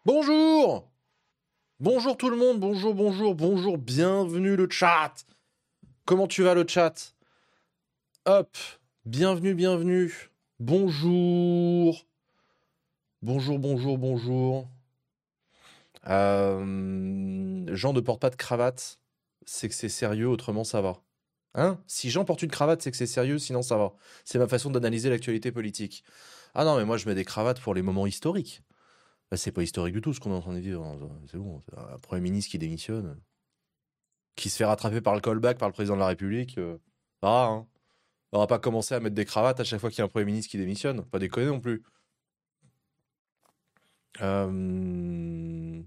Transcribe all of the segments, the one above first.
Bonjour! Bonjour tout le monde, bonjour, bienvenue le chat! Comment tu vas le chat? Hop, bienvenue. Bonjour. Bonjour. Jean ne porte pas de cravate, c'est que c'est sérieux, autrement ça va. Hein? Si Jean porte une cravate, c'est que c'est sérieux, sinon ça va. C'est ma façon d'analyser l'actualité politique. Ah non, mais moi je mets des cravates pour les moments historiques. Là, c'est pas historique du tout ce qu'on est en train de vivre, hein. C'est bon, c'est un Premier ministre qui démissionne, qui se fait rattraper par le callback par le président de la République. Ah, hein. On va pas commencer à mettre des cravates à chaque fois qu'il y a un Premier ministre qui démissionne. Pas déconner non plus. Euh,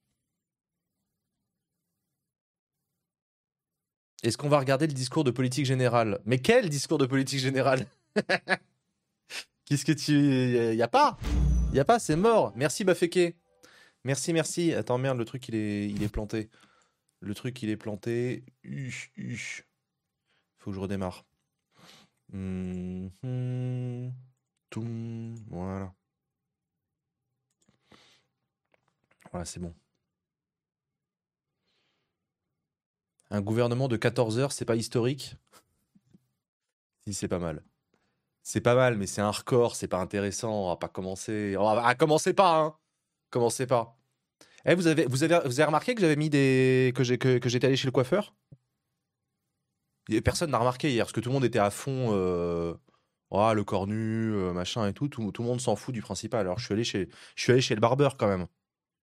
Est-ce qu'on va regarder le discours de politique générale? Mais quel discours de politique générale? Qu'est-ce que tu... Y a pas? Y a pas, c'est mort. Merci Bafeke. Merci. Attends, merde, le truc, il est planté. Le truc, il est planté. Faut que je redémarre. Toum, voilà. Voilà, c'est bon. Un gouvernement de 14 heures, c'est pas historique? Si, c'est pas mal. C'est pas mal, mais c'est un record, c'est pas intéressant. On va pas commencer. Commencez pas, hein. Commencez pas. Eh, vous avez remarqué que j'avais mis des. Que j'étais allé chez le coiffeur? Personne n'a remarqué hier, parce que tout le monde était à fond. Oh, le cornu, machin et tout. Tout le monde s'en fout du principal. Alors je suis allé chez le barbeur quand même.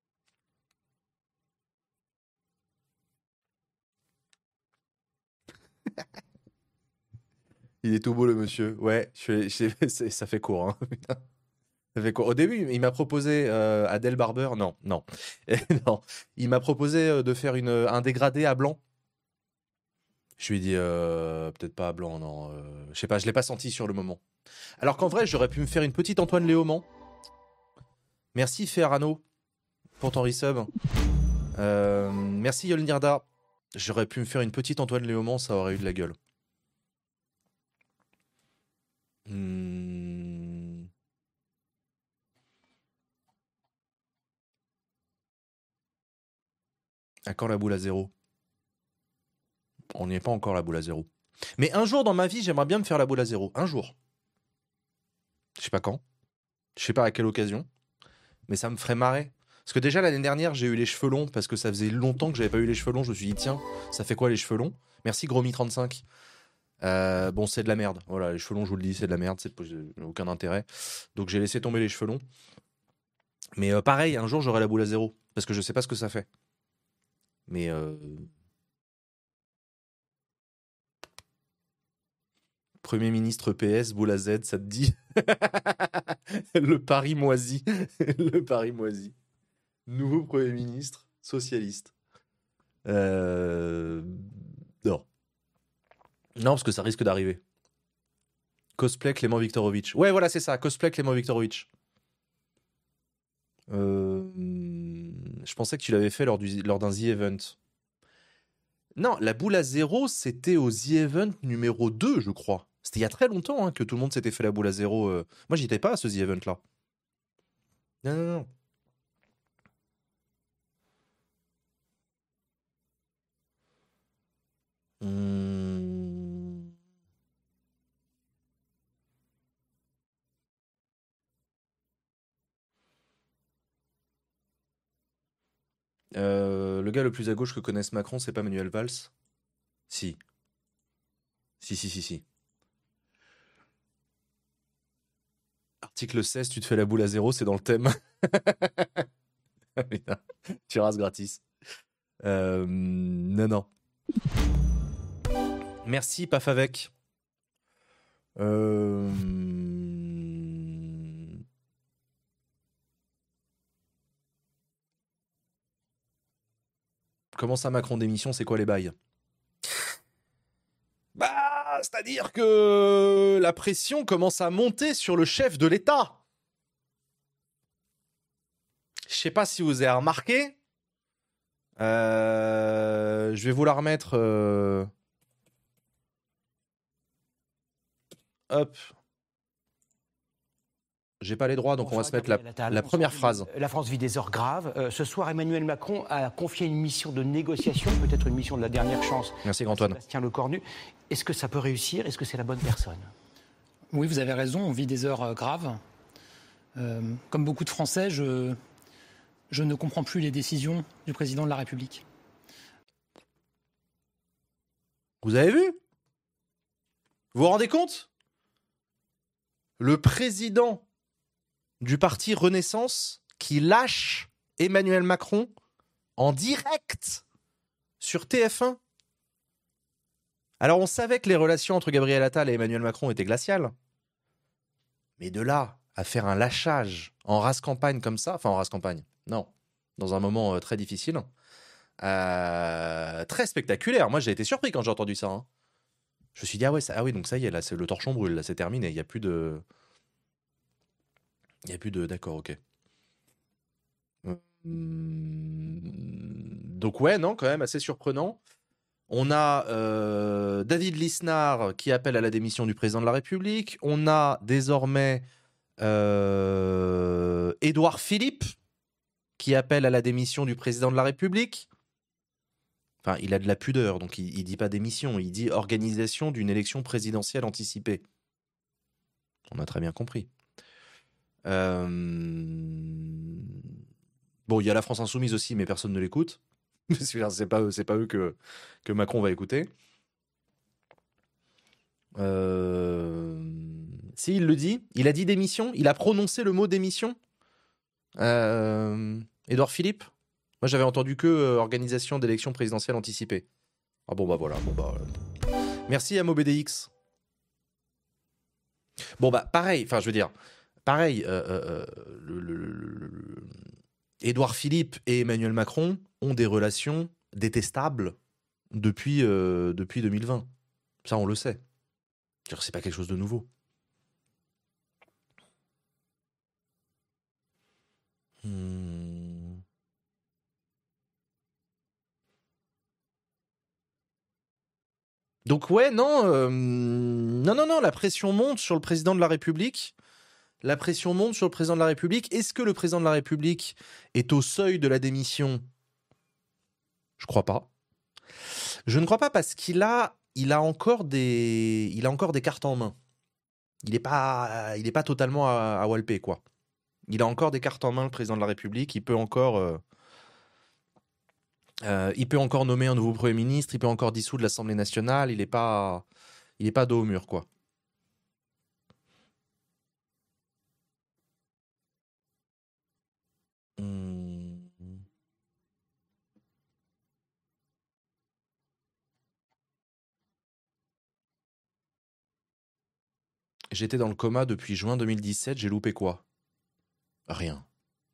Il est tout beau le monsieur. Ouais, ça fait court, hein. Ça fait court. Au début, il m'a proposé Adèle Barber. Non. Non. Il m'a proposé de faire un dégradé à blanc. Je lui ai dit peut-être pas à blanc, non. Je sais pas, je l'ai pas senti sur le moment. Alors qu'en vrai, j'aurais pu me faire une petite Antoine Léaumont. Merci Ferrano pour ton resub. Merci Yolnirda. J'aurais pu me faire une petite Antoine Léaumont, ça aurait eu de la gueule. À quand la boule à zéro? On n'y est pas encore la boule à zéro. Mais un jour dans ma vie, j'aimerais bien me faire la boule à zéro. Un jour. Je sais pas quand. Je sais pas à quelle occasion. Mais ça me ferait marrer. Parce que déjà l'année dernière, j'ai eu les cheveux longs parce que ça faisait longtemps que j'avais pas eu les cheveux longs. Je me suis dit, tiens, ça fait quoi les cheveux longs? Merci Gromi35. Bon, c'est de la merde. Voilà, les cheveux longs, je vous le dis, c'est de la merde. C'est aucun intérêt. Donc j'ai laissé tomber les cheveux longs. Mais pareil, un jour, j'aurai la boule à zéro. Parce que je sais pas ce que ça fait. Mais Premier ministre PS, boule à Z, ça te dit? Le Paris moisi. Le Paris moisi. Nouveau Premier ministre socialiste. Non. Non, parce que ça risque d'arriver. Cosplay Clément Viktorovitch. Ouais, voilà, c'est ça. Cosplay Clément Viktorovitch. Je pensais que tu l'avais fait lors d'un The Event. Non, la boule à zéro, c'était au The Event numéro 2, je crois. C'était il y a très longtemps hein, que tout le monde s'était fait la boule à zéro. Moi, j'y étais pas à ce The Event-là. Non. Hum. Le gars le plus à gauche que connaisse Macron, c'est pas Manuel Valls? Si. Si. Article 16, tu te fais la boule à zéro, c'est dans le thème. Putain, tu rases gratis. Non. Merci, paf avec. Comment ça, Macron démission, c'est quoi les bails? Bah, c'est-à-dire que la pression commence à monter sur le chef de l'État. Je sais pas si vous avez remarqué. Je vais vous la remettre. Hop. J'ai pas les droits, donc on va Bonsoir, se mettre Gabriel Attal. la Bonsoir, première phrase. La France vit des heures graves. Ce soir, Emmanuel Macron a confié une mission de négociation, peut-être une mission de la dernière chance. Merci, Antoine. Sébastien Lecornu. Est-ce que ça peut réussir? Est-ce que c'est la bonne personne? Oui, vous avez raison, on vit des heures graves. Comme beaucoup de Français, je ne comprends plus les décisions du président de la République. Vous avez vu? Vous vous rendez compte? Le président du parti Renaissance qui lâche Emmanuel Macron en direct sur TF1. Alors on savait que les relations entre Gabriel Attal et Emmanuel Macron étaient glaciales. Mais de là à faire un lâchage en race campagne comme ça, enfin en race campagne, non, dans un moment très difficile, très spectaculaire. Moi j'ai été surpris quand j'ai entendu ça. Hein. Je me suis dit, ah oui, donc ça y est, là, le torchon brûle, là, c'est terminé, il n'y a plus de... D'accord, ok. Donc ouais, non, quand même, assez surprenant. On a David Lisnard qui appelle à la démission du président de la République. On a désormais Édouard Philippe qui appelle à la démission du président de la République. Enfin, il a de la pudeur, donc il ne dit pas démission, il dit organisation d'une élection présidentielle anticipée. On a très bien compris. Bon, il y a la France Insoumise aussi, mais personne ne l'écoute. C'est pas eux que Macron va écouter. Si, il le dit. Il a dit démission. Il a prononcé le mot démission. Édouard Philippe. Moi, j'avais entendu que organisation d'élection présidentielle anticipée. Ah bon, bah voilà. Merci à MoBDX. Bon, bah pareil. Enfin, je veux dire, pareil. Édouard Philippe et Emmanuel Macron ont des relations détestables depuis 2020. Ça, on le sait. C'est pas quelque chose de nouveau. Donc ouais, non, la pression monte sur le président de la République. La pression monte sur le président de la République. Est-ce que le président de la République est au seuil de la démission? Je crois pas. Je ne crois pas parce qu'il a encore des cartes en main. Il est pas totalement à walper, quoi. Il a encore des cartes en main, le président de la République. Il peut encore nommer un nouveau Premier ministre. Il peut encore dissoudre l'Assemblée nationale. Il est pas dos au mur, quoi. J'étais dans le coma depuis juin 2017. J'ai loupé quoi? Rien.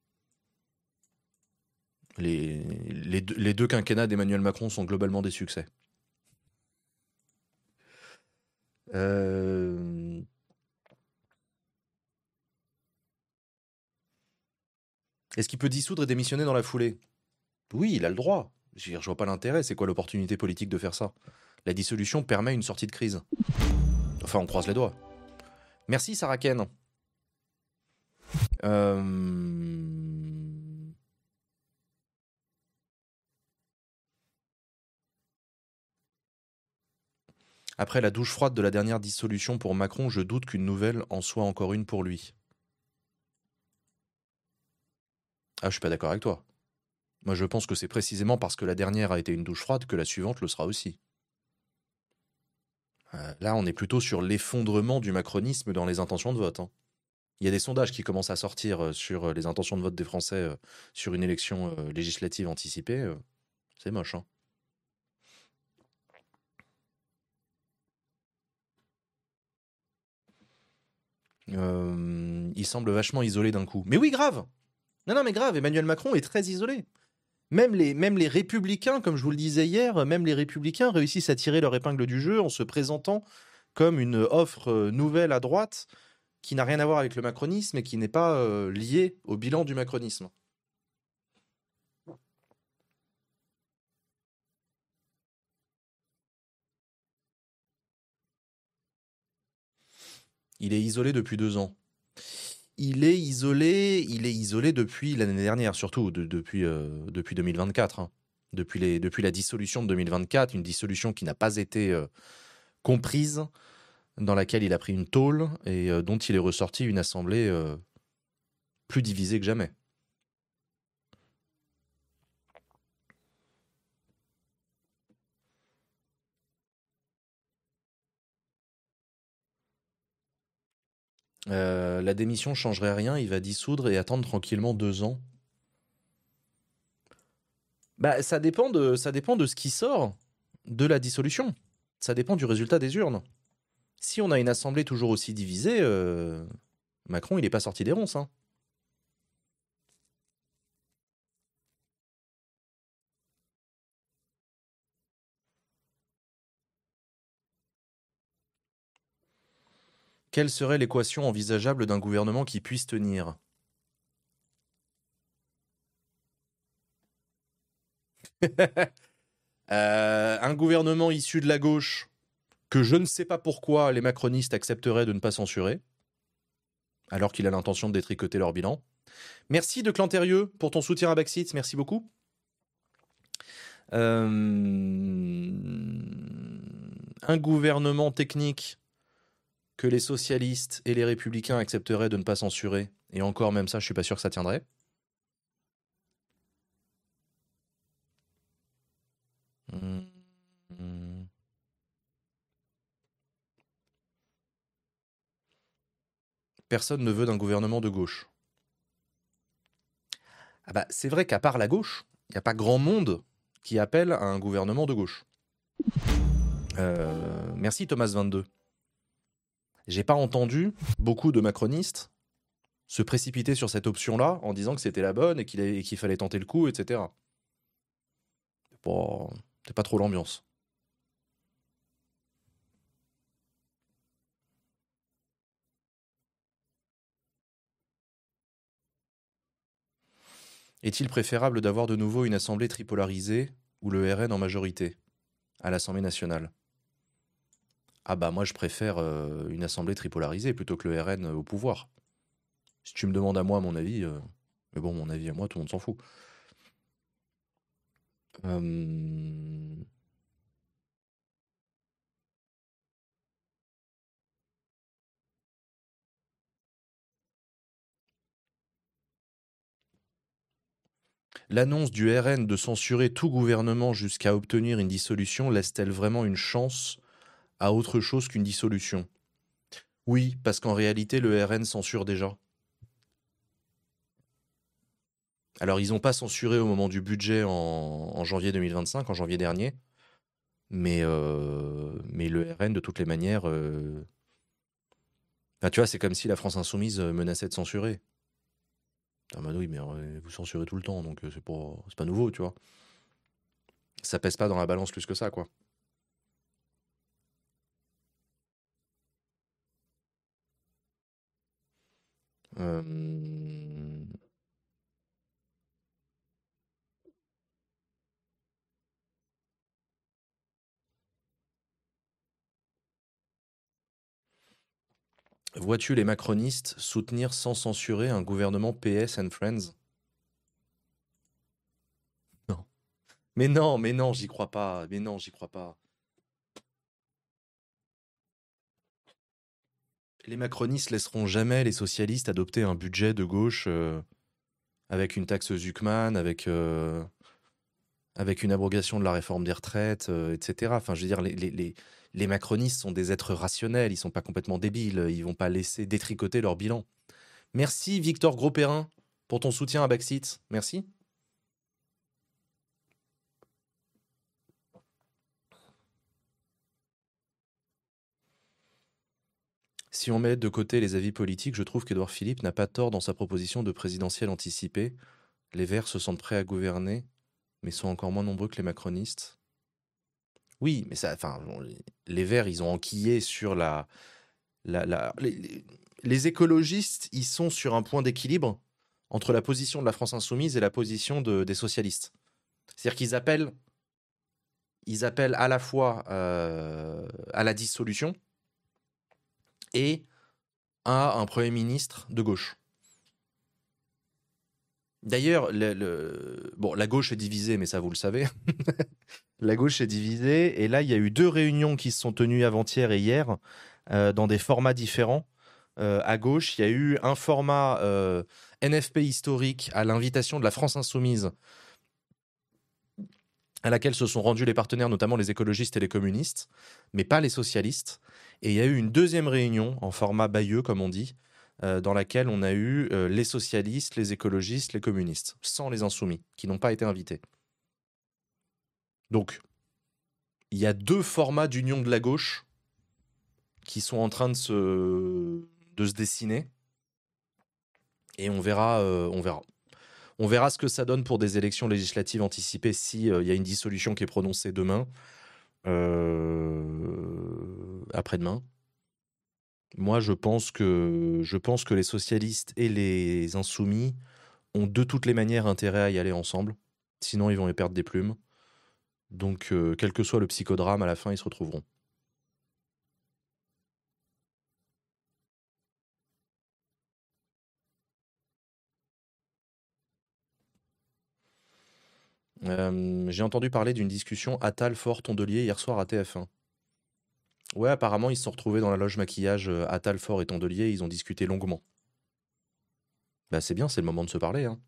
Les deux quinquennats d'Emmanuel Macron sont globalement des succès. Est-ce qu'il peut dissoudre et démissionner dans la foulée? Oui, il a le droit. Je vois pas l'intérêt. C'est quoi l'opportunité politique de faire ça? La dissolution permet une sortie de crise. Enfin, on croise les doigts. Merci, Sarah Ken. Après la douche froide de la dernière dissolution pour Macron, je doute qu'une nouvelle en soit encore une pour lui. Ah, je suis pas d'accord avec toi. Moi, je pense que c'est précisément parce que la dernière a été une douche froide que la suivante le sera aussi. Là, on est plutôt sur l'effondrement du macronisme dans les intentions de vote. Hein. Il y a des sondages qui commencent à sortir sur les intentions de vote des Français sur une élection législative anticipée. C'est moche. Hein. Il semble vachement isolé d'un coup. Mais oui, grave. Non, mais grave. Emmanuel Macron est très isolé. Même les républicains, comme je vous le disais hier, même les républicains réussissent à tirer leur épingle du jeu en se présentant comme une offre nouvelle à droite qui n'a rien à voir avec le macronisme et qui n'est pas liée au bilan du macronisme. Il est isolé depuis 2 ans. il est isolé depuis l'année dernière, surtout depuis 2024. Hein. Depuis la dissolution de 2024, une dissolution qui n'a pas été comprise, dans laquelle il a pris une tôle et dont il est ressorti une assemblée plus divisée que jamais. La démission changerait rien, il va dissoudre et attendre tranquillement 2 ans. Bah, ça dépend de ce qui sort de la dissolution. Ça dépend du résultat des urnes. Si on a une assemblée toujours aussi divisée, Macron, il n'est pas sorti des ronces. Hein. Quelle serait l'équation envisageable d'un gouvernement qui puisse tenir? Un gouvernement issu de la gauche que je ne sais pas pourquoi les macronistes accepteraient de ne pas censurer, alors qu'il a l'intention de détricoter leur bilan. Merci de Clantérieux pour ton soutien à Baxit, merci beaucoup. Un gouvernement technique que les socialistes et les républicains accepteraient de ne pas censurer, et encore même ça, je suis pas sûr que ça tiendrait. Personne ne veut d'un gouvernement de gauche. Ah bah, c'est vrai qu'à part la gauche, il n'y a pas grand monde qui appelle à un gouvernement de gauche. Merci Thomas22. J'ai pas entendu beaucoup de macronistes se précipiter sur cette option-là en disant que c'était la bonne et qu'il fallait tenter le coup, etc. C'est pas trop l'ambiance. Est-il préférable d'avoir de nouveau une assemblée tripolarisée ou le RN en majorité à l'Assemblée nationale? Ah bah moi je préfère une assemblée tripolarisée plutôt que le RN au pouvoir. Si tu me demandes à moi mon avis, mais bon mon avis à moi tout le monde s'en fout. L'annonce du RN de censurer tout gouvernement jusqu'à obtenir une dissolution laisse-t-elle vraiment une chance à autre chose qu'une dissolution? Oui, parce qu'en réalité, le RN censure déjà. Alors, ils n'ont pas censuré au moment du budget en janvier 2025, en janvier dernier, mais le RN, de toutes les manières... Enfin, tu vois, c'est comme si la France Insoumise menaçait de censurer. Ah bah oui, mais vous censurez tout le temps, donc c'est pas nouveau, tu vois. Ça pèse pas dans la balance plus que ça, quoi. Vois-tu les macronistes soutenir sans censurer un gouvernement PS and Friends? Non. Mais non, j'y crois pas. Mais non, j'y crois pas. Les macronistes laisseront jamais les socialistes adopter un budget de gauche avec une taxe Zuckman, avec une abrogation de la réforme des retraites, etc. Enfin, je veux dire, les macronistes sont des êtres rationnels, ils sont pas complètement débiles, ils vont pas laisser détricoter leur bilan. Merci Victor Gros-Perrin pour ton soutien à Baxit. Merci. Si on met de côté les avis politiques, je trouve qu'Édouard Philippe n'a pas tort dans sa proposition de présidentielle anticipée. Les Verts se sentent prêts à gouverner, mais sont encore moins nombreux que les macronistes. Oui, mais ça, enfin, les Verts, ils ont enquillé sur les écologistes, ils sont sur un point d'équilibre entre la position de la France insoumise et la position des socialistes. C'est-à-dire ils appellent à la fois à la dissolution et à un Premier ministre de gauche. D'ailleurs, bon, la gauche est divisée, mais ça, vous le savez. La gauche est divisée. Et là, il y a eu 2 réunions qui se sont tenues avant-hier et hier dans des formats différents. À gauche, il y a eu un format NFP historique à l'invitation de la France Insoumise, à laquelle se sont rendus les partenaires, notamment les écologistes et les communistes, mais pas les socialistes. Et il y a eu une 2e réunion en format Bayeux, comme on dit, dans laquelle on a eu les socialistes, les écologistes, les communistes, sans les insoumis, qui n'ont pas été invités. Donc, il y a 2 formats d'union de la gauche qui sont en train de se dessiner. Et on verra. On verra ce que ça donne pour des élections législatives anticipées si y a une dissolution qui est prononcée demain, après-demain. Moi, je pense que les socialistes et les insoumis ont de toutes les manières intérêt à y aller ensemble. Sinon, ils vont y perdre des plumes. Donc, quel que soit le psychodrame, à la fin, ils se retrouveront. J'ai entendu parler d'une discussion Attal-Faure-Tondelier hier soir à TF1. Ouais, apparemment, ils se sont retrouvés dans la loge maquillage Attal, Faure et Tondelier, et ils ont discuté longuement. Bah, c'est bien, c'est le moment de se parler, hein.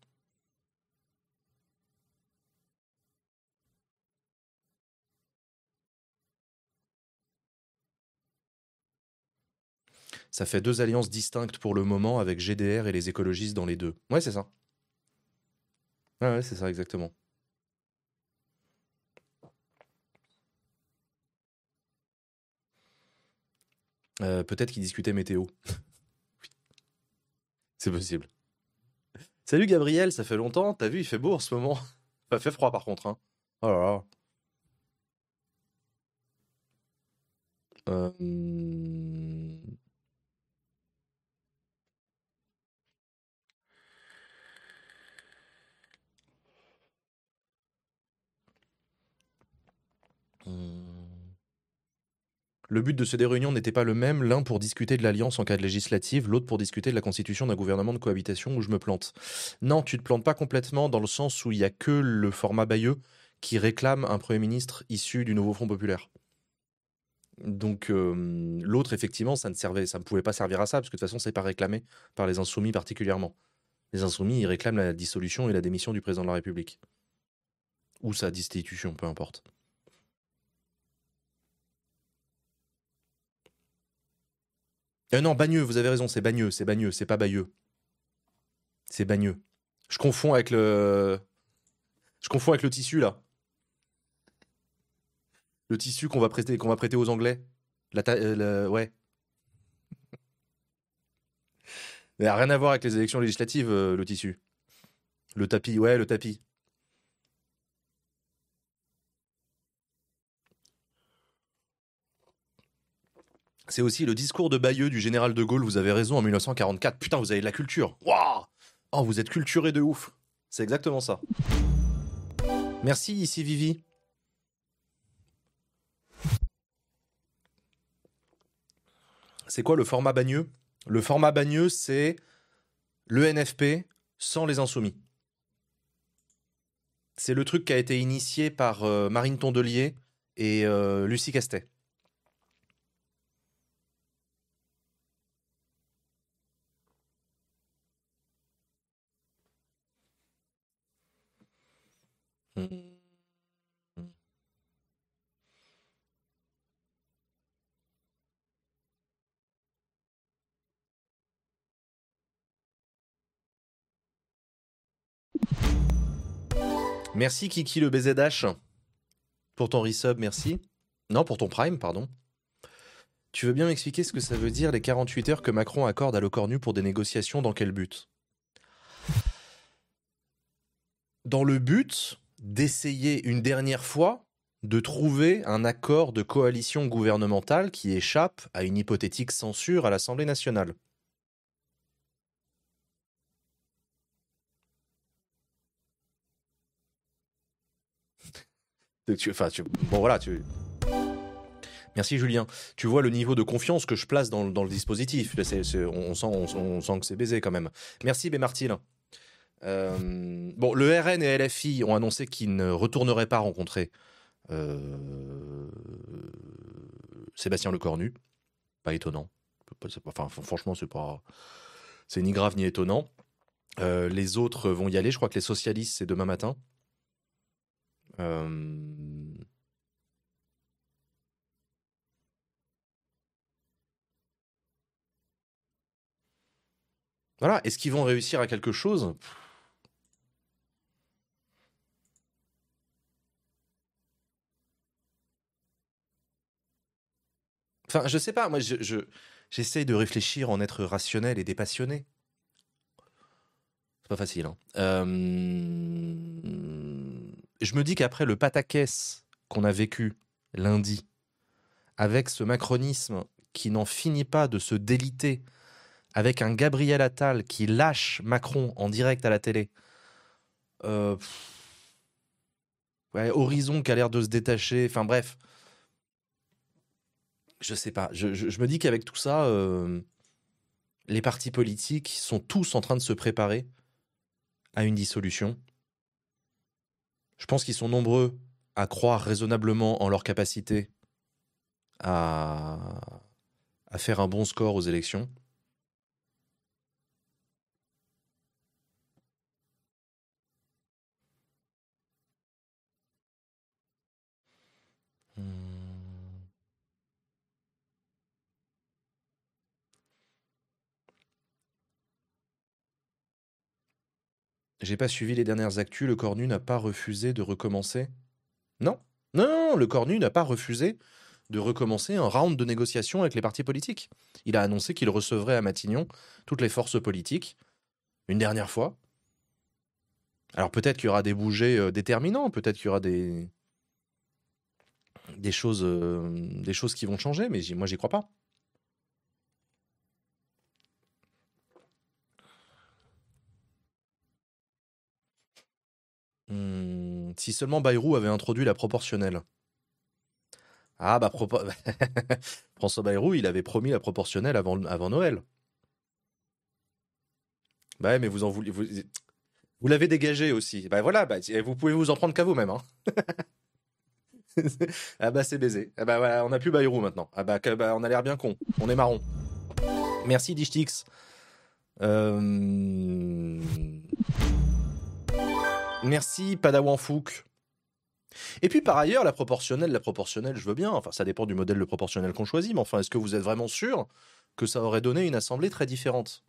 Ça fait 2 alliances distinctes pour le moment, avec GDR et les écologistes dans les 2. Ouais, c'est ça. Ouais, c'est ça, exactement. Peut-être qu'ils discutaient météo. C'est possible. Salut Gabriel, ça fait longtemps. T'as vu, il fait beau en ce moment. Ça fait froid par contre, hein. Oh là là. Euh, Le but de ces 2 réunions n'était pas le même, l'un pour discuter de l'alliance en cas de législative, l'autre pour discuter de la constitution d'un gouvernement de cohabitation où je me plante. Non, tu te plantes pas complètement dans le sens où il y a que le format Bayeux qui réclame un Premier ministre issu du nouveau Front populaire. Donc l'autre, effectivement, ça ne pouvait pas servir à ça, parce que de toute façon, c'est pas réclamé par les insoumis particulièrement. Les insoumis, ils réclament la dissolution et la démission du président de la République. Ou sa destitution, peu importe. Non, Bagneux, vous avez raison, c'est Bagneux, c'est pas Bayeux. C'est Bagneux. Je confonds avec le tissu, là. Le tissu qu'on va prêter aux Anglais. Ouais. Il n'a rien à voir avec les élections législatives, le tissu. Le tapis, ouais, le tapis. C'est aussi le discours de Bayeux du général de Gaulle, vous avez raison, en 1944. Putain, vous avez de la culture. Waouh! Oh, vous êtes culturé de ouf. C'est exactement ça. Merci, ici Vivi. C'est quoi le format Bagneux? Le format Bagneux, c'est le NFP sans les insoumis. C'est le truc qui a été initié par Marine Tondelier et Lucie Castet. Hmm. Merci Kiki le BZH pour ton resub, merci. Non, pour ton prime, pardon. Tu veux bien m'expliquer ce que ça veut dire les 48 heures que Macron accorde à Le Cornu pour des négociations, dans quel but? Dans le but d'essayer une dernière fois de trouver un accord de coalition gouvernementale qui échappe à une hypothétique censure à l'Assemblée nationale. Bon voilà, Merci Julien. Tu vois le niveau de confiance que je place dans le dispositif. On sent que c'est baisé quand même. Merci Bémartil. Bon, le RN et LFI ont annoncé qu'ils ne retourneraient pas rencontrer Sébastien Lecornu. Pas étonnant. Enfin, franchement, c'est ni grave ni étonnant. Les autres vont y aller. Je crois que les socialistes, c'est demain matin. Voilà. Est-ce qu'ils vont réussir à quelque chose? Enfin, je sais pas. Moi, j'essaye de réfléchir en être rationnel et dépassionné. C'est pas facile. Hein. Je me dis qu'après le pataquès qu'on a vécu lundi, avec ce macronisme qui n'en finit pas de se déliter, avec un Gabriel Attal qui lâche Macron en direct à la télé, ouais, Horizon qui a l'air de se détacher, enfin bref, je sais pas. Je me dis qu'avec tout ça, les partis politiques sont tous en train de se préparer à une dissolution. Je pense qu'ils sont nombreux à croire raisonnablement en leur capacité à faire un bon score aux élections. J'ai pas suivi les dernières actus. Le Cornu n'a pas refusé de recommencer. Non, non, le Cornu n'a pas refusé de recommencer un round de négociations avec les partis politiques. Il a annoncé qu'il recevrait à Matignon toutes les forces politiques une dernière fois. Alors peut-être qu'il y aura des bougets déterminants, peut-être qu'il y aura des choses qui vont changer, mais moi j'y crois pas. Si seulement Bayrou avait introduit la proportionnelle. Ah bah François Bayrou, il avait promis la proportionnelle avant Noël. Bah ouais, mais vous en voulez, vous l'avez dégagé aussi. Bah voilà, vous pouvez vous en prendre qu'à vous-même. Hein. Ah bah c'est baisé. Ah bah voilà, on a plus Bayrou maintenant. Ah bah, on a l'air bien con. On est marron. Merci Dishtix. Merci Padawan Fouk. Et puis par ailleurs, la proportionnelle, je veux bien. Enfin, ça dépend du modèle de proportionnelle qu'on choisit. Mais enfin, est-ce que vous êtes vraiment sûr que ça aurait donné une assemblée très différente?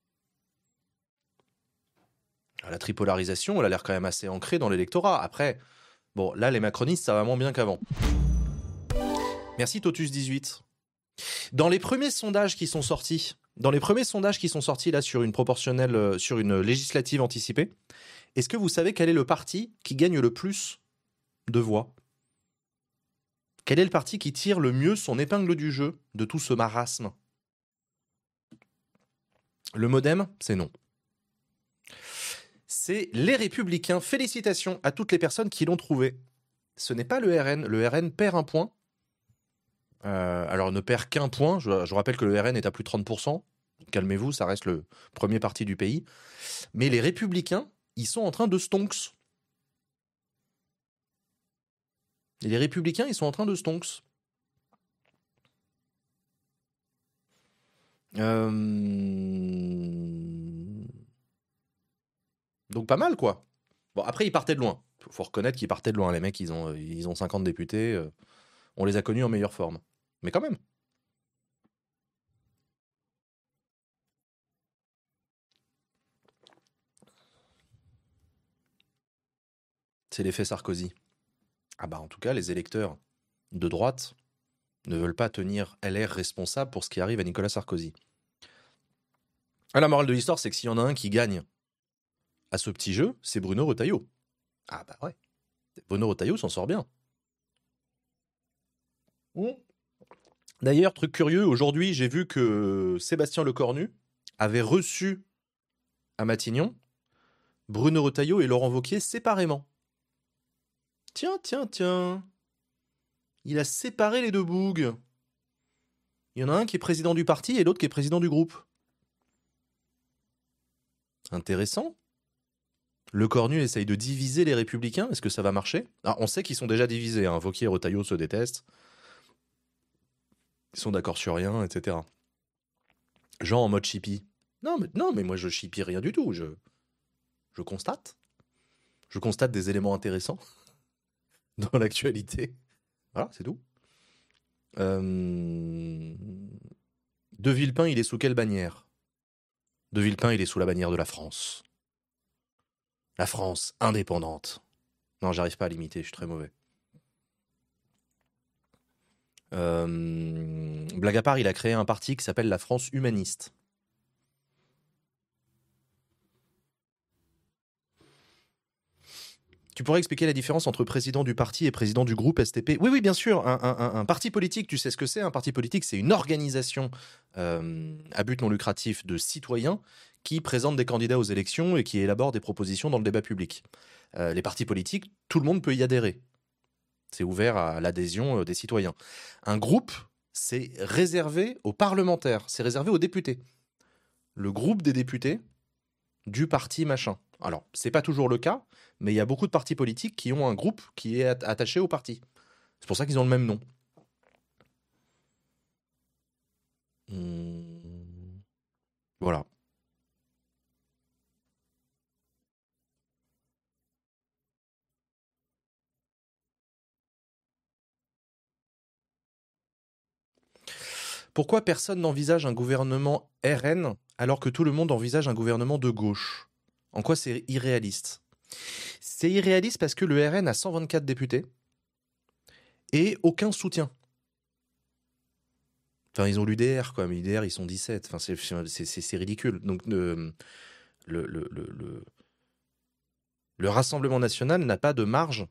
La tripolarisation, elle a l'air quand même assez ancrée dans l'électorat. Après, bon, là, les macronistes, ça va moins bien qu'avant. Merci Totus18. Dans les premiers sondages qui sont sortis, là sur une proportionnelle, sur une législative anticipée, est-ce que vous savez quel est le parti qui gagne le plus de voix? Quel est le parti qui tire le mieux son épingle du jeu de tout ce marasme? Le Modem, c'est non. C'est les Républicains. Félicitations à toutes les personnes qui l'ont trouvé. Ce n'est pas le RN. Le RN perd un point. Alors, ne perd qu'un point. Je rappelle que le RN est à plus de 30%. Calmez-vous, ça reste le premier parti du pays. Mais les Républicains, ils sont en train de stonks. Et les Républicains, ils sont en train de stonks. Donc pas mal, quoi. Bon, après, ils partaient de loin. Faut reconnaître qu'ils partaient de loin. Les mecs, ils ont 50 députés. On les a connus en meilleure forme. Mais quand même. C'est l'effet Sarkozy. Ah bah en tout cas, les électeurs de droite ne veulent pas tenir LR responsable pour ce qui arrive à Nicolas Sarkozy. La morale de l'histoire, c'est que s'il y en a un qui gagne à ce petit jeu, c'est Bruno Retailleau. Ah bah ouais. Bruno Retailleau s'en sort bien. D'ailleurs, truc curieux, aujourd'hui, j'ai vu que Sébastien Lecornu avait reçu à Matignon Bruno Retailleau et Laurent Wauquiez séparément. Tiens. Il a séparé les deux bougs. Il y en a un qui est président du parti et l'autre qui est président du groupe. Intéressant. Le Cornu essaye de diviser les Républicains. Est-ce que ça va marcher? On sait qu'ils sont déjà divisés. Hein. Wauquiez et Retailleau se détestent. Ils sont d'accord sur rien, etc. Jean en mode chippie. Non, mais moi je chippie rien du tout. Je constate. Je constate des éléments intéressants dans l'actualité. Voilà, c'est tout. De Villepin, il est sous quelle bannière? De Villepin, il est sous la bannière de la France. La France indépendante. Non, j'arrive pas à l'imiter, je suis très mauvais. Blague à part, il a créé un parti qui s'appelle la France humaniste. Tu pourrais expliquer la différence entre président du parti et président du groupe STP? Oui, bien sûr. Un parti politique, tu sais ce que c'est? Un parti politique, c'est une organisation à but non lucratif de citoyens qui présente des candidats aux élections et qui élabore des propositions dans le débat public. Les partis politiques, tout le monde peut y adhérer. C'est ouvert à l'adhésion des citoyens. Un groupe, c'est réservé aux parlementaires, c'est réservé aux députés. Le groupe des députés du parti machin. Alors, c'est pas toujours le cas, mais il y a beaucoup de partis politiques qui ont un groupe qui est attaché au parti. C'est pour ça qu'ils ont le même nom. Voilà. Pourquoi personne n'envisage un gouvernement RN alors que tout le monde envisage un gouvernement de gauche? En quoi c'est irréaliste? C'est irréaliste parce que le RN a 124 députés et aucun soutien. Enfin, ils ont l'UDR, quoi, mais l'UDR, ils sont 17. Enfin, c'est ridicule. Donc, le Rassemblement national n'a pas de marge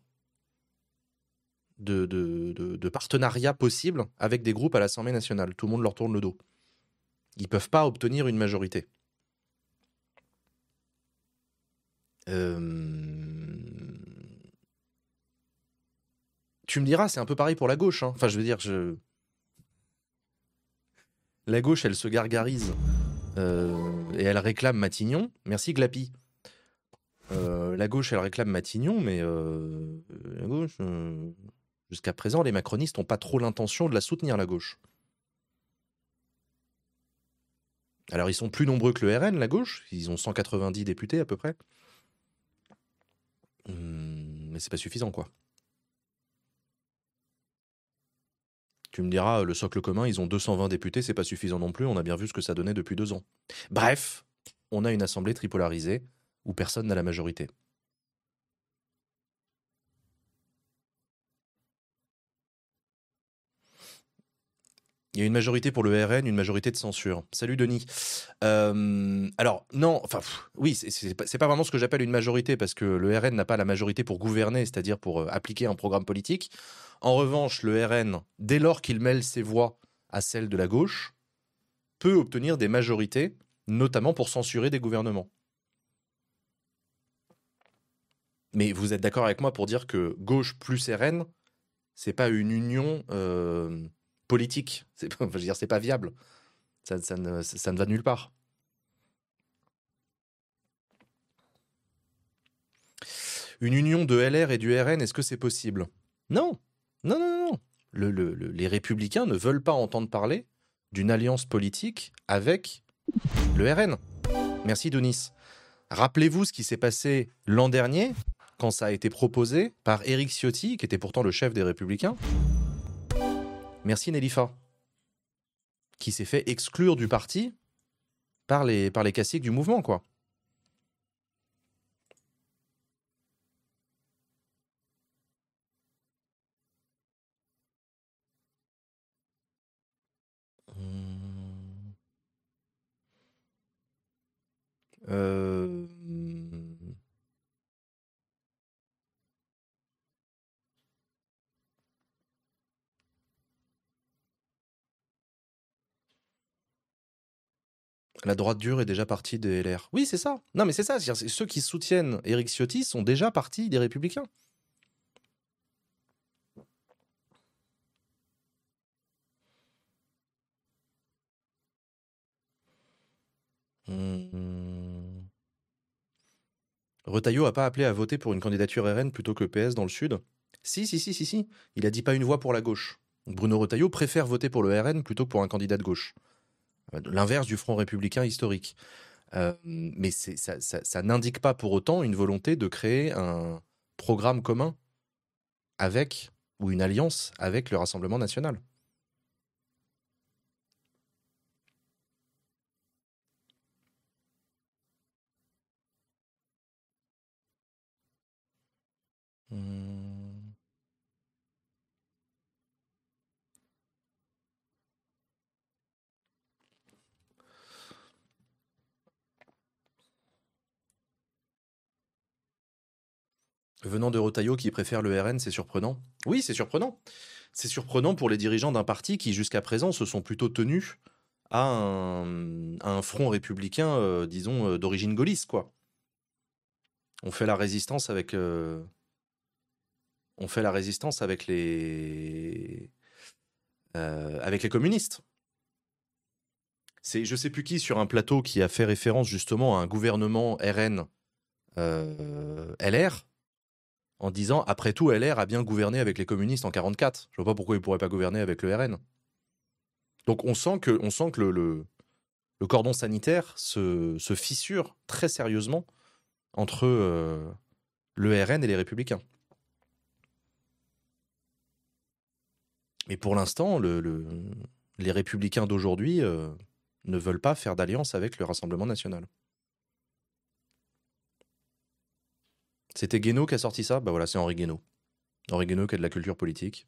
de partenariat possible avec des groupes à l'Assemblée nationale. Tout le monde leur tourne le dos. Ils ne peuvent pas obtenir une majorité. Tu me diras, c'est un peu pareil pour la gauche. Hein. Enfin, je veux dire, la gauche, elle se gargarise et elle réclame Matignon. Merci Glapi. La gauche, elle réclame Matignon, mais la gauche, jusqu'à présent, les macronistes n'ont pas trop l'intention de la soutenir, la gauche. Alors, ils sont plus nombreux que le RN, la gauche. Ils ont 190 députés à peu près. Mais c'est pas suffisant, quoi. Tu me diras, le socle commun, ils ont 220 députés, c'est pas suffisant non plus. On a bien vu ce que ça donnait depuis 2 ans. Bref, on a une assemblée tripolarisée où personne n'a la majorité. Il y a une majorité pour le RN, une majorité de censure. Salut Denis. Alors non, enfin oui, c'est pas vraiment ce que j'appelle une majorité parce que le RN n'a pas la majorité pour gouverner, c'est-à-dire pour appliquer un programme politique. En revanche, le RN, dès lors qu'il mêle ses voix à celles de la gauche, peut obtenir des majorités, notamment pour censurer des gouvernements. Mais vous êtes d'accord avec moi pour dire que gauche plus RN, c'est pas une union politique. Je veux dire, c'est pas viable. Ça ne va nulle part. Une union de LR et du RN, est-ce que c'est possible? Non. Non. Les Républicains ne veulent pas entendre parler d'une alliance politique avec le RN. Merci Denis. Rappelez-vous ce qui s'est passé l'an dernier quand ça a été proposé par Éric Ciotti, qui était pourtant le chef des Républicains. Merci Nélifa, qui s'est fait exclure du parti par les caciques du mouvement, quoi. La droite dure est déjà partie des LR. Oui, c'est ça. Non, mais c'est ça. Ceux qui soutiennent Éric Ciotti sont déjà partis des Républicains. Retailleau a pas appelé à voter pour une candidature RN plutôt que PS dans le Sud. Si. Il a dit pas une voix pour la gauche. Bruno Retailleau préfère voter pour le RN plutôt que pour un candidat de gauche. L'inverse du Front républicain historique. Mais ça n'indique pas pour autant une volonté de créer un programme commun avec, ou une alliance avec le Rassemblement national. Hum. Venant de Retailleau qui préfère le RN, c'est surprenant. Oui, c'est surprenant. C'est surprenant pour les dirigeants d'un parti qui, jusqu'à présent, se sont plutôt tenus à un front républicain, disons, d'origine gaulliste, quoi. On fait la résistance avec, on fait la résistance avec les communistes. C'est je sais plus qui sur un plateau qui a fait référence justement à un gouvernement RN LR en disant après tout LR a bien gouverné avec les communistes en 44. Je vois pas pourquoi il pourrait pas gouverner avec le RN. Donc on sent que le cordon sanitaire se fissure très sérieusement entre le RN et les Républicains. Mais pour l'instant, les Républicains d'aujourd'hui ne veulent pas faire d'alliance avec le Rassemblement national. C'était Guénaud qui a sorti ça. Bah voilà, c'est Henri Guénaud. Henri Guénaud qui a de la culture politique.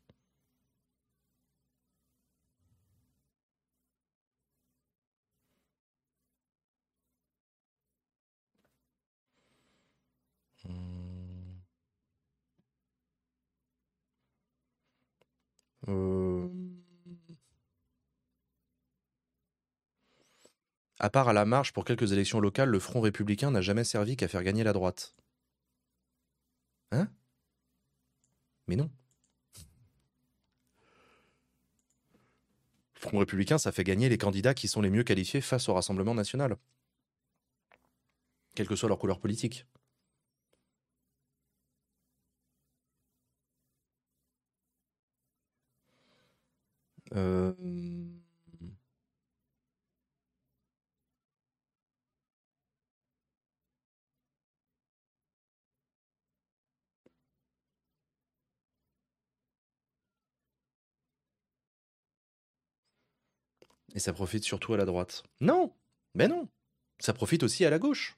Hum. Euh, À part à la marche pour quelques élections locales, le Front républicain n'a jamais servi qu'à faire gagner la droite. Hein? Mais non. Le Front républicain, ça fait gagner les candidats qui sont les mieux qualifiés face au Rassemblement national. Quelle que soit leur couleur politique. Euh... Et ça profite surtout à la droite. Non, mais non. Ça profite aussi à la gauche.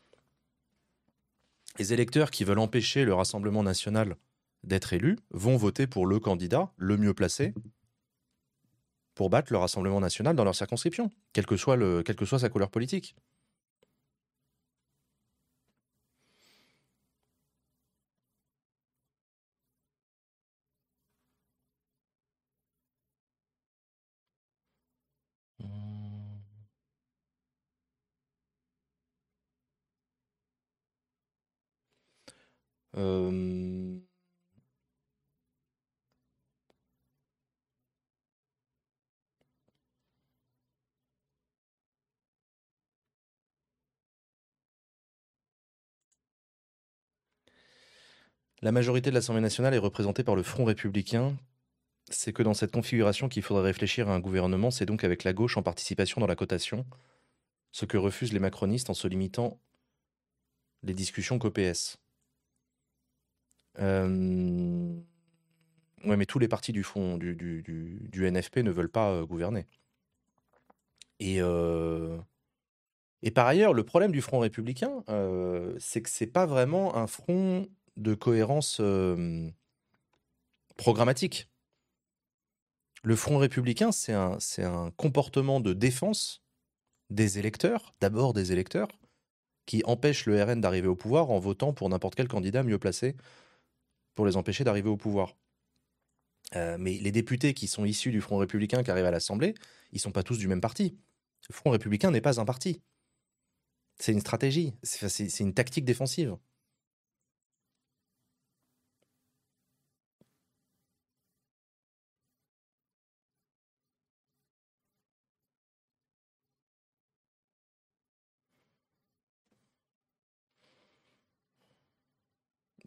Les électeurs qui veulent empêcher le Rassemblement national d'être élu vont voter pour le candidat le mieux placé pour battre le Rassemblement national dans leur circonscription, quelle que soit sa couleur politique. Euh, La majorité de l'Assemblée nationale est représentée par le Front républicain. C'est que dans cette configuration qu'il faudrait réfléchir à un gouvernement, c'est donc avec la gauche en participation dans la cotation, ce que refusent les macronistes en se limitant les discussions qu'au PS. Ouais, mais tous les partis du fond du NFP ne veulent pas gouverner. Et par ailleurs, le problème du Front républicain, c'est que c'est pas vraiment un front de cohérence programmatique. Le Front républicain, c'est un comportement de défense des électeurs, d'abord des électeurs, qui empêche le RN d'arriver au pouvoir en votant pour n'importe quel candidat mieux placé pour les empêcher d'arriver au pouvoir. Mais les députés qui sont issus du Front républicain qui arrivent à l'Assemblée, ils sont pas tous du même parti. Le Front républicain n'est pas un parti. C'est une stratégie, c'est une tactique défensive.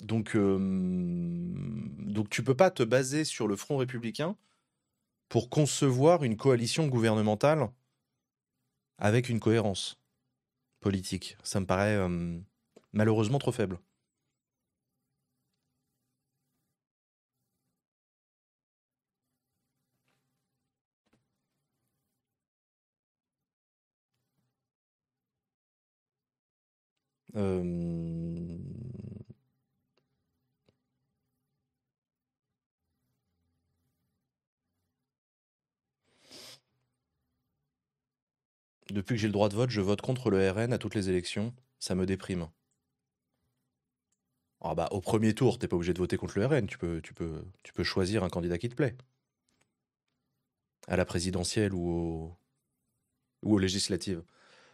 Donc tu peux pas te baser sur le Front républicain pour concevoir une coalition gouvernementale avec une cohérence politique. Ça me paraît malheureusement trop faible. Euh, Depuis que j'ai le droit de vote, je vote contre le RN à toutes les élections. Ça me déprime. Ah bah, au premier tour, t'es pas obligé de voter contre le RN. Tu peux choisir un candidat qui te plaît. À la présidentielle ou aux législatives.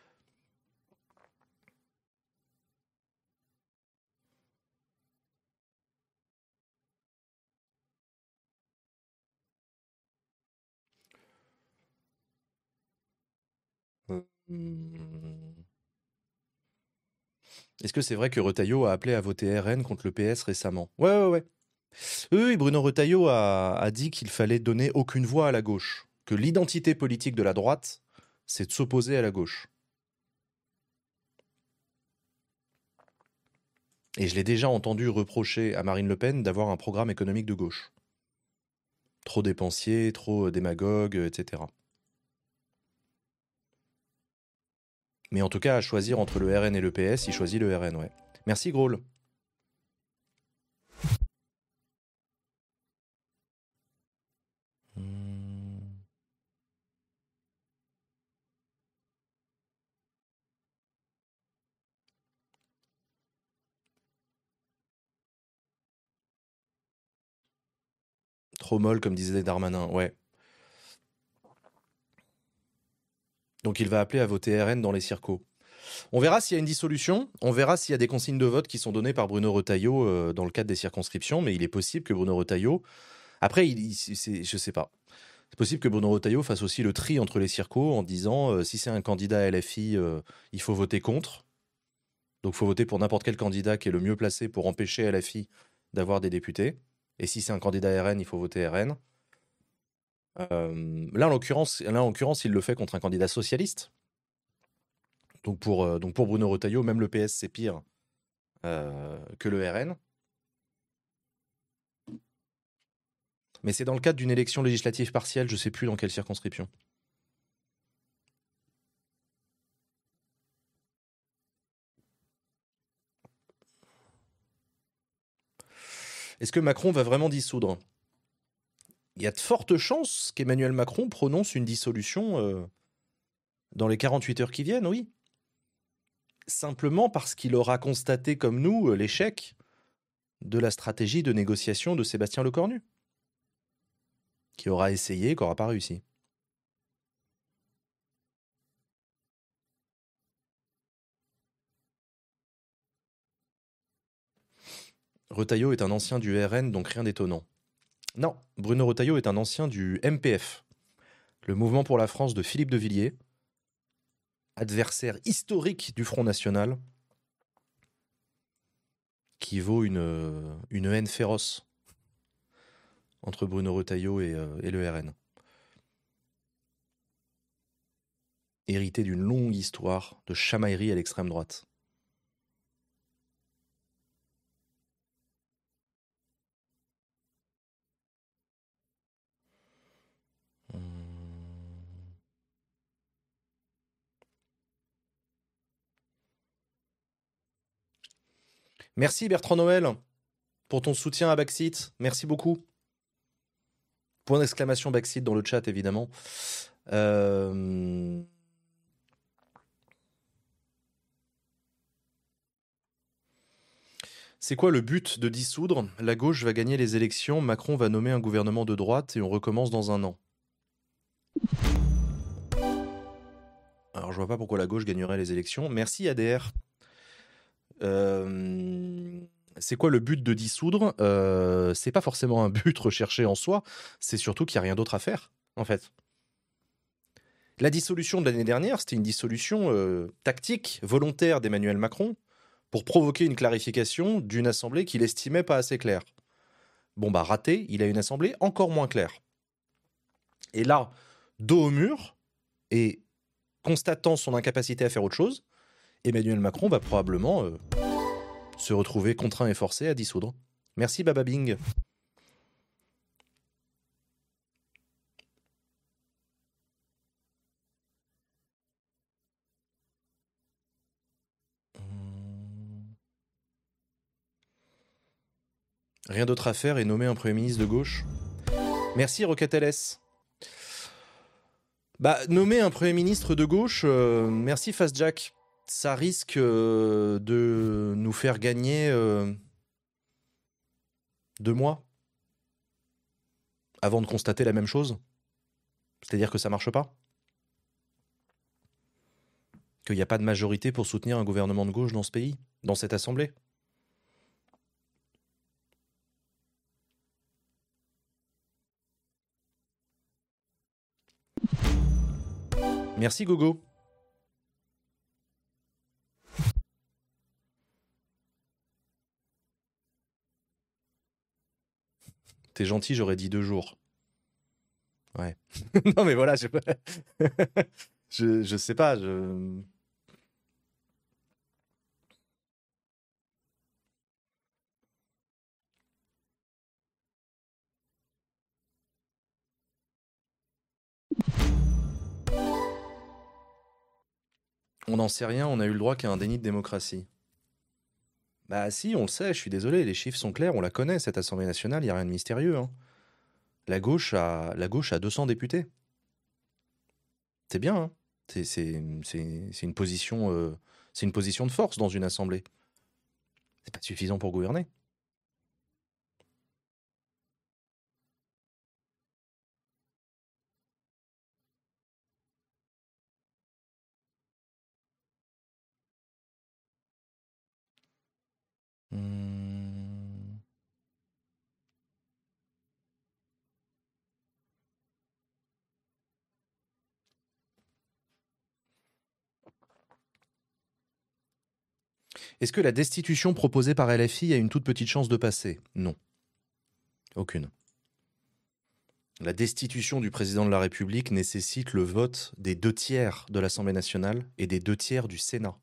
Hmm. Est-ce que c'est vrai que Retailleau a appelé à voter RN contre le PS récemment? Ouais, ouais, ouais. Oui, Bruno Retailleau a dit qu'il fallait donner aucune voix à la gauche. Que l'identité politique de la droite, c'est de s'opposer à la gauche. Et je l'ai déjà entendu reprocher à Marine Le Pen d'avoir un programme économique de gauche. Trop dépensier, trop démagogue, etc. Mais en tout cas, à choisir entre le RN et le PS, il choisit le RN, ouais. Merci, Graul. Hmm. Trop molle, comme disait Darmanin, ouais. Donc il va appeler à voter RN dans les circos. On verra s'il y a une dissolution, on verra s'il y a des consignes de vote qui sont données par Bruno Retailleau dans le cadre des circonscriptions, mais il est possible que Bruno Retailleau... Après, je sais pas. C'est possible que Bruno Retailleau fasse aussi le tri entre les circos en disant si c'est un candidat LFI, il faut voter contre. Donc il faut voter pour n'importe quel candidat qui est le mieux placé pour empêcher LFI d'avoir des députés. Et si c'est un candidat RN, il faut voter RN. Là, en l'occurrence, il le fait contre un candidat socialiste. Donc pour Bruno Retailleau, même le PS, c'est pire que le RN. Mais c'est dans le cadre d'une élection législative partielle, je ne sais plus dans quelle circonscription. Est-ce que Macron va vraiment dissoudre? Il y a de fortes chances qu'Emmanuel Macron prononce une dissolution dans les 48 heures qui viennent, oui. Simplement parce qu'il aura constaté comme nous l'échec de la stratégie de négociation de Sébastien Lecornu, qui aura essayé, qui n'aura pas réussi. Retailleau est un ancien du RN, donc rien d'étonnant. Non, Bruno Retailleau est un ancien du MPF, le Mouvement pour la France de Philippe de Villiers, adversaire historique du Front National, qui vaut une haine féroce entre Bruno Retailleau et le RN. Hérité d'une longue histoire de chamaillerie à l'extrême droite. Merci Bertrand Noël pour ton soutien à Backseat. Merci beaucoup. Point d'exclamation Backseat dans le chat, évidemment. C'est quoi le but de dissoudre? La gauche va gagner les élections, Macron va nommer un gouvernement de droite et on recommence dans un an. Alors je vois pas pourquoi la gauche gagnerait les élections. Merci ADR. C'est quoi le but de dissoudre? C'est pas forcément un but recherché en soi, c'est surtout qu'il n'y a rien d'autre à faire, en fait. La dissolution de l'année dernière, c'était une dissolution tactique, volontaire d'Emmanuel Macron, pour provoquer une clarification d'une assemblée qu'il estimait pas assez claire. Bon bah raté, il a une assemblée encore moins claire. Et là, dos au mur, et constatant son incapacité à faire autre chose, Emmanuel Macron va probablement se retrouver contraint et forcé à dissoudre. Merci Baba Bing. Rien d'autre à faire et nommer un Premier ministre de gauche. Merci Rocateles. Bah, nommer un Premier ministre de gauche, merci Fast Jack. Ça risque de nous faire gagner 2 mois avant de constater la même chose. C'est-à-dire que ça marche pas. Qu'il n'y a pas de majorité pour soutenir un gouvernement de gauche dans ce pays, dans cette assemblée. Merci Gogo. T'es gentil, j'aurais dit 2 jours. Ouais. Non mais voilà, je sais pas. On n'en sait rien, on a eu le droit qu'à un déni de démocratie. Bah si, on le sait, je suis désolé, les chiffres sont clairs, on la connaît, cette Assemblée nationale, il n'y a rien de mystérieux. Hein. La gauche a 200 députés. C'est bien, hein. C'est une position, c'est une position de force dans une assemblée. C'est pas suffisant pour gouverner. Hmm. Est-ce que la destitution proposée par LFI a une toute petite chance de passer? Non. Aucune. La destitution du président de la République nécessite le vote des 2/3 de l'Assemblée nationale et des 2/3 du Sénat.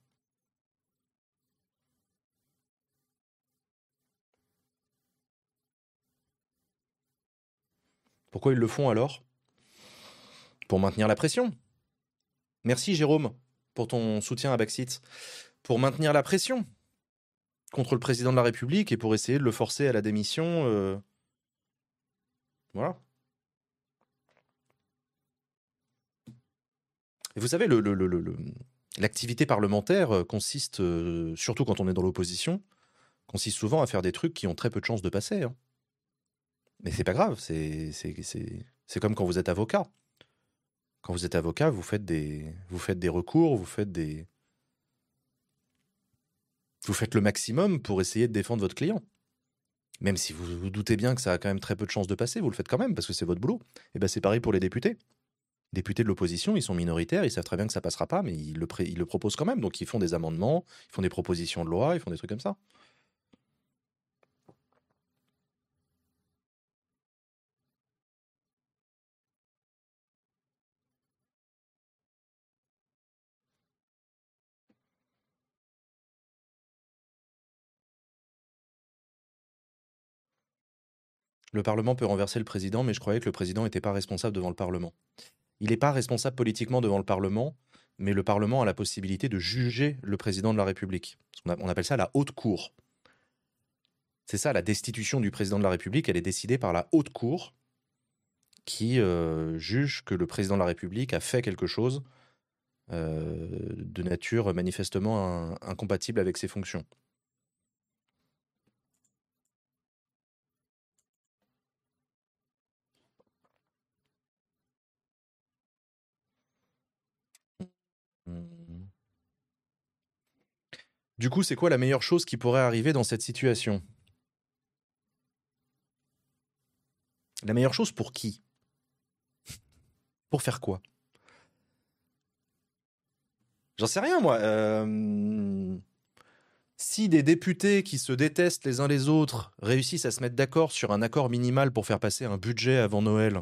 Pourquoi ils le font alors? Pour maintenir la pression. Merci Jérôme pour ton soutien à Baxit. Pour maintenir la pression contre le président de la République et pour essayer de le forcer à la démission. Voilà. Et vous savez, l'activité parlementaire consiste, surtout quand on est dans l'opposition, consiste souvent à faire des trucs qui ont très peu de chances de passer. Hein. Mais c'est pas grave, c'est comme quand vous êtes avocat. Quand vous êtes avocat, vous faites des recours, vous faites le maximum pour essayer de défendre votre client. Même si vous vous doutez bien que ça a quand même très peu de chances de passer, vous le faites quand même parce que c'est votre boulot. Et ben c'est pareil pour les députés. Les députés de l'opposition, ils sont minoritaires, ils savent très bien que ça passera pas, mais ils le proposent quand même. Donc ils font des amendements, ils font des propositions de loi, ils font des trucs comme ça. Le Parlement peut renverser le président, mais je croyais que le président n'était pas responsable devant le Parlement. Il n'est pas responsable politiquement devant le Parlement, mais le Parlement a la possibilité de juger le président de la République. On appelle ça la haute cour. C'est ça, la destitution du président de la République, elle est décidée par la haute cour qui juge que le président de la République a fait quelque chose de nature manifestement incompatible avec ses fonctions. Du coup, c'est quoi la meilleure chose qui pourrait arriver dans cette situation? La meilleure chose pour qui? Pour faire quoi? J'en sais rien, moi. Si des députés qui se détestent les uns les autres réussissent à se mettre d'accord sur un accord minimal pour faire passer un budget avant Noël,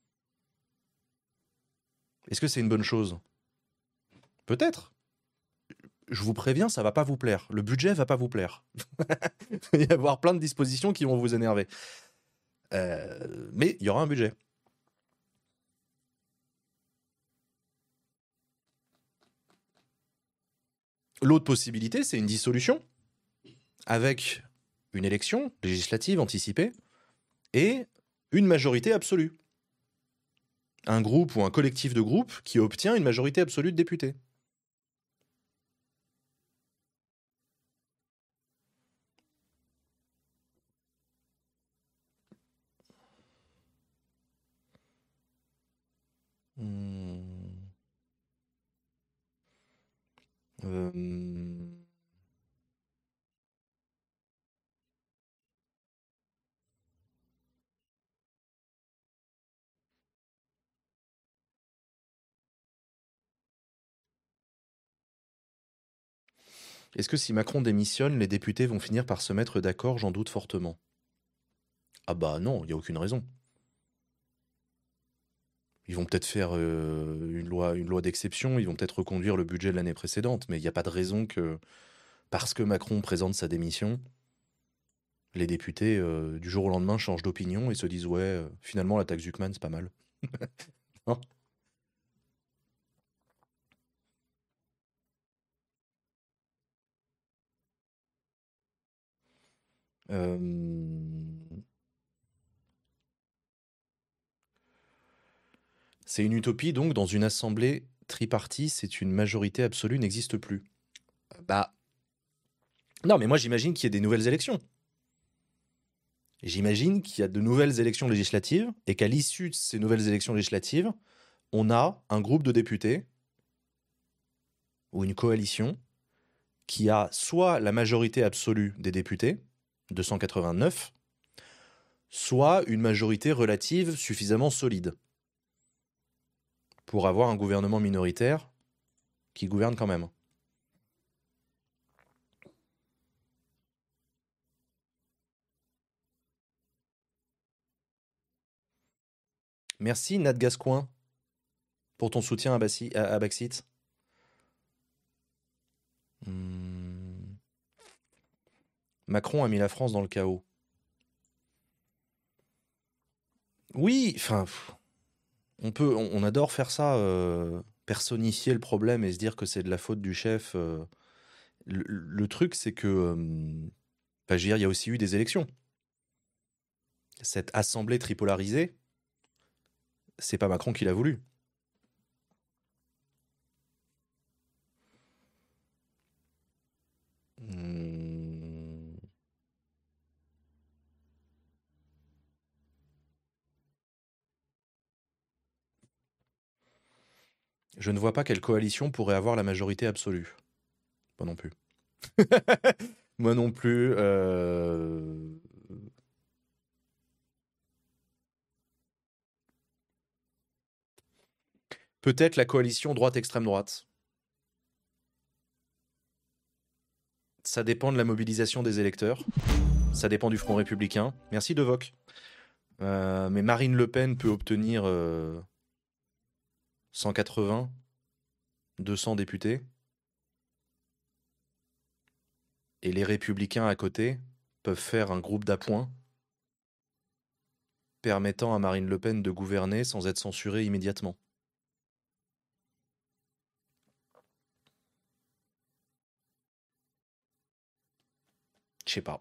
est-ce que c'est une bonne chose? Peut-être. Je vous préviens, ça va pas vous plaire. Le budget va pas vous plaire. Il va y avoir plein de dispositions qui vont vous énerver. Mais il y aura un budget. L'autre possibilité, c'est une dissolution avec une élection législative anticipée et une majorité absolue. Un groupe ou un collectif de groupes qui obtient une majorité absolue de députés. Euh, Est-ce que si Macron démissionne, les députés vont finir par se mettre d'accord? J'en doute fortement. Ah bah non, il n'y a aucune raison. Ils vont peut-être faire une loi d'exception, ils vont peut-être reconduire le budget de l'année précédente, mais il n'y a pas de raison que, parce que Macron présente sa démission, les députés, du jour au lendemain, changent d'opinion et se disent « Ouais, finalement, la taxe Zuckman, c'est pas mal. » Non. Euh, C'est une utopie, donc, dans une assemblée tripartite, c'est une majorité absolue n'existe plus. Bah, non, mais moi, j'imagine qu'il y ait des nouvelles élections. J'imagine qu'il y a de nouvelles élections législatives et qu'à l'issue de ces nouvelles élections législatives, on a un groupe de députés ou une coalition qui a soit la majorité absolue des députés, 289, soit une majorité relative suffisamment solide pour avoir un gouvernement minoritaire qui gouverne quand même. Merci Nat Gascoin pour ton soutien à Baxit. Macron a mis la France dans le chaos. Oui, enfin, on adore faire ça, personnifier le problème et se dire que c'est de la faute du chef. Le truc, c'est que, je veux dire, il y a aussi eu des élections. Cette assemblée tripolarisée, c'est pas Macron qui l'a voulu. Je ne vois pas quelle coalition pourrait avoir la majorité absolue. Moi non plus. Moi non plus. Peut-être la coalition droite-extrême droite. Ça dépend de la mobilisation des électeurs. Ça dépend du Front républicain. Merci Devoc. Mais Marine Le Pen peut obtenir 180, 200 députés. Et les républicains à côté peuvent faire un groupe d'appoint permettant à Marine Le Pen de gouverner sans être censurée immédiatement. Je sais pas.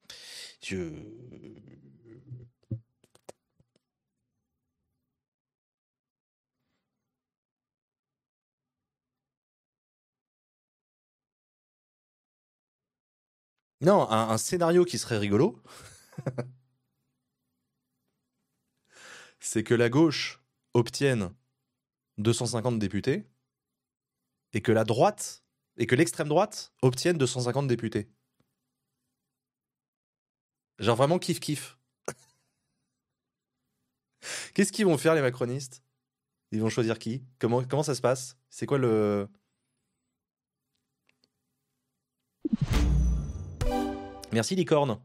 Non, un scénario qui serait rigolo, c'est que la gauche obtienne 250 députés et que la droite et que l'extrême droite obtienne 250 députés. Genre vraiment kiff-kiff. Qu'est-ce qu'ils vont faire les macronistes? Ils vont choisir qui? Comment ça se passe? C'est quoi le... Merci, licorne.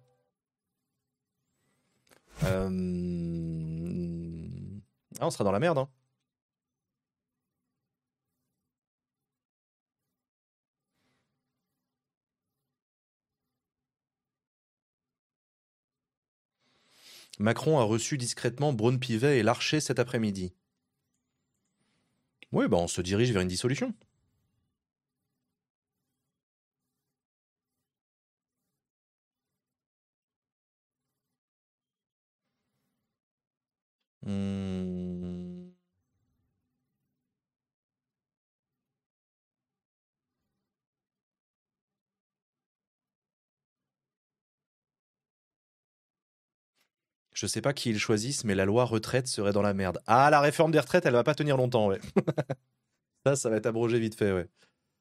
Ah, on sera dans la merde, hein. Macron a reçu discrètement Braun-Pivet et Larcher cet après-midi. Oui, bah on se dirige vers une dissolution. Hmm. Je sais pas qui ils choisissent, mais la loi retraite serait dans la merde. Ah, la réforme des retraites, elle va pas tenir longtemps, ouais. Ça va être abrogé vite fait, ouais.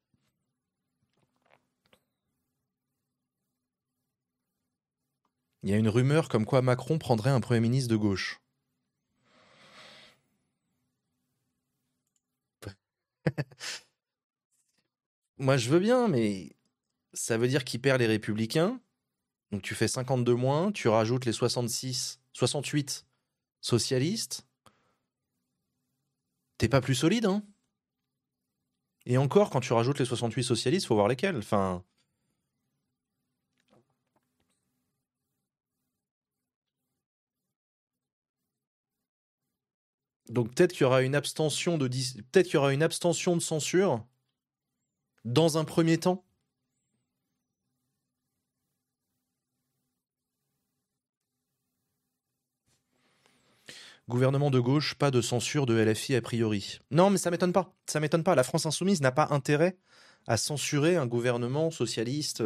Il y a une rumeur comme quoi Macron prendrait un Premier ministre de gauche. Moi, je veux bien, mais ça veut dire qu'il perd les Républicains. Donc tu fais 52 moins, tu rajoutes les 68 socialistes. T'es pas plus solide, hein. Et encore, quand tu rajoutes les 68 socialistes, faut voir lesquels. Enfin, donc peut-être qu'il y aura une abstention peut-être qu'il y aura une abstention de censure dans un premier temps. Gouvernement de gauche, pas de censure de LFI a priori. Non, mais ça m'étonne pas. Ça m'étonne pas. La France insoumise n'a pas intérêt à censurer un gouvernement socialiste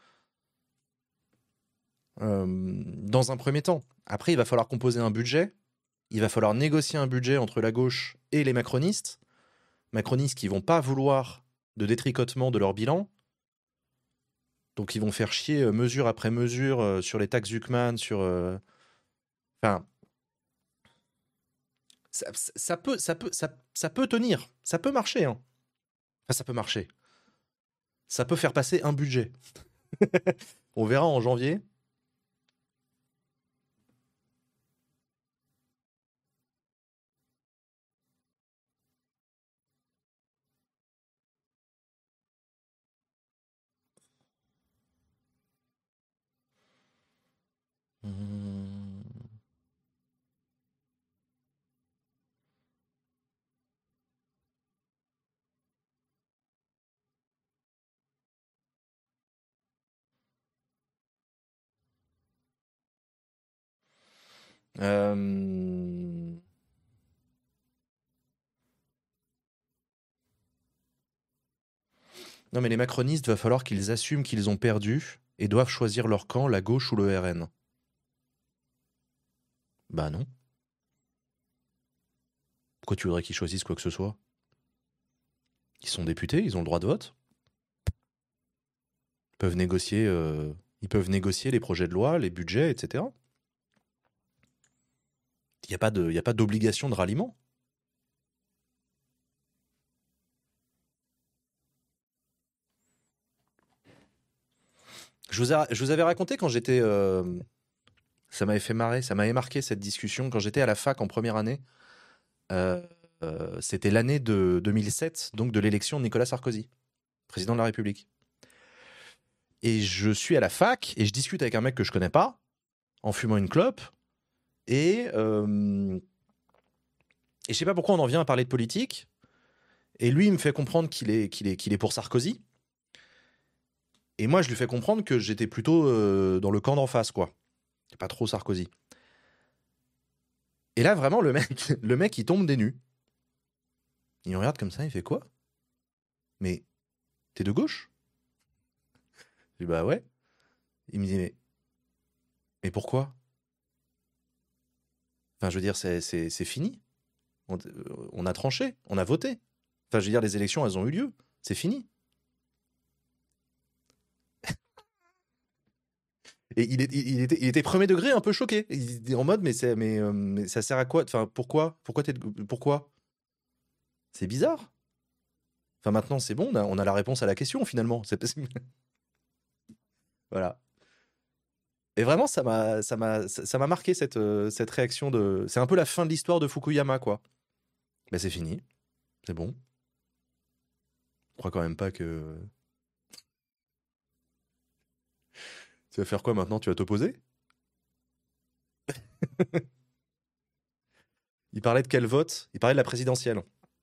dans un premier temps. Après, il va falloir composer un budget. Il va falloir négocier un budget entre la gauche et les macronistes. Macronistes qui vont pas vouloir de détricotement de leur bilan. Donc ils vont faire chier mesure après mesure sur les taxes Zuckman, sur... Enfin, ça peut tenir. Ça peut marcher. Hein. Enfin, ça peut marcher. Ça peut faire passer un budget. On verra en janvier. Hmm. Euh, Non, mais les macronistes, va falloir qu'ils assument qu'ils ont perdu et doivent choisir leur camp, la gauche ou le RN. Bah non. Pourquoi tu voudrais qu'ils choisissent quoi que ce soit? Ils sont députés, ils ont le droit de vote. Ils peuvent négocier les projets de loi, les budgets, etc. Il n'y a pas d'obligation de ralliement. Je vous avais raconté quand j'étais... ça m'avait fait marrer, ça m'avait marqué cette discussion. Quand j'étais à la fac en première année, c'était l'année de 2007, donc de l'élection de Nicolas Sarkozy, président de la République. Et je suis à la fac et je discute avec un mec que je connais pas, en fumant une clope. Et je sais pas pourquoi on en vient à parler de politique. Et lui, il me fait comprendre qu'il est pour Sarkozy. Et moi, je lui fais comprendre que j'étais plutôt dans le camp d'en face, quoi. Pas trop Sarkozy. Et là, vraiment, le mec, il tombe des nues. Il me regarde comme ça, il fait quoi? Mais t'es de gauche? Je dis bah ouais. Il me dit mais pourquoi? Enfin, je veux dire, c'est fini. On a tranché, on a voté. Enfin, je veux dire, les élections, elles ont eu lieu. C'est fini. Et il était premier degré, un peu choqué. Il était en mode, mais ça sert à quoi? Enfin, pourquoi? C'est bizarre. Enfin, maintenant, c'est bon, on a la réponse à la question, finalement. Voilà. Et vraiment, ça m'a marqué cette réaction de. C'est un peu la fin de l'histoire de Fukuyama, quoi. Ben c'est fini, c'est bon. Je crois quand même pas que. Tu vas faire quoi maintenant? Tu vas t'opposer? Il parlait de quel vote? Il parlait de la présidentielle.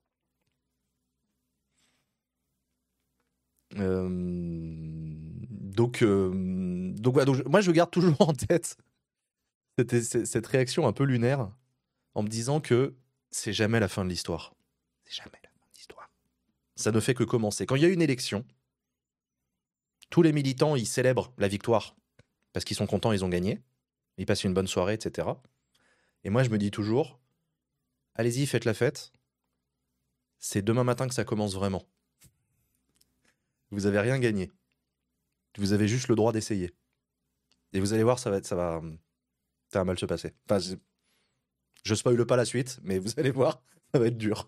Moi, je garde toujours en tête cette réaction un peu lunaire en me disant que c'est jamais la fin de l'histoire. C'est jamais la fin de l'histoire. Ça ne fait que commencer. Quand il y a une élection, tous les militants, ils célèbrent la victoire parce qu'ils sont contents, ils ont gagné. Ils passent une bonne soirée, etc. Et moi, je me dis toujours, allez-y, faites la fête. C'est demain matin que ça commence vraiment. Vous avez rien gagné. Vous avez juste le droit d'essayer. Et vous allez voir, ça va mal se passer. Enfin, je spoile pas la suite, mais vous allez voir, ça va être dur.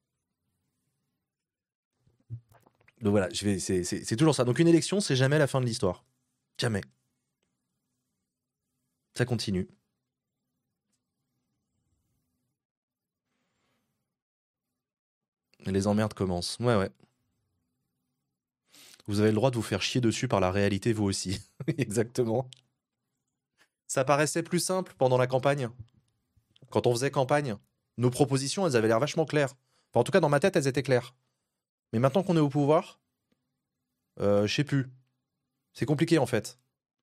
Donc voilà, c'est toujours ça. Donc une élection, c'est jamais la fin de l'histoire. Jamais. Ça continue. Et les emmerdes commencent. Ouais, ouais. Vous avez le droit de vous faire chier dessus par la réalité, vous aussi. Exactement. Ça paraissait plus simple pendant la campagne. Quand on faisait campagne, nos propositions, elles avaient l'air vachement claires. Enfin, en tout cas, dans ma tête, elles étaient claires. Mais maintenant qu'on est au pouvoir, je sais plus. C'est compliqué, en fait.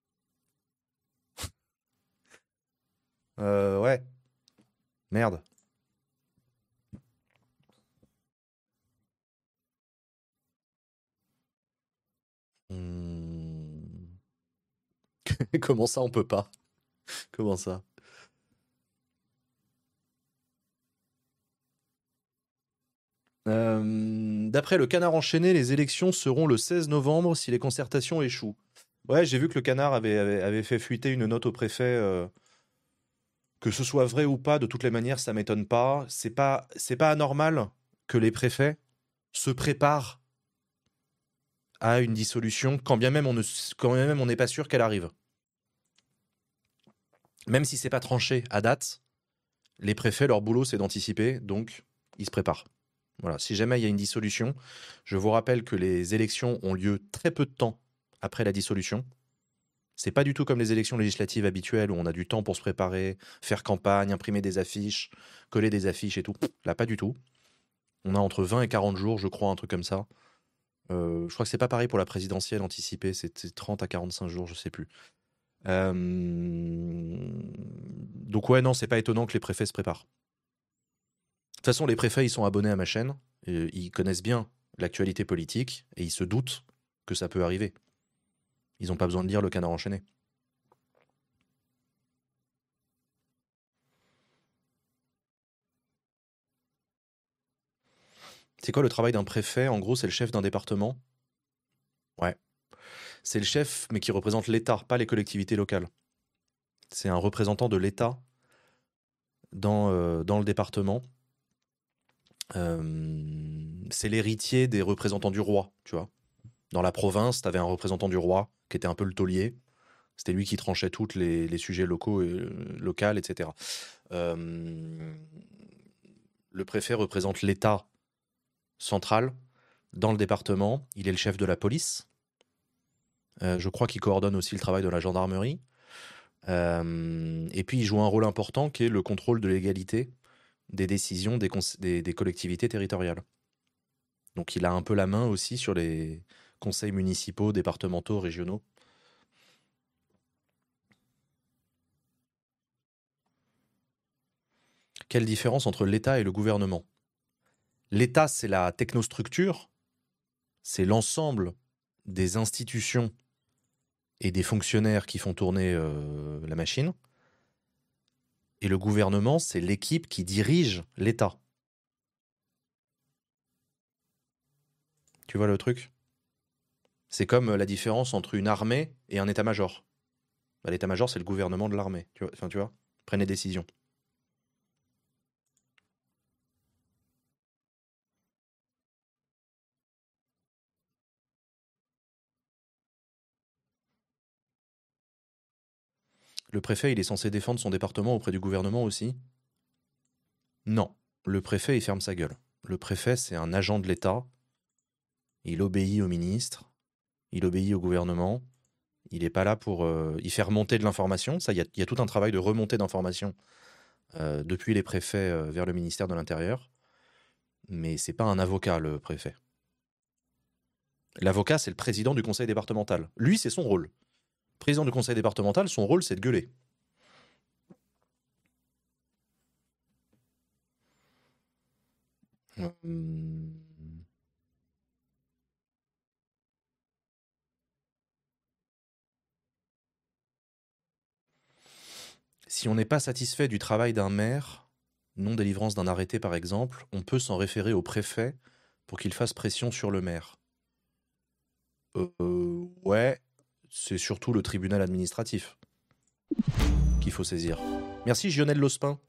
Ouais. Merde. Hmm. Comment ça, on peut pas? Comment ça? D'après le Canard enchaîné, les élections seront le 16 novembre si les concertations échouent. Ouais, j'ai vu que le Canard avait fait fuiter une note au préfet. Que ce soit vrai ou pas, de toutes les manières, ça m'étonne pas. C'est pas anormal que les préfets se préparent à une dissolution, quand bien même on n'est pas sûr qu'elle arrive. Même si c'est pas tranché à date, les préfets, leur boulot, c'est d'anticiper, donc ils se préparent. Voilà. Si jamais il y a une dissolution, je vous rappelle que les élections ont lieu très peu de temps après la dissolution. C'est pas du tout comme les élections législatives habituelles où on a du temps pour se préparer, faire campagne, imprimer des affiches, coller des affiches et tout. Là, pas du tout. On a entre 20 et 40 jours, je crois, un truc comme ça. Je crois que c'est pas pareil pour la présidentielle anticipée, c'est 30 à 45 jours, je sais plus. Euh, Donc ouais, non, c'est pas étonnant que les préfets se préparent. De toute façon, les préfets, ils sont abonnés à ma chaîne, et ils connaissent bien l'actualité politique, et ils se doutent que ça peut arriver. Ils n'ont pas besoin de lire le Canard enchaîné. C'est quoi le travail d'un préfet? En gros, c'est le chef d'un département. Ouais. C'est le chef, mais qui représente l'État, pas les collectivités locales. C'est un représentant de l'État dans le département. C'est l'héritier des représentants du roi, tu vois. Dans la province, tu avais un représentant du roi qui était un peu le taulier. C'était lui qui tranchait tous les sujets locaux, locaux, etc. Euh, le préfet représente l'État central dans le département. Il est le chef de la police. Je crois qu'il coordonne aussi le travail de la gendarmerie. Et puis, il joue un rôle important qui est le contrôle de l'égalité des décisions des collectivités territoriales. Donc, il a un peu la main aussi sur les conseils municipaux, départementaux, régionaux. Quelle différence entre l'État et le gouvernement? L'État, c'est la technostructure, c'est l'ensemble des institutions et des fonctionnaires qui font tourner la machine. Et le gouvernement, c'est l'équipe qui dirige l'État. Tu vois le truc? C'est comme la différence entre une armée et un état-major. Bah, l'état-major, c'est le gouvernement de l'armée. Tu vois, prennent les décisions. Le préfet, il est censé défendre son département auprès du gouvernement aussi? Non. Le préfet, il ferme sa gueule. Le préfet, c'est un agent de l'État. Il obéit au ministre. Il obéit au gouvernement. Il n'est pas là pour... il fait remonter de l'information. Ça, il y a tout un travail de remontée d'information depuis les préfets vers le ministère de l'Intérieur. Mais c'est pas un avocat, le préfet. L'avocat, c'est le président du conseil départemental. Lui, c'est son rôle. Président du conseil départemental, son rôle, c'est de gueuler. Si on n'est pas satisfait du travail d'un maire, non-délivrance d'un arrêté par exemple, on peut s'en référer au préfet pour qu'il fasse pression sur le maire. Ouais, c'est surtout le tribunal administratif qu'il faut saisir. Merci Gionel Lospin.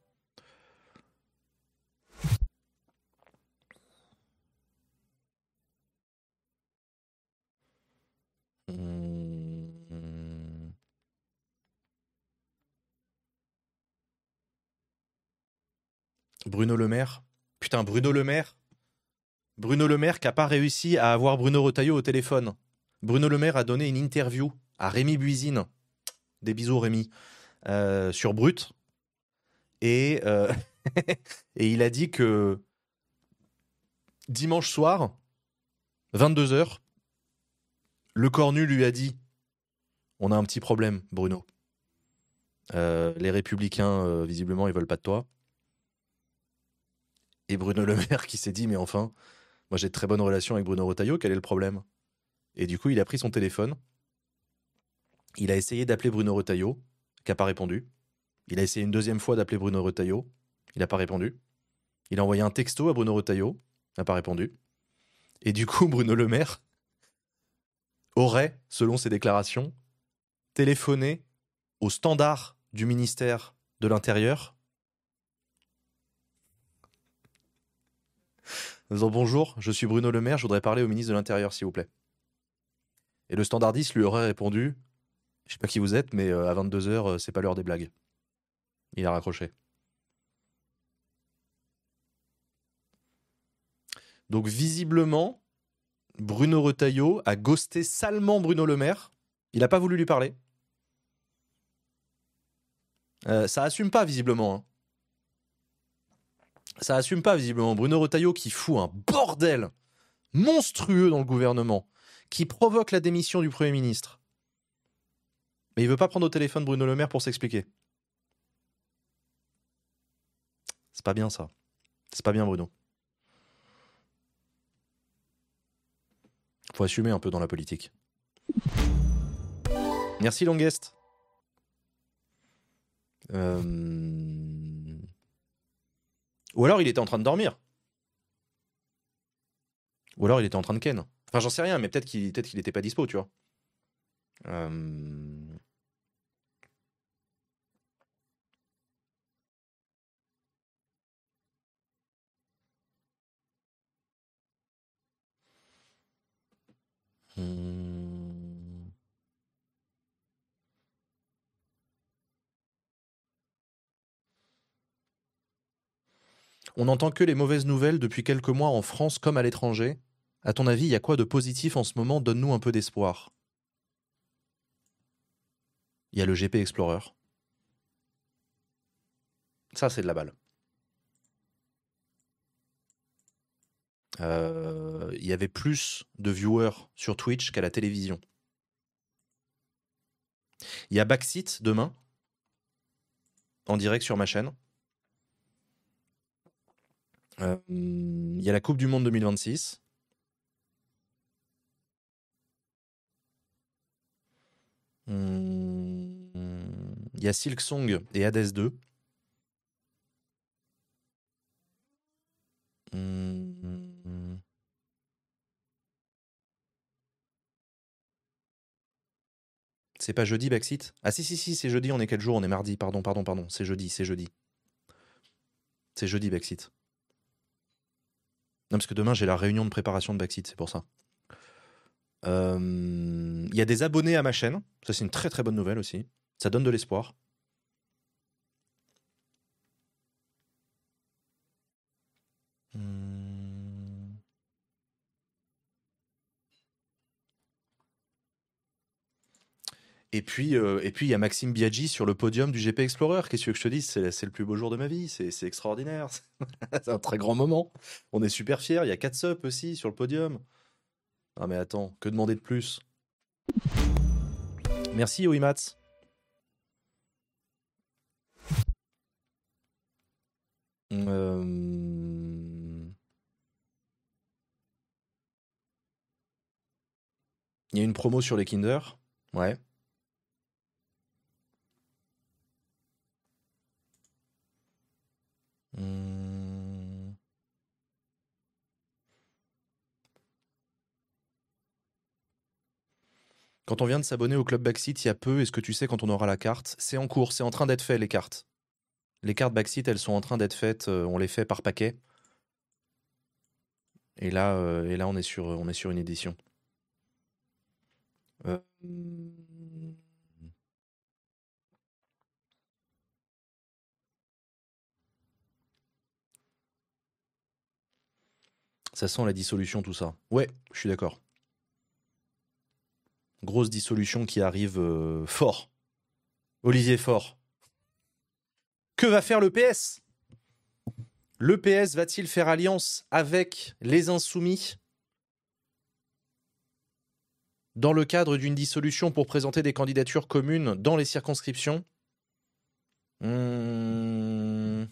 Bruno Le Maire. Putain, Bruno Le Maire. Bruno Le Maire qui n'a pas réussi à avoir Bruno Retailleau au téléphone. Bruno Le Maire a donné une interview à Rémi Buisine. Des bisous Rémi. Sur Brut. Et, et il a dit que dimanche soir, 22h, le Cornu lui a dit « On a un petit problème, Bruno. Les Républicains, visiblement, ils veulent pas de toi. » Et Bruno Le Maire qui s'est dit « Mais enfin, moi j'ai de très bonnes relations avec Bruno Retailleau, quel est le problème ?» Et du coup, il a pris son téléphone. Il a essayé d'appeler Bruno Retailleau, qui n'a pas répondu. Il a essayé une deuxième fois d'appeler Bruno Retailleau. Il n'a pas répondu. Il a envoyé un texto à Bruno Retailleau. Il n'a pas répondu. Et du coup, Bruno Le Maire aurait, selon ses déclarations, téléphoné au standard du ministère de l'Intérieur. En disant « Bonjour, je suis Bruno Le Maire, je voudrais parler au ministre de l'Intérieur, s'il vous plaît. » Et le standardiste lui aurait répondu « Je sais pas qui vous êtes, mais à 22h, c'est pas l'heure des blagues. » Il a raccroché. Donc visiblement, Bruno Retailleau a ghosté salement Bruno Le Maire. Il n'a pas voulu lui parler. Ça assume pas visiblement. Hein. Ça assume pas visiblement. Bruno Retailleau qui fout un bordel monstrueux dans le gouvernement, qui provoque la démission du Premier ministre. Mais il veut pas prendre au téléphone Bruno Le Maire pour s'expliquer. C'est pas bien ça. C'est pas bien Bruno. Faut assumer un peu dans la politique. Merci Longest. Ou alors il était en train de dormir. Ou alors il était en train de ken. Enfin j'en sais rien, mais peut-être qu'il était pas dispo, tu vois. On n'entend que les mauvaises nouvelles depuis quelques mois en France comme à l'étranger. À ton avis, il y a quoi de positif en ce moment? Donne-nous un peu d'espoir. Il y a le GP Explorer. Ça, c'est de la balle. Il y avait plus de viewers sur Twitch qu'à la télévision. Il y a Backseat demain, en direct sur ma chaîne. Il y a la Coupe du Monde 2026. Il y a Silksong et Hades 2. C'est pas jeudi, Backseat? Ah si, c'est jeudi, on est quel jour? On est mardi, pardon, c'est jeudi. C'est jeudi, Backseat. Non, parce que demain, j'ai la réunion de préparation de Backseat, c'est pour ça. Il y a des abonnés à ma chaîne, ça c'est une très très bonne nouvelle aussi. Ça donne de l'espoir. Et puis, il y a Maxime Biaggi sur le podium du GP Explorer. Qu'est-ce que tu veux que je te dise? C'est le plus beau jour de ma vie. C'est extraordinaire. C'est un très grand moment. On est super fiers. Il y a Catsup aussi sur le podium. Ah, mais attends, que demander de plus? Merci, Oimats. Il y a une promo sur les Kinder. Ouais. Quand on vient de s'abonner au Club Backseat il y a peu, est-ce que tu sais quand on aura la carte? C'est en cours, c'est en train d'être fait les cartes. Les cartes Backseat, elles sont en train d'être faites, on les fait par paquet. Et là, on est sur une édition. Ça sent la dissolution, tout ça. Ouais, je suis d'accord. Grosse dissolution qui arrive fort. Olivier Faure. Que va faire le PS? Le PS va-t-il faire alliance avec les Insoumis dans le cadre d'une dissolution pour présenter des candidatures communes dans les circonscriptions? Que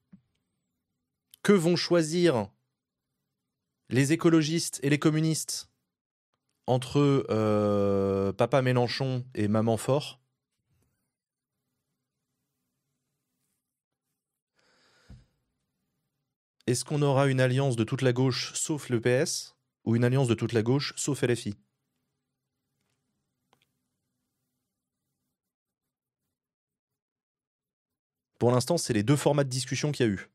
vont choisir les écologistes et les communistes entre Papa Mélenchon et Maman Faure? Est-ce qu'on aura une alliance de toute la gauche sauf le PS ou une alliance de toute la gauche sauf LFI? Pour l'instant, c'est les deux formats de discussion qu'il y a eu.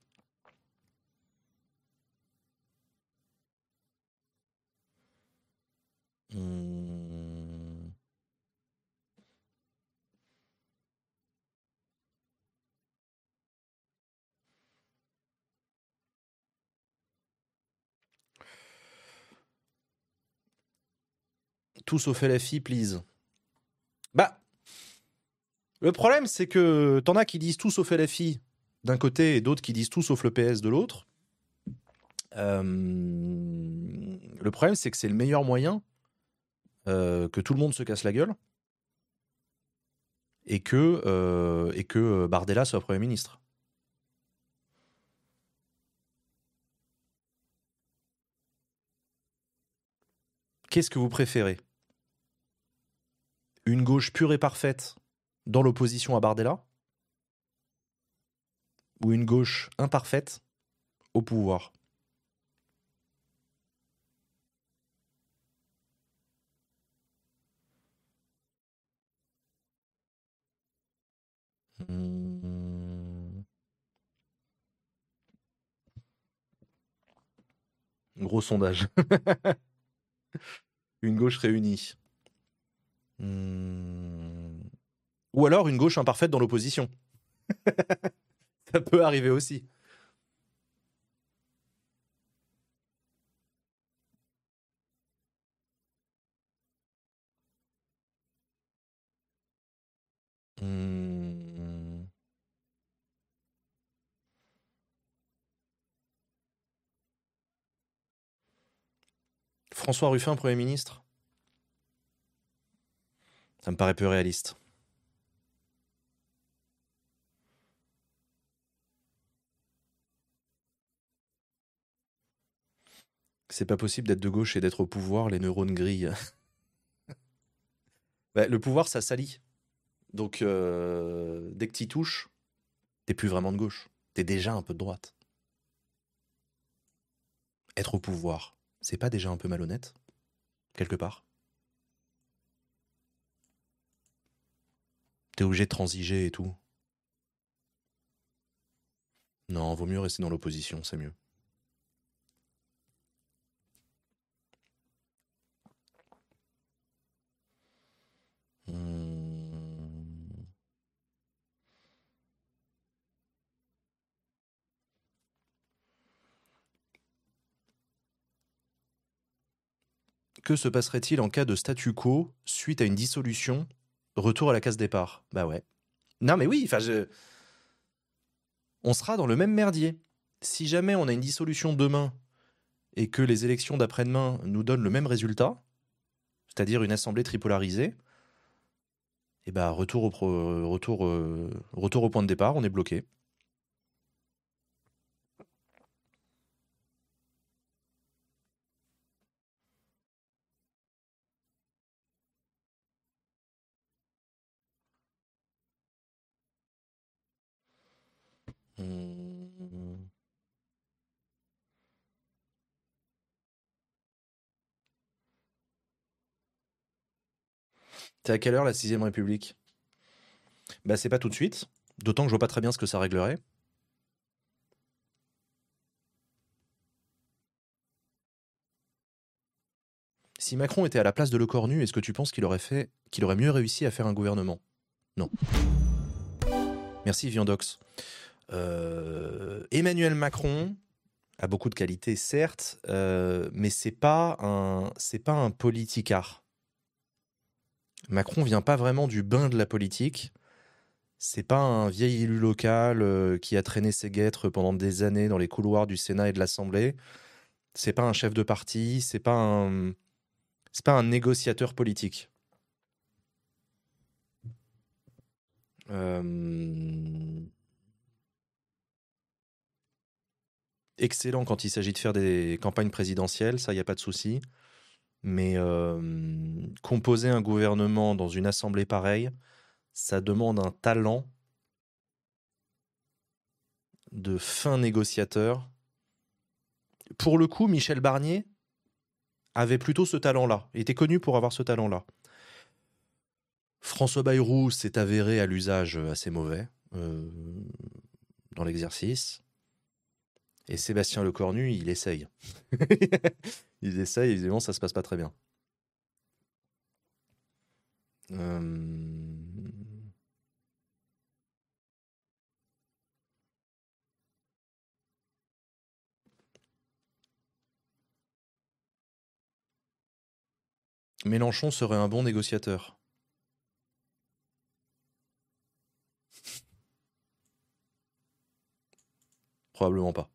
Tout sauf LFI, please. Bah, le problème, c'est que t'en as qui disent tout sauf LFI d'un côté et d'autres qui disent tout sauf le PS de l'autre. Le problème, c'est que c'est le meilleur moyen que tout le monde se casse la gueule et que Bardella soit Premier ministre. Qu'est-ce que vous préférez? Une gauche pure et parfaite dans l'opposition à Bardella? Ou une gauche imparfaite au pouvoir? Gros sondage. Une gauche réunie. Ou alors une gauche imparfaite dans l'opposition. Ça peut arriver aussi. François Ruffin, Premier ministre? Ça me paraît peu réaliste. C'est pas possible d'être de gauche et d'être au pouvoir, les neurones grillent. Bah, le pouvoir, ça salit. Donc, dès que t'y touches, t'es plus vraiment de gauche. T'es déjà un peu de droite. Être au pouvoir, c'est pas déjà un peu malhonnête? Quelque part? T'es obligé de transiger et tout. Non, vaut mieux rester dans l'opposition, c'est mieux. Que se passerait-il en cas de statu quo suite à une dissolution Retour à la case départ. Bah ouais. Non mais oui, on sera dans le même merdier. Si jamais on a une dissolution demain et que les élections d'après-demain nous donnent le même résultat, c'est-à-dire une assemblée tripolarisée, et bah retour au point de départ, on est bloqué. C'est à quelle heure la 6ème République? Bah c'est pas tout de suite, d'autant que je vois pas très bien ce que ça réglerait. Si Macron était à la place de Lecornu, est-ce que tu penses qu'il aurait mieux réussi à faire un gouvernement? Non. Merci Viandox. Emmanuel Macron a beaucoup de qualités, certes, mais c'est pas un politicard. Macron vient pas vraiment du bain de la politique. C'est pas un vieil élu local qui a traîné ses guêtres pendant des années dans les couloirs du Sénat et de l'Assemblée. C'est pas un chef de parti. C'est pas un négociateur politique. Excellent quand il s'agit de faire des campagnes présidentielles, ça, il n'y a pas de souci. Mais composer un gouvernement dans une assemblée pareille, ça demande un talent de fin négociateur. Pour le coup, Michel Barnier avait plutôt ce talent-là. Il était connu pour avoir ce talent-là. François Bayrou s'est avéré à l'usage assez mauvais dans l'exercice. Et Sébastien Lecornu, il essaye. Il essaye, évidemment, ça se passe pas très bien. Mélenchon serait un bon négociateur. Probablement pas.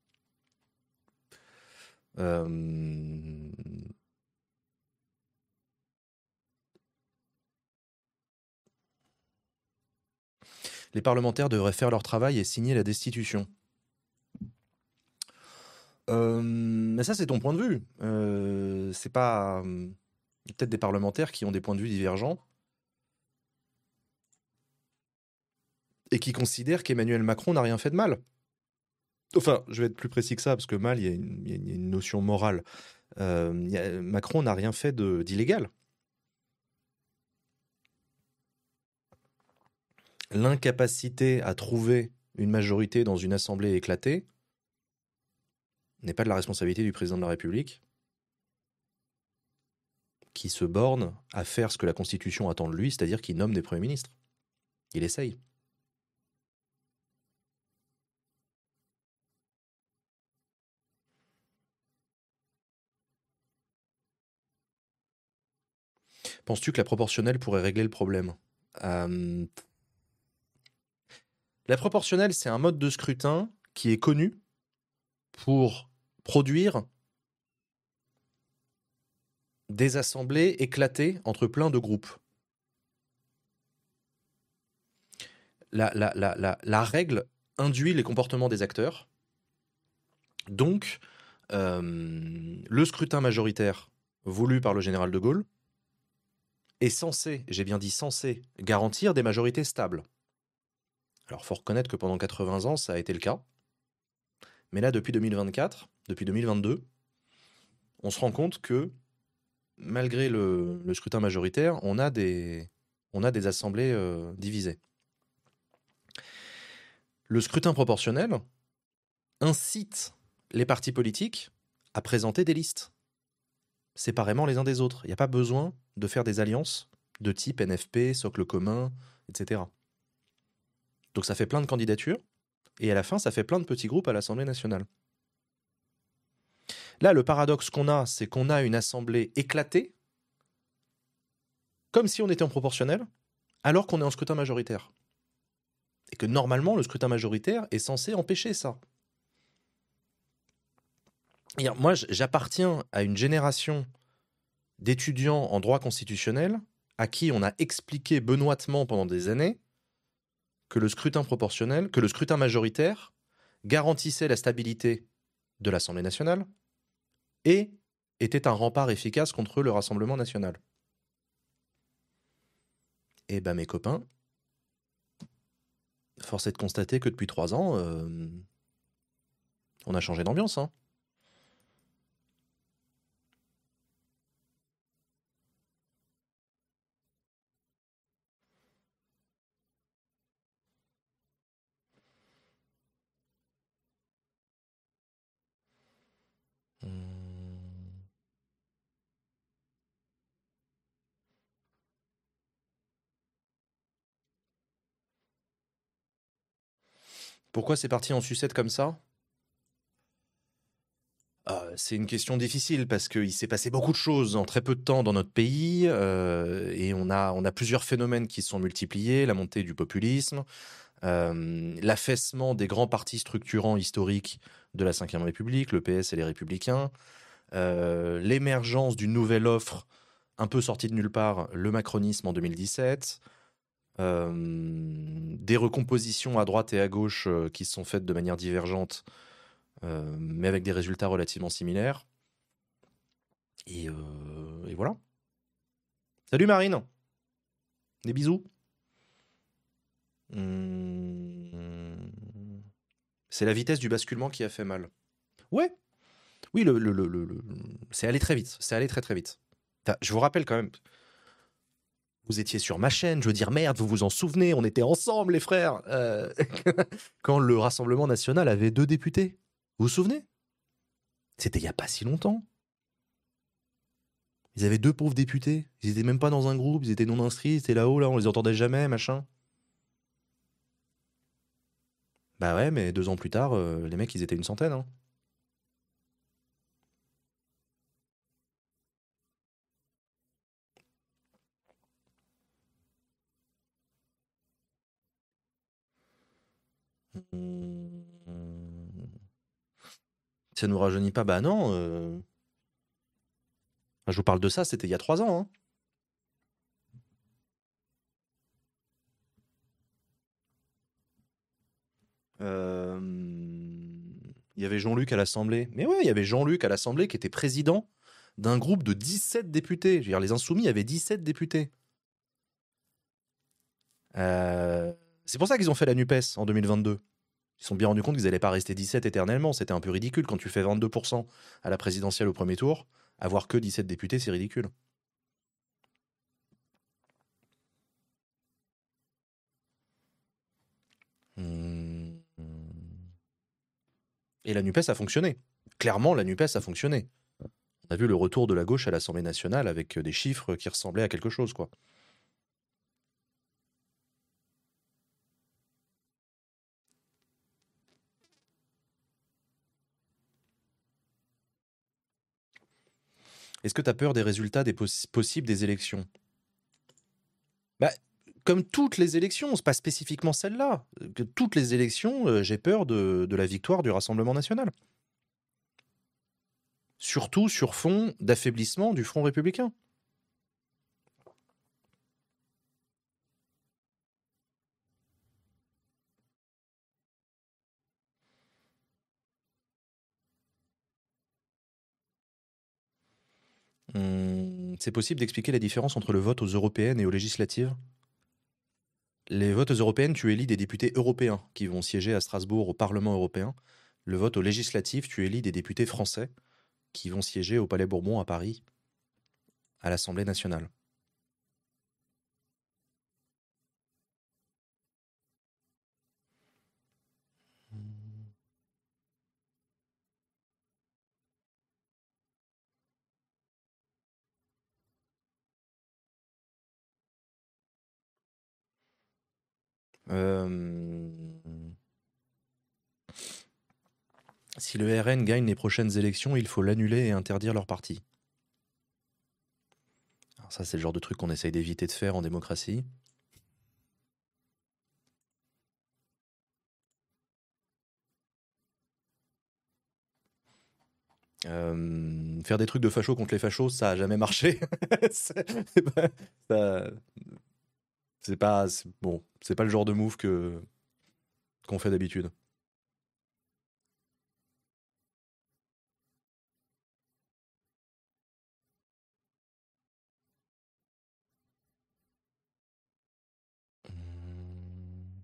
Les parlementaires devraient faire leur travail et signer la destitution. Mais ça, c'est ton point de vue. C'est pas... Il y a peut-être des parlementaires qui ont des points de vue divergents et qui considèrent qu'Emmanuel Macron n'a rien fait de mal. Enfin, je vais être plus précis que ça, parce que mal, il y a une notion morale. Macron n'a rien fait d'illégal. L'incapacité à trouver une majorité dans une assemblée éclatée n'est pas de la responsabilité du président de la République, qui se borne à faire ce que la Constitution attend de lui, c'est-à-dire qu'il nomme des premiers ministres. Il essaye. Penses-tu que la proportionnelle pourrait régler le problème? La proportionnelle, c'est un mode de scrutin qui est connu pour produire des assemblées éclatées entre plein de groupes. La règle induit les comportements des acteurs. Donc, le scrutin majoritaire voulu par le général de Gaulle est censé, j'ai bien dit censé, garantir des majorités stables. Alors, il faut reconnaître que pendant 80 ans, ça a été le cas. Mais là, depuis 2024, depuis 2022, on se rend compte que, malgré le scrutin majoritaire, on a des assemblées divisées. Le scrutin proportionnel incite les partis politiques à présenter des listes séparément les uns des autres. Il n'y a pas besoin de faire des alliances de type NFP, socle commun, etc. Donc ça fait plein de candidatures, et à la fin, ça fait plein de petits groupes à l'Assemblée nationale. Là, le paradoxe qu'on a, c'est qu'on a une assemblée éclatée, comme si on était en proportionnel, alors qu'on est en scrutin majoritaire. Et que normalement, le scrutin majoritaire est censé empêcher ça. Et moi, j'appartiens à une génération d'étudiants en droit constitutionnel à qui on a expliqué benoîtement pendant des années que le scrutin proportionnel, que le scrutin majoritaire garantissait la stabilité de l'Assemblée nationale et était un rempart efficace contre le Rassemblement national. Et ben mes copains, force est de constater que depuis 3 ans, on a changé d'ambiance, hein. Pourquoi c'est parti en sucette comme ça ? C'est une question difficile parce qu'il s'est passé beaucoup de choses en très peu de temps dans notre pays et on a plusieurs phénomènes qui se sont multipliés, la montée du populisme, l'affaissement des grands partis structurants historiques de la Ve République, le PS et les Républicains, l'émergence d'une nouvelle offre un peu sortie de nulle part, le macronisme en 2017, des recompositions à droite et à gauche qui se sont faites de manière divergente, mais avec des résultats relativement similaires. Et voilà. Salut Marine. Des bisous. C'est la vitesse du basculement qui a fait mal. Ouais. Oui, c'est allé très vite. C'est allé très très vite. Je vous rappelle quand même, vous étiez sur ma chaîne, je veux dire, merde, vous vous en souvenez, on était ensemble les frères, quand le Rassemblement national avait 2 députés. Vous vous souvenez ? C'était il n'y a pas si longtemps. Ils avaient 2 pauvres députés. Ils étaient même pas dans un groupe, ils étaient non inscrits, ils étaient là-haut, là, on les entendait jamais, machin. Bah ouais, mais 2 ans plus tard, les mecs, ils étaient une centaine. Hein. Ça nous rajeunit pas, bah non. Je vous parle de ça, c'était il y a 3 ans. Hein. Il y avait Jean-Luc à l'Assemblée. Mais ouais, il y avait Jean-Luc à l'Assemblée qui était président d'un groupe de 17 députés. Je veux dire, les Insoumis avaient 17 députés. C'est pour ça qu'ils ont fait la NUPES en 2022. Ils se sont bien rendus compte qu'ils n'allaient pas rester 17 éternellement. C'était un peu ridicule. Quand tu fais 22% à la présidentielle au premier tour, avoir que 17 députés, c'est ridicule. Et la NUPES a fonctionné. Clairement, la NUPES a fonctionné. On a vu le retour de la gauche à l'Assemblée nationale avec des chiffres qui ressemblaient à quelque chose, quoi. Est-ce que tu as peur des résultats possibles des élections ? Bah, comme toutes les élections, c'est pas spécifiquement celle-là. Que toutes les élections, j'ai peur de la victoire du Rassemblement national. Surtout sur fond d'affaiblissement du Front républicain. C'est possible d'expliquer la différence entre le vote aux européennes et aux législatives ? Les votes aux européennes, tu élis des députés européens qui vont siéger à Strasbourg au Parlement européen. Le vote aux législatives, tu élis des députés français qui vont siéger au Palais Bourbon à Paris, à l'Assemblée nationale. Si le RN gagne les prochaines élections, il faut l'annuler et interdire leur parti. Alors ça, c'est le genre de truc qu'on essaye d'éviter de faire en démocratie. Faire des trucs de facho contre les fachos, ça a jamais marché. Ça- bon, c'est pas le genre de move qu'on fait d'habitude. Hum.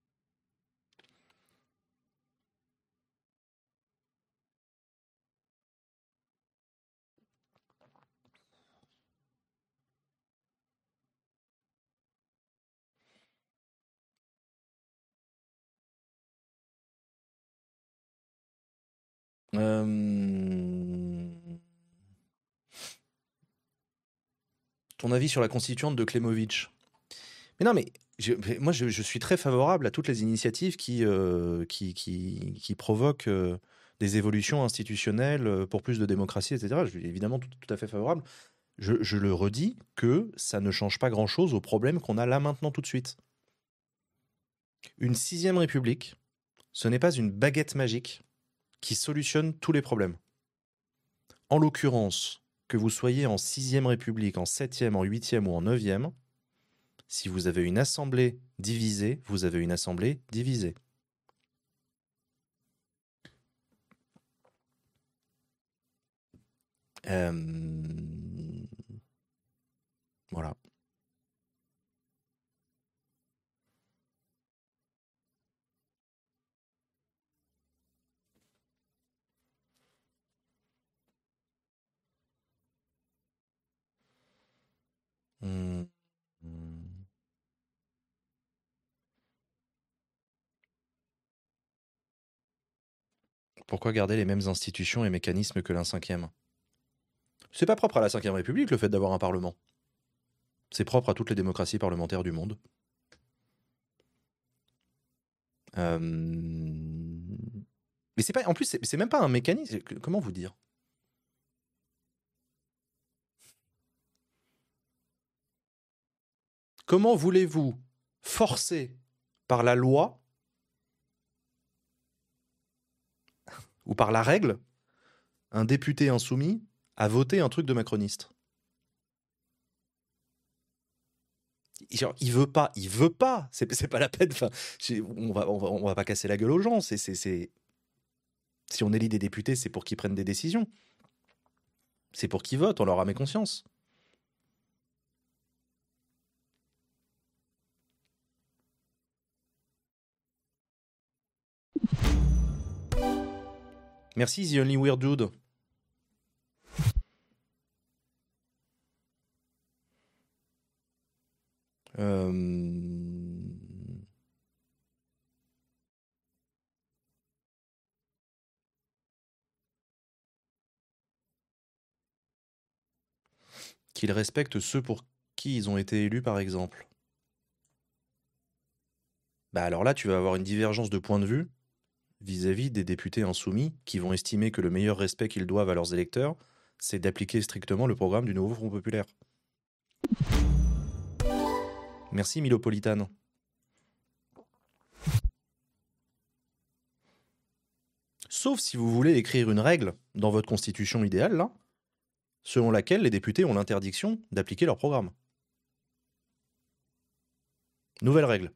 Ton avis sur la constituante de Klemovic? Mais non, mais moi, je suis très favorable à toutes les initiatives qui provoquent des évolutions institutionnelles pour plus de démocratie, etc. Je suis évidemment tout à fait favorable. Je le redis que ça ne change pas grand-chose au problème qu'on a là maintenant tout de suite. Une sixième république, ce n'est pas une baguette magique qui solutionne tous les problèmes. En l'occurrence, que vous soyez en sixième république, en septième, en huitième ou en neuvième, si vous avez une assemblée divisée, vous avez une assemblée divisée. Voilà. Hum, hum. Pourquoi garder les mêmes institutions et mécanismes que la cinquième? C'est pas propre à la cinquième république le fait d'avoir un parlement. C'est propre à toutes les démocraties parlementaires du monde. Mais c'est pas, en plus, c'est même pas un mécanisme. Comment vous dire? Comment voulez-vous forcer par la loi ou par la règle un député insoumis à voter un truc de macroniste? Genre, il veut pas, il veut pas. C'est pas la peine. Enfin, on va pas casser la gueule aux gens. Si on élit des députés, c'est pour qu'ils prennent des décisions. C'est pour qu'ils votent. On leur a mis conscience. Merci, The Only Weird Dude. Qu'ils respectent ceux pour qui ils ont été élus, par exemple. Bah alors là, tu vas avoir une divergence de point de vue vis-à-vis des députés insoumis qui vont estimer que le meilleur respect qu'ils doivent à leurs électeurs, c'est d'appliquer strictement le programme du nouveau Front populaire. Merci, Milopolitane. Sauf si vous voulez écrire une règle dans votre constitution idéale, là, selon laquelle les députés ont l'interdiction d'appliquer leur programme. Nouvelle règle.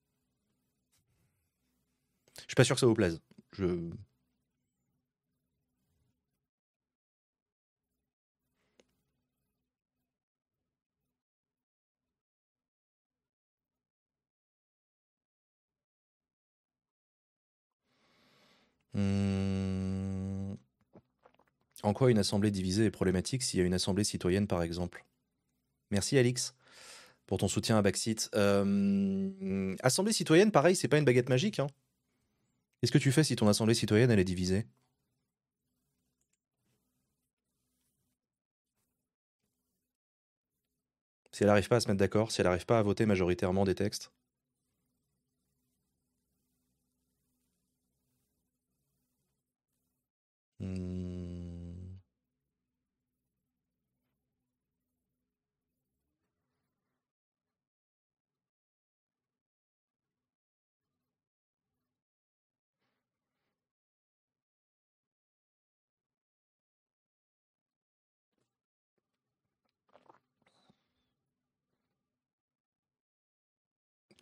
Je suis pas sûr que ça vous plaise. Je... En quoi une assemblée divisée est problématique s'il y a une assemblée citoyenne, par exemple? Merci, Alix, pour ton soutien à Backseat. Assemblée citoyenne, pareil, c'est pas une baguette magique. Hein. Qu'est-ce que tu fais si ton assemblée citoyenne, elle est divisée? Si elle n'arrive pas à se mettre d'accord, si elle n'arrive pas à voter majoritairement des textes? Hmm.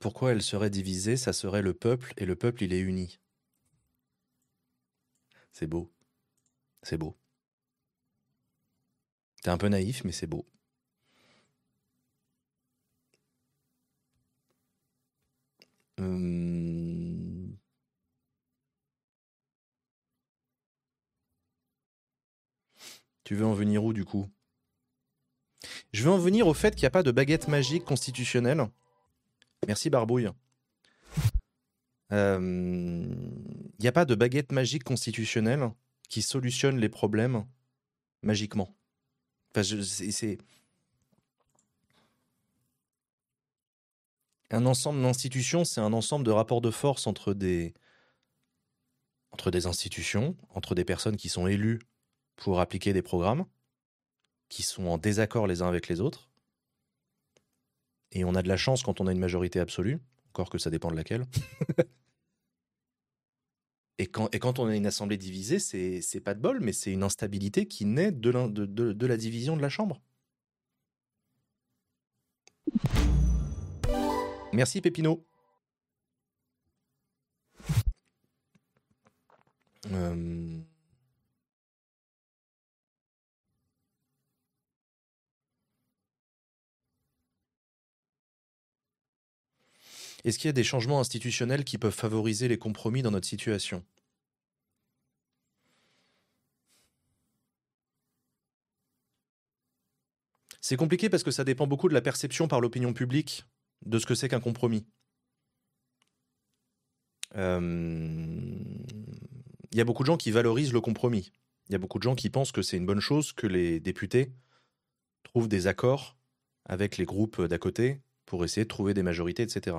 pourquoi elle serait divisée? Ça serait le peuple, et le peuple, il est uni. C'est beau. C'est beau. T'es un peu naïf, mais c'est beau. Hum, Tu veux en venir où, du coup? Je veux en venir au fait qu'il n'y a pas de baguette magique constitutionnelle. Merci, Barbouille. Il n'y a pas de baguette magique constitutionnelle qui solutionne les problèmes magiquement. Enfin, c'est un ensemble d'institutions, c'est un ensemble de rapports de force entre des institutions, entre des personnes qui sont élues pour appliquer des programmes, qui sont en désaccord les uns avec les autres. Et on a de la chance quand on a une majorité absolue, encore que ça dépend de laquelle. Et quand on a une assemblée divisée, c'est pas de bol, mais c'est une instabilité qui naît de la division de la Chambre. Merci Pépino. Est-ce qu'il y a des changements institutionnels qui peuvent favoriser les compromis dans notre situation? C'est compliqué parce que ça dépend beaucoup de la perception par l'opinion publique de ce que c'est qu'un compromis. Il y a beaucoup de gens qui valorisent le compromis. Il y a beaucoup de gens qui pensent que c'est une bonne chose que les députés trouvent des accords avec les groupes d'à côté pour essayer de trouver des majorités, etc.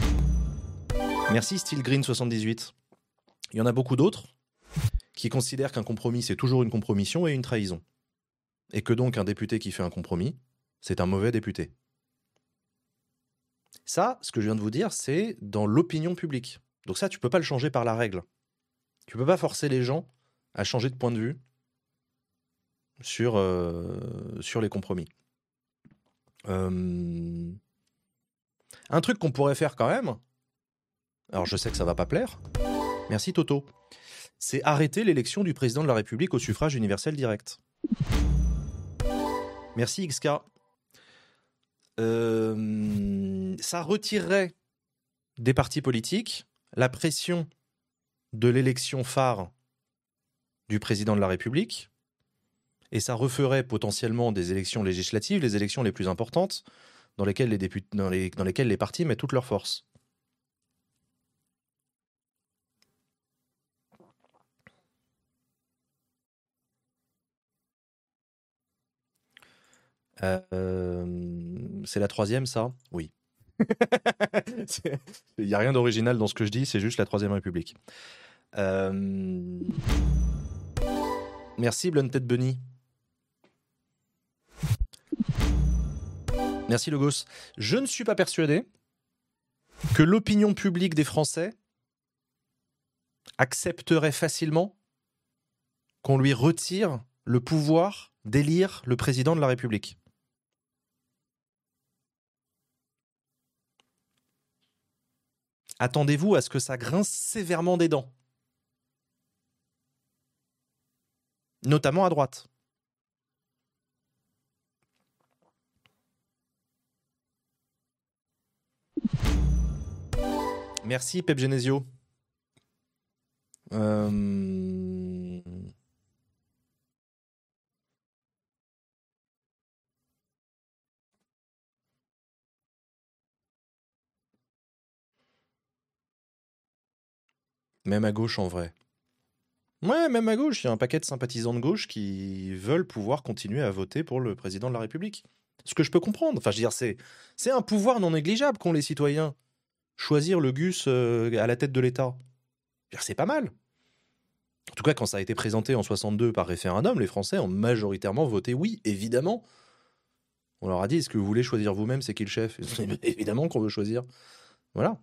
Merci Steel Green 78. Il y en a beaucoup d'autres qui considèrent qu'un compromis, c'est toujours une compromission et une trahison. Et que donc un député qui fait un compromis, c'est un mauvais député. Ça, ce que je viens de vous dire, c'est dans l'opinion publique. Donc ça, tu peux pas le changer par la règle. Tu peux pas forcer les gens à changer de point de vue sur les compromis. Un truc qu'on pourrait faire quand même, alors je sais que ça va pas plaire, merci Toto, c'est arrêter l'élection du président de la République au suffrage universel direct. Merci XK. Ça retirerait des partis politiques la pression de l'élection phare du président de la République, et ça referait potentiellement des élections législatives, les élections les plus importantes, dans lesquelles les partis mettent toutes leurs forces. C'est la troisième, ça? Oui. Il n'y a rien d'original dans ce que je dis, c'est juste la Troisième République. Merci Blunted Bunny. Merci Logos. Je ne suis pas persuadé que l'opinion publique des Français accepterait facilement qu'on lui retire le pouvoir d'élire le président de la République. Attendez-vous à ce que ça grince sévèrement des dents. Notamment à droite. Merci Pep Genesio. Même à gauche en vrai. Ouais, même à gauche, il y a un paquet de sympathisants de gauche qui veulent pouvoir continuer à voter pour le président de la République. Ce que je peux comprendre. Enfin, je veux dire, c'est un pouvoir non négligeable qu'ont les citoyens. Choisir le Gus à la tête de l'État. C'est pas mal. En tout cas, quand ça a été présenté en 62 par référendum, les Français ont majoritairement voté oui, évidemment. On leur a dit, est-ce que vous voulez choisir vous-même, c'est qui le chef? Évidemment qu'on veut choisir. Voilà.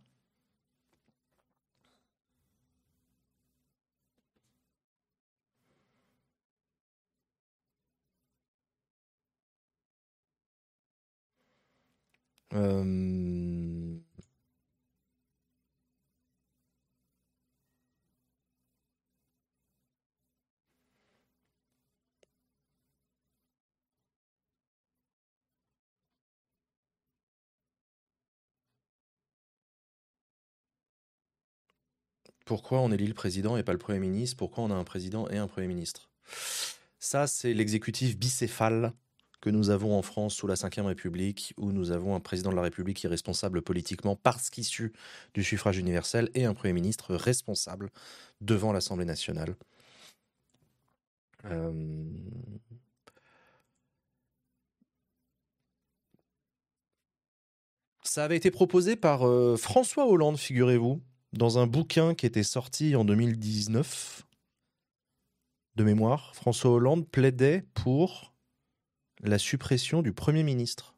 Pourquoi on élit le président et pas le Premier ministre? Pourquoi on a un président et un Premier ministre? Ça, c'est l'exécutif bicéphale que nous avons en France sous la Ve République, où nous avons un président de la République qui est responsable politiquement parce qu'issu du suffrage universel et un Premier ministre responsable devant l'Assemblée nationale. Ça avait été proposé par François Hollande, figurez-vous, dans un bouquin qui était sorti en 2019. De mémoire, François Hollande plaidait pour la suppression du Premier ministre.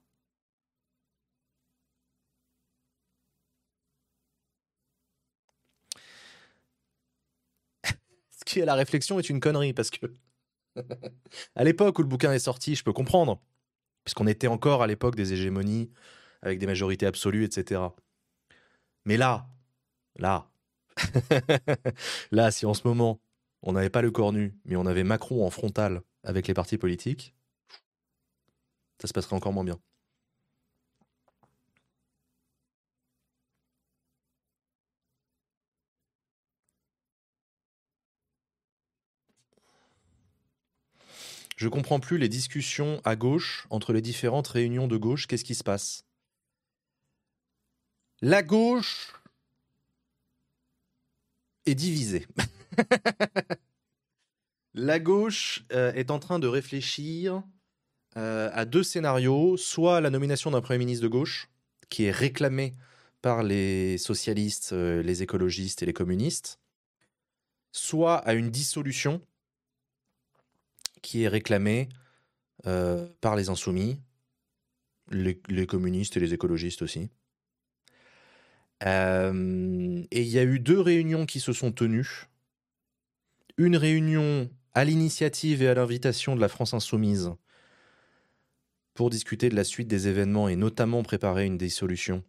Ce qui est la réflexion est une connerie, parce que à l'époque où le bouquin est sorti, je peux comprendre, puisqu'on était encore à l'époque des hégémonies, avec des majorités absolues, etc. Mais là, là, si en ce moment, on n'avait pas le cornu, mais on avait Macron en frontal avec les partis politiques, ça se passerait encore moins bien. Je comprends plus les discussions à gauche entre les différentes réunions de gauche. Qu'est-ce qui se passe? La gauche est divisée. La gauche est en train de réfléchir à deux scénarios. Soit la nomination d'un Premier ministre de gauche, qui est réclamée par les socialistes, les écologistes et les communistes, soit à une dissolution qui est réclamée par les insoumis, les communistes et les écologistes aussi. Et il y a eu 2 réunions qui se sont tenues. Une réunion à l'initiative et à l'invitation de la France Insoumise pour discuter de la suite des événements et notamment préparer une dissolution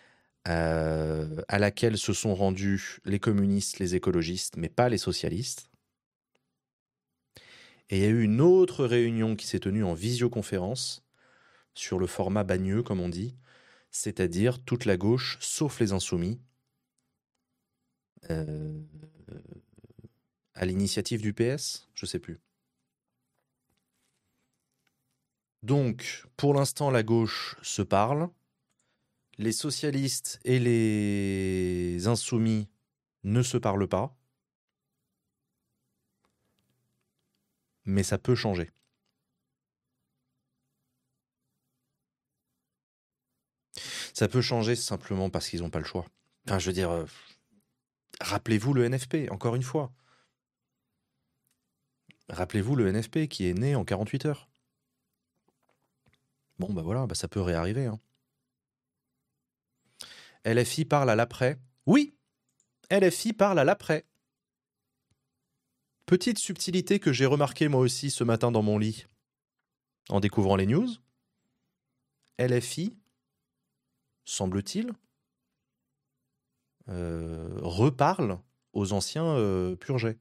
à laquelle se sont rendus les communistes, les écologistes, mais pas les socialistes. Et il y a eu une autre réunion qui s'est tenue en visioconférence sur le format bagneux, comme on dit, c'est-à-dire toute la gauche, sauf les insoumis, à l'initiative du PS, je sais plus. Donc, pour l'instant, la gauche se parle. Les socialistes et les insoumis ne se parlent pas. Mais ça peut changer. Ça peut changer simplement parce qu'ils n'ont pas le choix. Enfin, je veux dire, rappelez-vous le NFP, encore une fois. Rappelez-vous le NFP qui est né en 48 heures. Bon, bah voilà, bah ça peut réarriver. Hein. LFI parle à l'après. Oui, LFI parle à l'après. Petite subtilité que j'ai remarquée moi aussi ce matin dans mon lit, en découvrant les news. LFI, semble-t-il, reparle aux anciens purgés.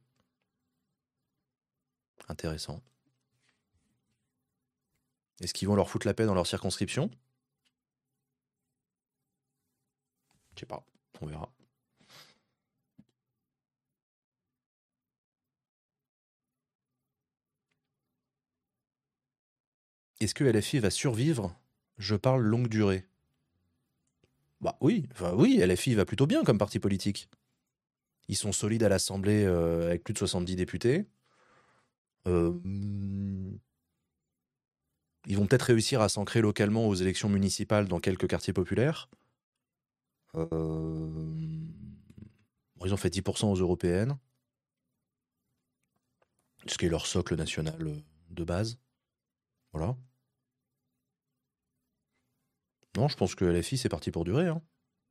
Intéressant. Est-ce qu'ils vont leur foutre la paix dans leur circonscription? Je sais pas, on verra. Est-ce que LFI va survivre? Je parle longue durée. Bah oui, enfin oui, LFI va plutôt bien comme parti politique. Ils sont solides à l'Assemblée avec plus de 70 députés. Ils vont peut-être réussir à s'ancrer localement aux élections municipales dans quelques quartiers populaires. Ils ont fait 10% aux européennes, ce qui est leur socle national de base. Voilà. Non, je pense que LFI, c'est parti pour durer. Hein.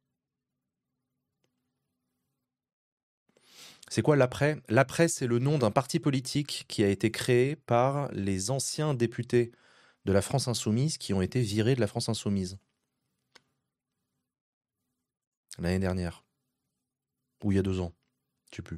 C'est quoi l'après? L'après, c'est le nom d'un parti politique qui a été créé par les anciens députés de la France Insoumise qui ont été virés de la France Insoumise. L'année dernière. Ou il y a 2 ans. Je sais plus.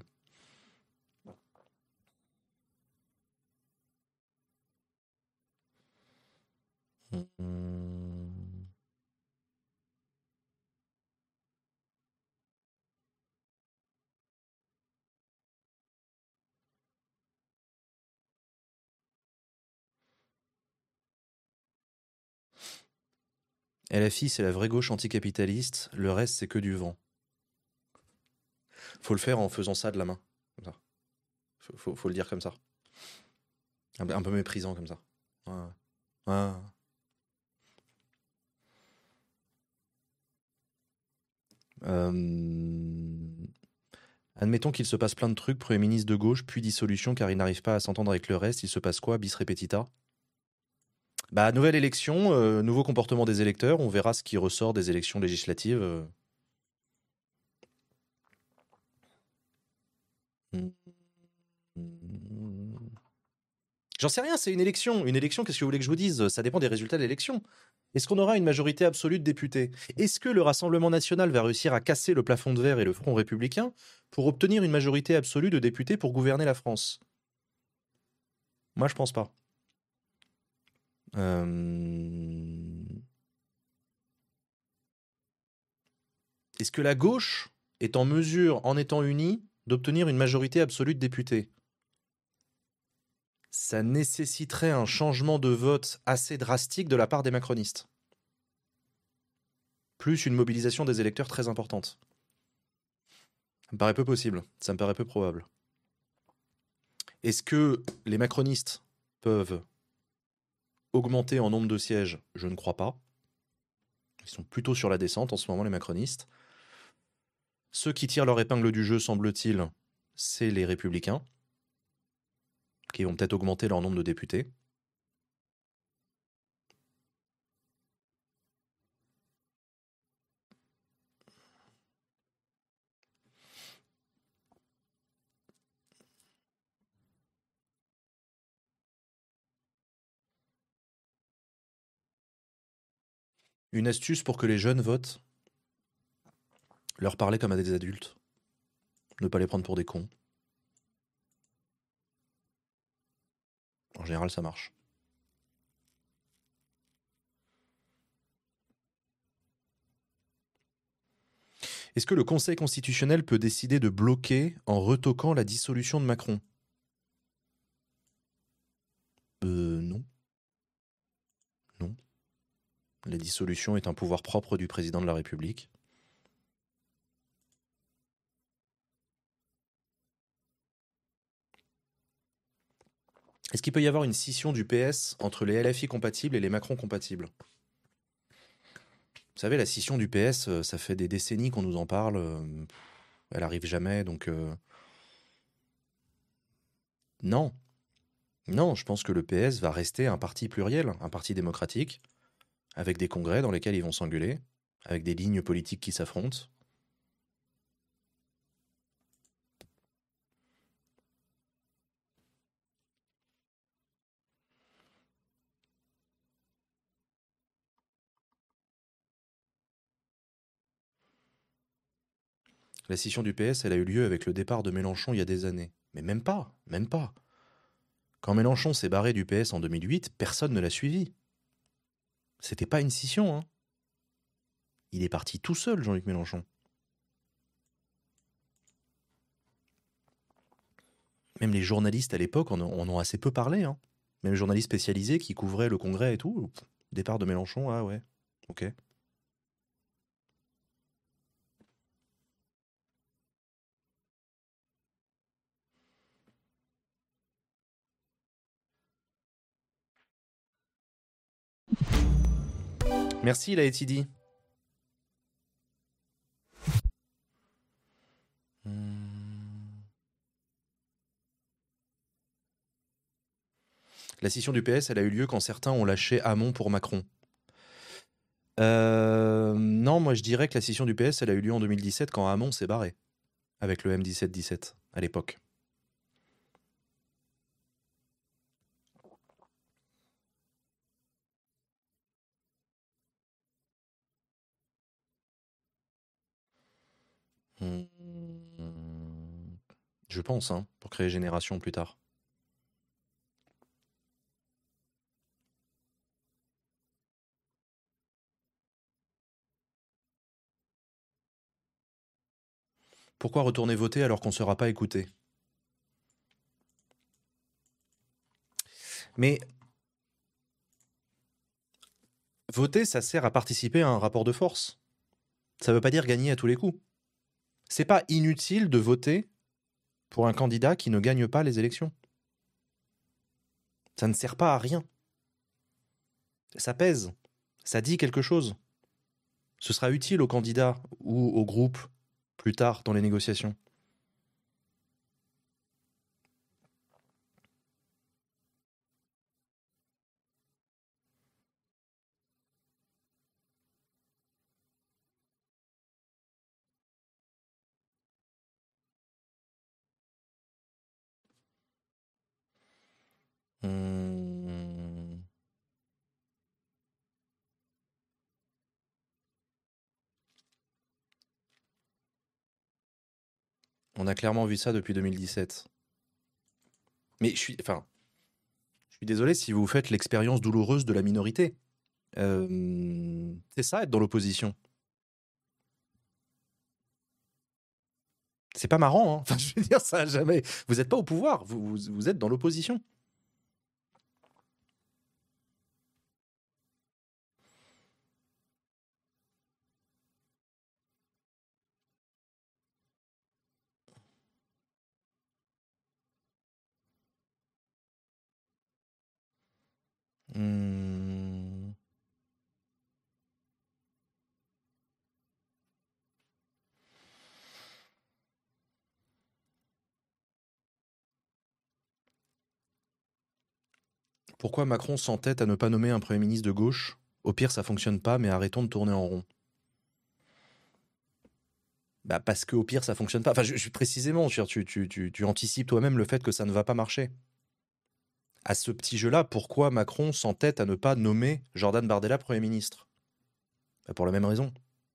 LFI, c'est la vraie gauche anticapitaliste. Le reste, c'est que du vent. Faut le faire en faisant ça de la main. Comme ça. Faut le dire comme ça. Un peu méprisant comme ça. Ouais. Ouais. Admettons qu'il se passe plein de trucs, Premier ministre de gauche, puis dissolution car il n'arrive pas à s'entendre avec le reste. Il se passe quoi, bis repetita? Bah, nouvelle élection, nouveau comportement des électeurs. On verra ce qui ressort des élections législatives. J'en sais rien, c'est une élection. Une élection, qu'est-ce que vous voulez que je vous dise? Ça dépend des résultats de l'élection. Est-ce qu'on aura une majorité absolue de députés? Est-ce que le Rassemblement national va réussir à casser le plafond de verre et le Front républicain pour obtenir une majorité absolue de députés pour gouverner la France? Moi, je pense pas. Est-ce que la gauche est en mesure, en étant unie, d'obtenir une majorité absolue de députés? Ça nécessiterait un changement de vote assez drastique de la part des macronistes. Plus une mobilisation des électeurs très importante. Ça me paraît peu possible, ça me paraît peu probable. Est-ce que les macronistes peuvent augmenter en nombre de sièges? Je ne crois pas. Ils sont plutôt sur la descente en ce moment, les macronistes. Ceux qui tirent leur épingle du jeu, semble-t-il, c'est les républicains, qui vont peut-être augmenter leur nombre de députés. Une astuce pour que les jeunes votent, leur parler comme à des adultes. Ne pas les prendre pour des cons. En général, ça marche. Est-ce que le Conseil constitutionnel peut décider de bloquer en retoquant la dissolution de Macron? Non. Non. La dissolution est un pouvoir propre du président de la République. Est-ce qu'il peut y avoir une scission du PS entre les LFI compatibles et les Macron compatibles? Vous savez, la scission du PS, ça fait des décennies qu'on nous en parle. Elle arrive jamais, donc... Non. Non, je pense que le PS va rester un parti pluriel, un parti démocratique, avec des congrès dans lesquels ils vont s'engueuler, avec des lignes politiques qui s'affrontent. La scission du PS, elle a eu lieu avec le départ de Mélenchon il y a des années. Mais même pas, même pas. Quand Mélenchon s'est barré du PS en 2008, personne ne l'a suivi. C'était pas une scission, hein. Il est parti tout seul, Jean-Luc Mélenchon. Même les journalistes à l'époque en ont assez peu parlé, hein. Même les journalistes spécialisés qui couvraient le congrès et tout. Départ de Mélenchon, ah ouais, ok. Merci, la Etidi. La scission du PS, elle a eu lieu quand certains ont lâché Hamon pour Macron. Non, moi je dirais que la scission du PS, elle a eu lieu en 2017 quand Hamon s'est barré. Avec le M17-17 à l'époque. Je pense, hein, pour créer Génération plus tard. Pourquoi retourner voter alors qu'on ne sera pas écouté? Mais Voter, ça sert à participer à un rapport de force. Ça veut pas dire gagner à tous les coups. C'est pas inutile de voter pour un candidat qui ne gagne pas les élections. Ça ne sert pas à rien. Ça pèse. Ça dit quelque chose. Ce sera utile au candidat ou au groupe plus tard dans les négociations. Hum. On a clairement vu ça depuis 2017. Mais je suis désolé si vous faites l'expérience douloureuse de la minorité. C'est ça, être dans l'opposition. C'est pas marrant, hein. Enfin, je veux dire, ça a jamais. Vous n'êtes pas au pouvoir, vous êtes dans l'opposition. Hum. Pourquoi Macron s'entête à ne pas nommer un Premier ministre de gauche? Au pire, ça fonctionne pas, mais arrêtons de tourner en rond. Bah parce qu'au pire, ça fonctionne pas. Enfin, précisément, tu anticipes toi-même le fait que ça ne va pas marcher. À ce petit jeu-là, pourquoi Macron s'entête à ne pas nommer Jordan Bardella Premier ministre? Bah, pour la même raison.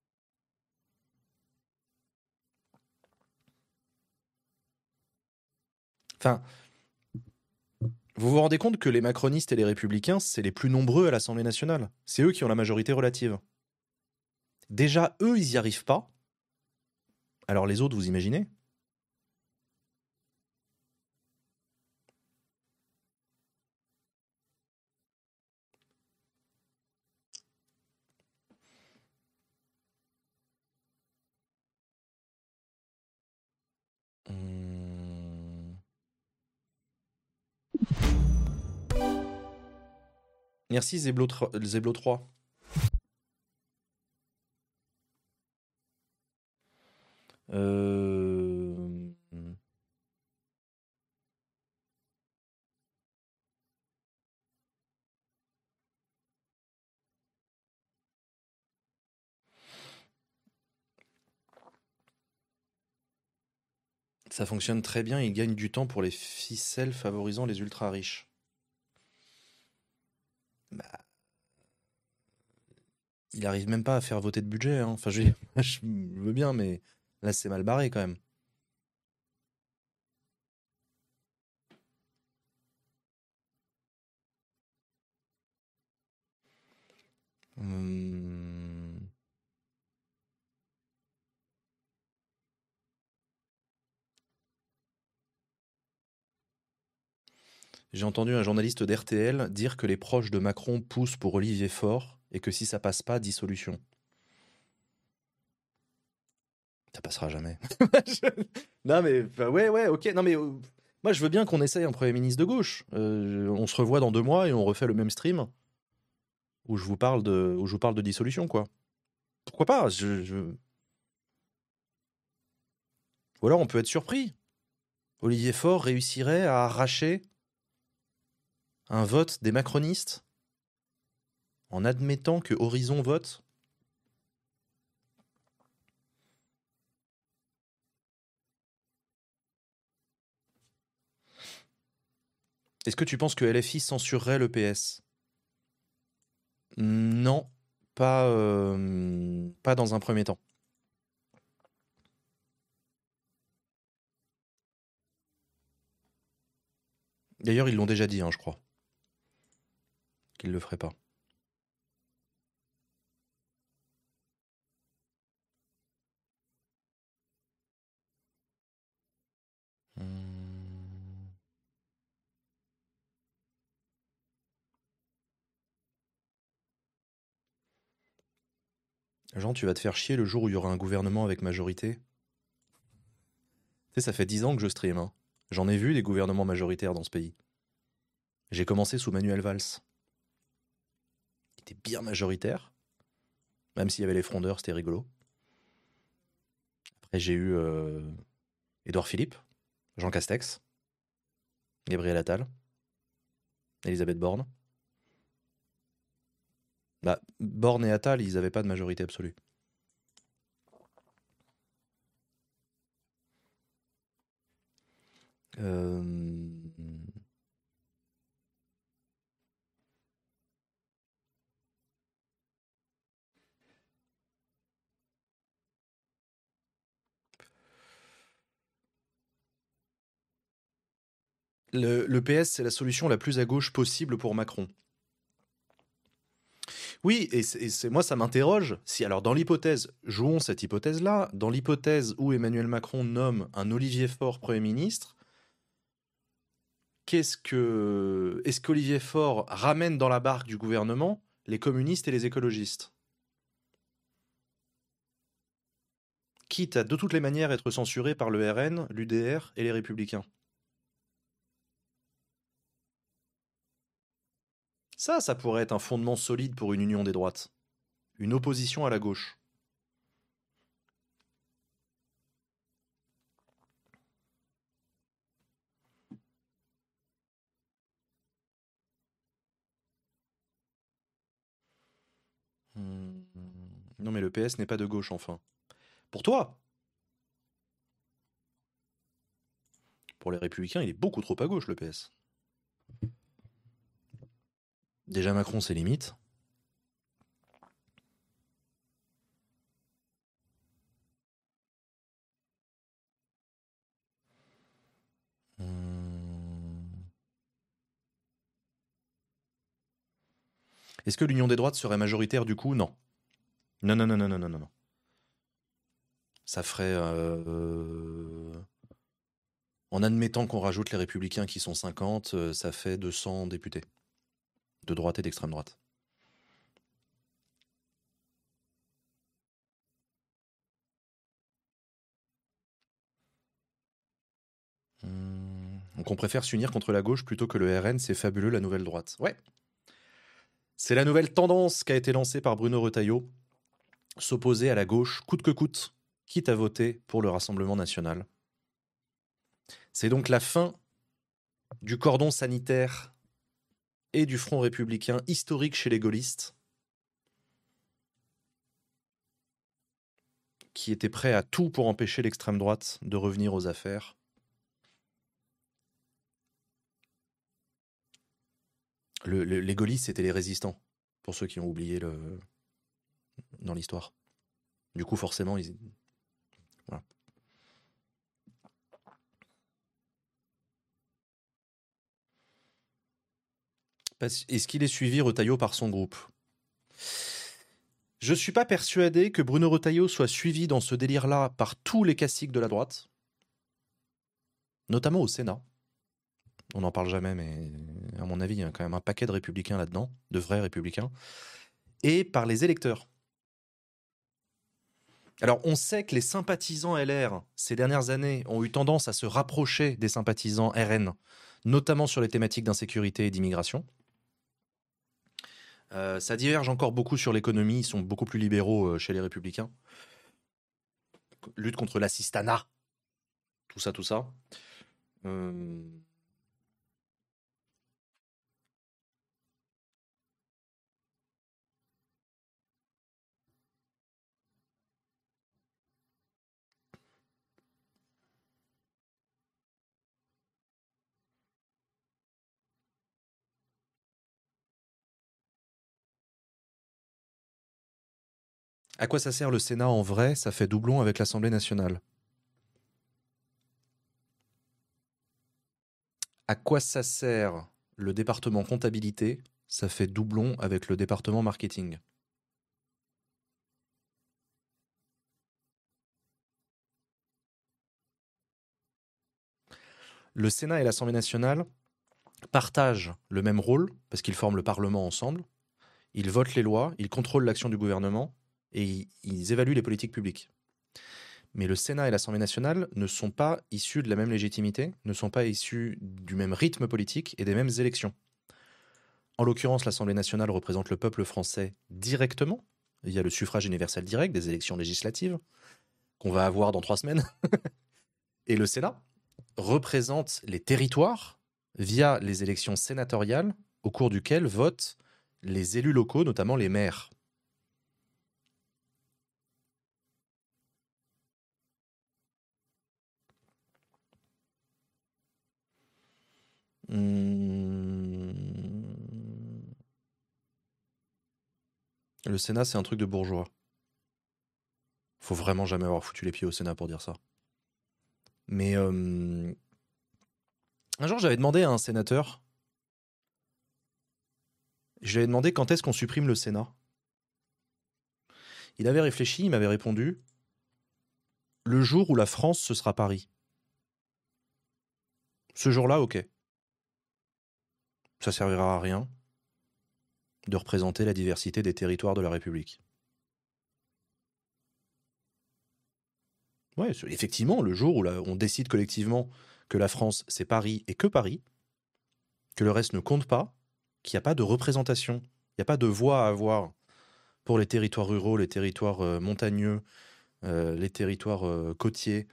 Enfin, vous vous rendez compte que les macronistes et les républicains, c'est les plus nombreux à l'Assemblée nationale. C'est eux qui ont la majorité relative. Déjà, eux, ils n'y arrivent pas. Alors les autres, vous imaginez? Hum. Merci Zeblo 3. Euh... Ça fonctionne très bien, il gagne du temps pour les ficelles favorisant les ultra riches. Bah, il arrive même pas à faire voter de budget, hein. Enfin, je veux bien, mais là c'est mal barré quand même. Hum. J'ai entendu un journaliste d'RTL dire que les proches de Macron poussent pour Olivier Faure et que si ça passe pas, dissolution. Ça passera jamais. Non mais enfin, ouais, ok. Non mais moi je veux bien qu'on essaye un Premier ministre de gauche. On se revoit dans 2 mois et on refait le même stream où je vous parle de dissolution quoi. Pourquoi pas? Ou alors on peut être surpris. Olivier Faure réussirait à arracher un vote des macronistes en admettant que Horizon vote. Est-ce que tu penses que LFI censurerait le PS? Non, pas dans un premier temps. D'ailleurs, ils l'ont déjà dit, hein, je crois, qu'ils ne le feraient pas. Hum. Jean, tu vas te faire chier le jour où il y aura un gouvernement avec majorité. Tu sais, ça fait 10 ans que je stream. Hein. J'en ai vu des gouvernements majoritaires dans ce pays. J'ai commencé sous Manuel Valls. Il était bien majoritaire. Même s'il y avait les frondeurs, c'était rigolo. Après, j'ai eu Édouard Philippe, Jean Castex, Gabriel Attal, Elisabeth Borne. Bah, Borne et Attal, ils n'avaient pas de majorité absolue. Le PS, c'est la solution la plus à gauche possible pour Macron. Oui, et moi, ça m'interroge. Si, alors, dans l'hypothèse, jouons cette hypothèse-là, dans l'hypothèse où Emmanuel Macron nomme un Olivier Faure Premier ministre, est-ce qu'Olivier Faure ramène dans la barque du gouvernement les communistes et les écologistes? Quitte à de toutes les manières être censuré par le RN, l'UDR et les Républicains. Ça pourrait être un fondement solide pour une union des droites. Une opposition à la gauche. Non mais le PS n'est pas de gauche enfin. Pour toi. Pour les Républicains, il est beaucoup trop à gauche le PS. Déjà Macron, c'est limite. Est-ce que l'union des droites serait majoritaire du coup? Non. Non. Ça ferait... En admettant qu'on rajoute les Républicains qui sont 50, ça fait 200 députés. De droite et d'extrême droite. Donc on préfère s'unir contre la gauche plutôt que le RN, c'est fabuleux la nouvelle droite. Ouais. C'est la nouvelle tendance qui a été lancée par Bruno Retailleau. S'opposer à la gauche coûte que coûte, quitte à voter pour le Rassemblement national. C'est donc la fin du cordon sanitaire et du Front républicain historique chez les gaullistes, qui étaient prêts à tout pour empêcher l'extrême droite de revenir aux affaires. Les gaullistes, c'était les résistants, pour ceux qui ont oublié dans l'histoire. Du coup, forcément, ils... Voilà. Est-ce qu'il est suivi, Retailleau, par son groupe? Je ne suis pas persuadé que Bruno Retailleau soit suivi dans ce délire-là par tous les caciques de la droite, notamment au Sénat. On n'en parle jamais, mais à mon avis, il y a quand même un paquet de républicains là-dedans, de vrais républicains, et par les électeurs. Alors, on sait que les sympathisants LR, ces dernières années, ont eu tendance à se rapprocher des sympathisants RN, notamment sur les thématiques d'insécurité et d'immigration. Ça diverge encore beaucoup sur l'économie, ils sont beaucoup plus libéraux chez les républicains. Lutte contre l'assistanat, tout ça. À quoi ça sert le Sénat en vrai? Ça fait doublon avec l'Assemblée nationale. À quoi ça sert le département comptabilité? Ça fait doublon avec le département marketing. Le Sénat et l'Assemblée nationale partagent le même rôle, parce qu'ils forment le Parlement ensemble. Ils votent les lois, ils contrôlent l'action du gouvernement, et ils évaluent les politiques publiques. Mais le Sénat et l'Assemblée nationale ne sont pas issus de la même légitimité, ne sont pas issus du même rythme politique et des mêmes élections. En l'occurrence, l'Assemblée nationale représente le peuple français directement, via le suffrage universel direct des élections législatives, qu'on va avoir dans 3 semaines. Et le Sénat représente les territoires via les élections sénatoriales, au cours duquel votent les élus locaux, notamment les maires. Le Sénat, c'est un truc de bourgeois. Faut vraiment jamais avoir foutu les pieds au Sénat pour dire ça. Mais un jour, j'avais demandé à un sénateur, je lui avais demandé quand est-ce qu'on supprime le Sénat. Il avait réfléchi, il m'avait répondu, le jour où la France, ce sera Paris. Ce jour-là, ok. Ça servira à rien de représenter la diversité des territoires de la République. Ouais, effectivement, le jour où on décide collectivement que la France, c'est Paris et que Paris, que le reste ne compte pas, qu'il n'y a pas de représentation, il n'y a pas de voix à avoir pour les territoires ruraux, les territoires montagneux, les territoires côtiers,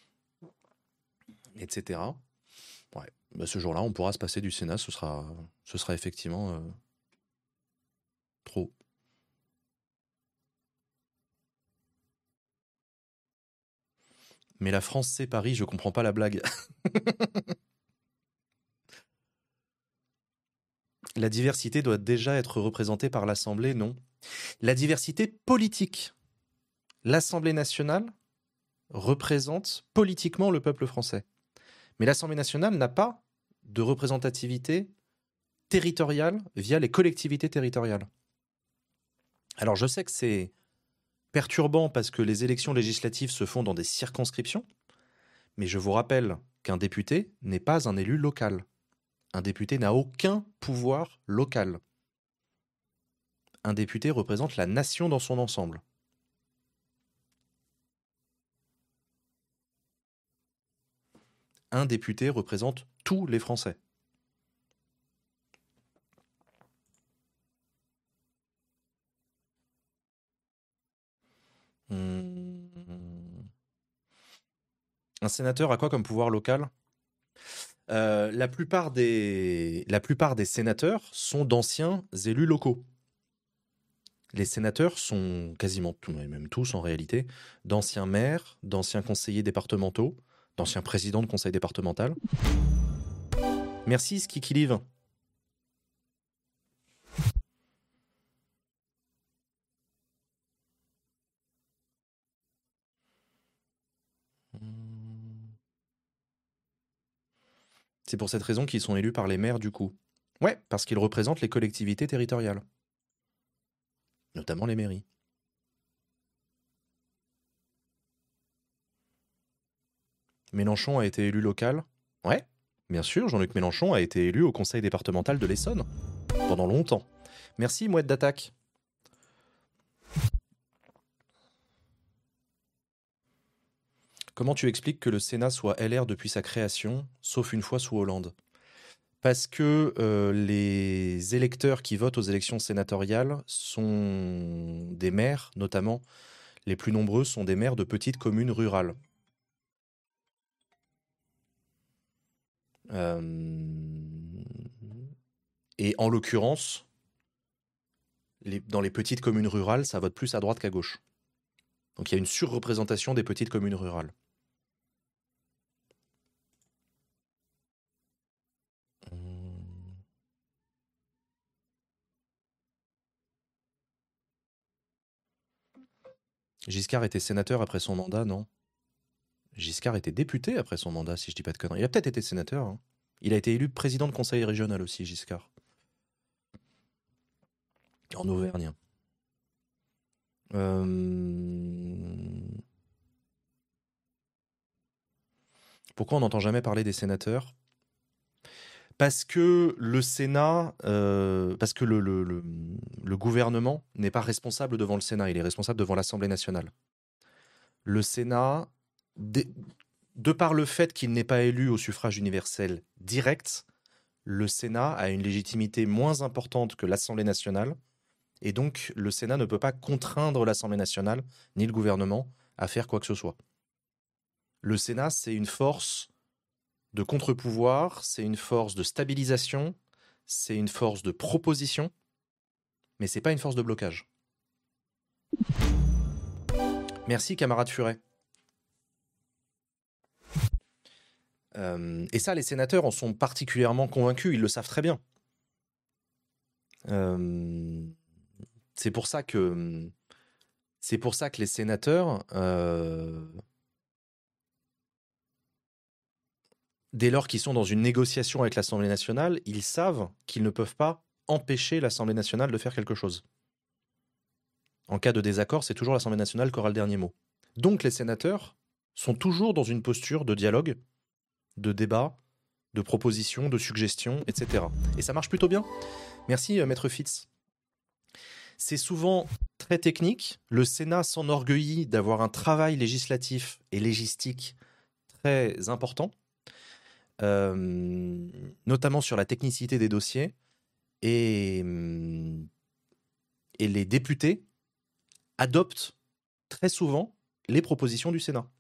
etc. Ouais, bah ce jour-là, on pourra se passer du Sénat, ce sera effectivement trop. Mais la France, c'est Paris, je comprends pas la blague. La diversité doit déjà être représentée par l'Assemblée, non? La diversité politique. L'Assemblée nationale représente politiquement le peuple français. Mais l'Assemblée nationale n'a pas de représentativité territoriale via les collectivités territoriales. Alors je sais que c'est perturbant parce que les élections législatives se font dans des circonscriptions, mais je vous rappelle qu'un député n'est pas un élu local. Un député n'a aucun pouvoir local. Un député représente la nation dans son ensemble. Un député représente tous les Français. Un sénateur a quoi comme pouvoir local? La plupart des sénateurs sont d'anciens élus locaux. Les sénateurs sont quasiment tous, même tous en réalité, d'anciens maires, d'anciens conseillers départementaux, d'anciens présidents de conseil départemental. Merci Skikiliv. C'est pour cette raison qu'ils sont élus par les maires du coup. Ouais, parce qu'ils représentent les collectivités territoriales. Notamment les mairies. Mélenchon a été élu local. Ouais, bien sûr, Jean-Luc Mélenchon a été élu au conseil départemental de l'Essonne. Pendant longtemps. Merci, Mouette d'Attaque. Comment tu expliques que le Sénat soit LR depuis sa création, sauf une fois sous Hollande? Parce que les électeurs qui votent aux élections sénatoriales sont des maires, notamment les plus nombreux sont des maires de petites communes rurales. Et en l'occurrence, dans les petites communes rurales, ça vote plus à droite qu'à gauche. Donc il y a une surreprésentation des petites communes rurales. Giscard était sénateur après son mandat, non? Giscard était député après son mandat, si je dis pas de conneries. Il a peut-être été sénateur. Hein. Il a été élu président de conseil régional aussi, Giscard. En Auvergne. Pourquoi on n'entend jamais parler des sénateurs? Parce que le Sénat, parce que le gouvernement n'est pas responsable devant le Sénat, il est responsable devant l'Assemblée nationale. Le Sénat, de par le fait qu'il n'est pas élu au suffrage universel direct, le Sénat a une légitimité moins importante que l'Assemblée nationale, et donc le Sénat ne peut pas contraindre l'Assemblée nationale, ni le gouvernement, à faire quoi que ce soit. Le Sénat, c'est une force de contre-pouvoir, c'est une force de stabilisation, c'est une force de proposition, mais c'est pas une force de blocage. Merci, camarade Furet. Et ça, les sénateurs en sont particulièrement convaincus, ils le savent très bien. C'est pour ça que les sénateurs, dès lors qu'ils sont dans une négociation avec l'Assemblée nationale, ils savent qu'ils ne peuvent pas empêcher l'Assemblée nationale de faire quelque chose. En cas de désaccord, c'est toujours l'Assemblée nationale qui aura le dernier mot. Donc les sénateurs sont toujours dans une posture de dialogue, de débat, de proposition, de suggestion, etc. Et ça marche plutôt bien. Merci, Maître Fitz. C'est souvent très technique. Le Sénat s'enorgueillit d'avoir un travail législatif et légistique très important, notamment sur la technicité des dossiers. Et les députés adoptent très souvent les propositions du Sénat.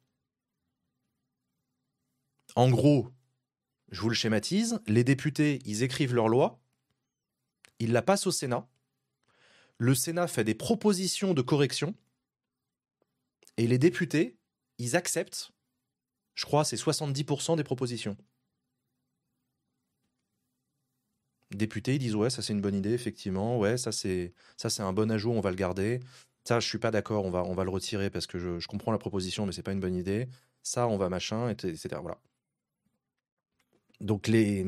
En gros, je vous le schématise, les députés, ils écrivent leur loi, ils la passent au Sénat, le Sénat fait des propositions de correction, et les députés, ils acceptent, je crois, c'est 70% des propositions. Les députés, ils disent ouais, ça c'est une bonne idée, effectivement, ouais, ça c'est un bon ajout, on va le garder. Ça, je suis pas d'accord, on va le retirer parce que je comprends la proposition, mais c'est pas une bonne idée. Ça, on va machin, etc. Voilà. Donc les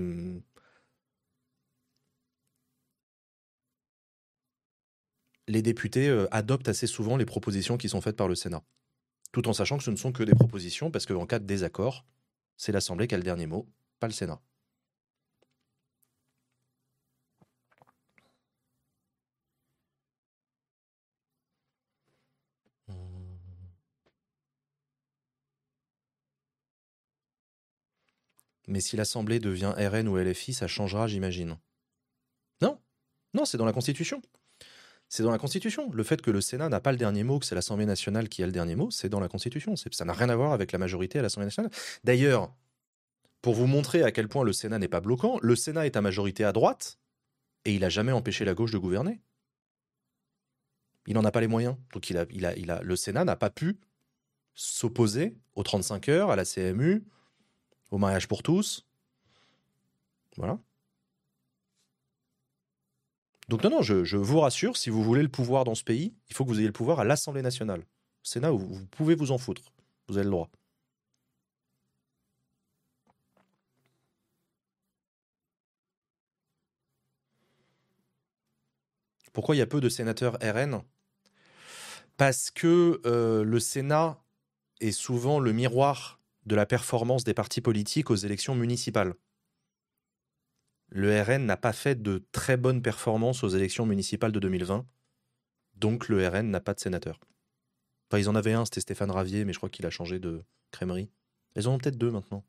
députés adoptent assez souvent les propositions qui sont faites par le Sénat, tout en sachant que ce ne sont que des propositions, parce qu'en cas de désaccord, c'est l'Assemblée qui a le dernier mot, pas le Sénat. Mais si l'Assemblée devient RN ou LFI, ça changera, j'imagine. Non, c'est dans la Constitution. C'est dans la Constitution. Le fait que le Sénat n'a pas le dernier mot, que c'est l'Assemblée nationale qui a le dernier mot, c'est dans la Constitution. Ça n'a rien à voir avec la majorité à l'Assemblée nationale. D'ailleurs, pour vous montrer à quel point le Sénat n'est pas bloquant, le Sénat est à majorité à droite et il n'a jamais empêché la gauche de gouverner. Il n'en a pas les moyens. Donc le Sénat n'a pas pu s'opposer aux 35 heures, à la CMU, au mariage pour tous. Voilà. Donc non, je vous rassure, si vous voulez le pouvoir dans ce pays, il faut que vous ayez le pouvoir à l'Assemblée nationale. Au Sénat, vous pouvez vous en foutre. Vous avez le droit. Pourquoi il y a peu de sénateurs RN ? Parce que le Sénat est souvent le miroir de la performance des partis politiques aux élections municipales. Le RN n'a pas fait de très bonnes performances aux élections municipales de 2020, donc le RN n'a pas de sénateur. Enfin, ils en avaient un, c'était Stéphane Ravier, mais je crois qu'il a changé de crèmerie. Ils en ont peut-être deux maintenant.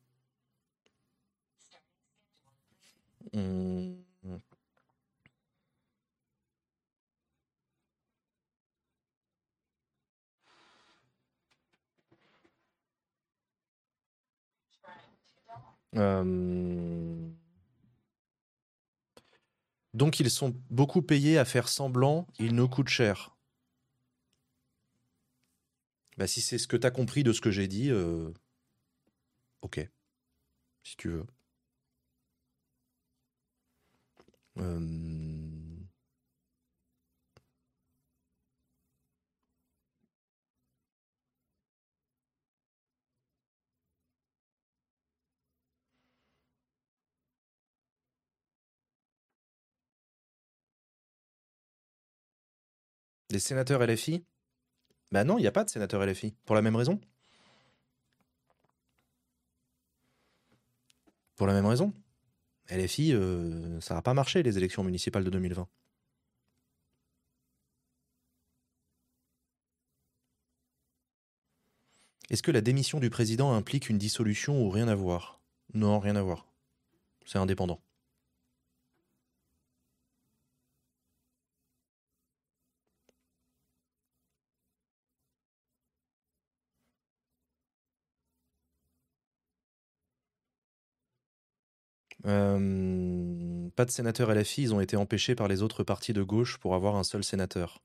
Donc ils sont beaucoup payés à faire semblant, ils nous coûtent cher. Bah, si c'est ce que tu as compris de ce que j'ai dit, ok, si tu veux. Les sénateurs LFI ? Bah non, il n'y a pas de sénateur LFI, pour la même raison. Pour la même raison. LFI, ça n'a pas marché, les élections municipales de 2020. Est-ce que la démission du président implique une dissolution ou rien à voir? Non, rien à voir. C'est indépendant. Pas de sénateur LFI, ils ont été empêchés par les autres partis de gauche pour avoir un seul sénateur.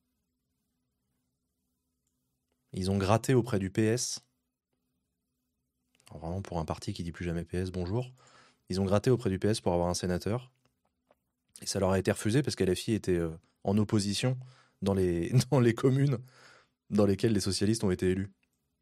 Ils ont gratté auprès du PS. Alors vraiment pour un parti qui dit plus jamais PS, bonjour. Ils ont gratté auprès du PS pour avoir un sénateur. Et ça leur a été refusé parce qu'LFI était en opposition dans les, dans les communes dans lesquelles les socialistes ont été élus.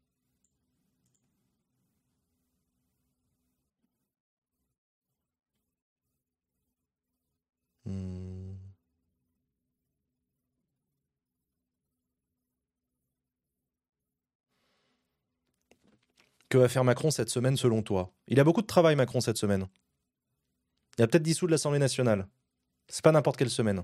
Que va faire Macron cette semaine selon toi? Il a beaucoup de travail Macron cette semaine. Il a peut-être dissoudre l'Assemblée nationale. C'est pas n'importe quelle semaine.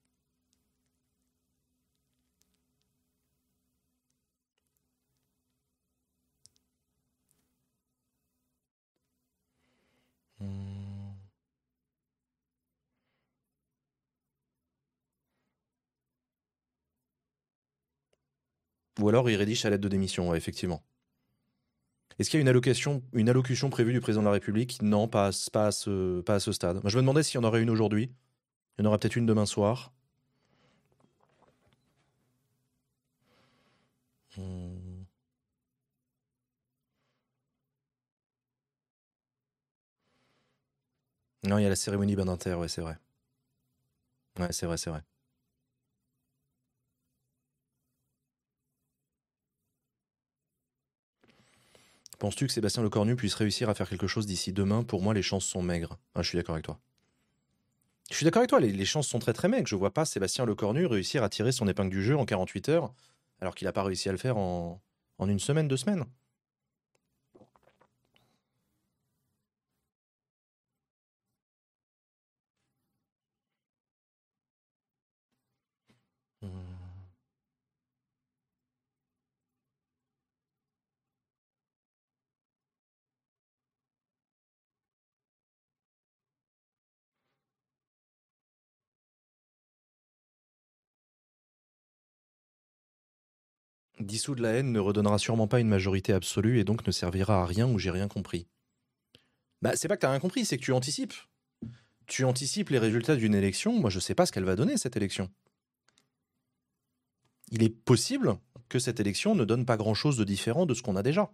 Ou alors il rédige sa lettre de démission, ouais, effectivement. Est-ce qu'il y a une allocution prévue du président de la République? Non, pas à ce stade. Moi, je me demandais s'il y en aurait une aujourd'hui. Il y en aura peut-être une demain soir. Non, il y a la cérémonie Badinter, ouais, c'est vrai. Ouais, c'est vrai, c'est vrai. Penses-tu que Sébastien Lecornu puisse réussir à faire quelque chose d'ici demain? Pour moi, les chances sont maigres. Ah, je suis d'accord avec toi. Je suis d'accord avec toi, les chances sont très très maigres. Je vois pas Sébastien Lecornu réussir à tirer son épingle du jeu en 48 heures, alors qu'il n'a pas réussi à le faire en une semaine, 2 semaines. Dissoudre la haine ne redonnera sûrement pas une majorité absolue et donc ne servira à rien ou j'ai rien compris. Bah, c'est pas que t'as rien compris, c'est que tu anticipes. Tu anticipes les résultats d'une élection. Moi, je sais pas ce qu'elle va donner, cette élection. Il est possible que cette élection ne donne pas grand-chose de différent de ce qu'on a déjà.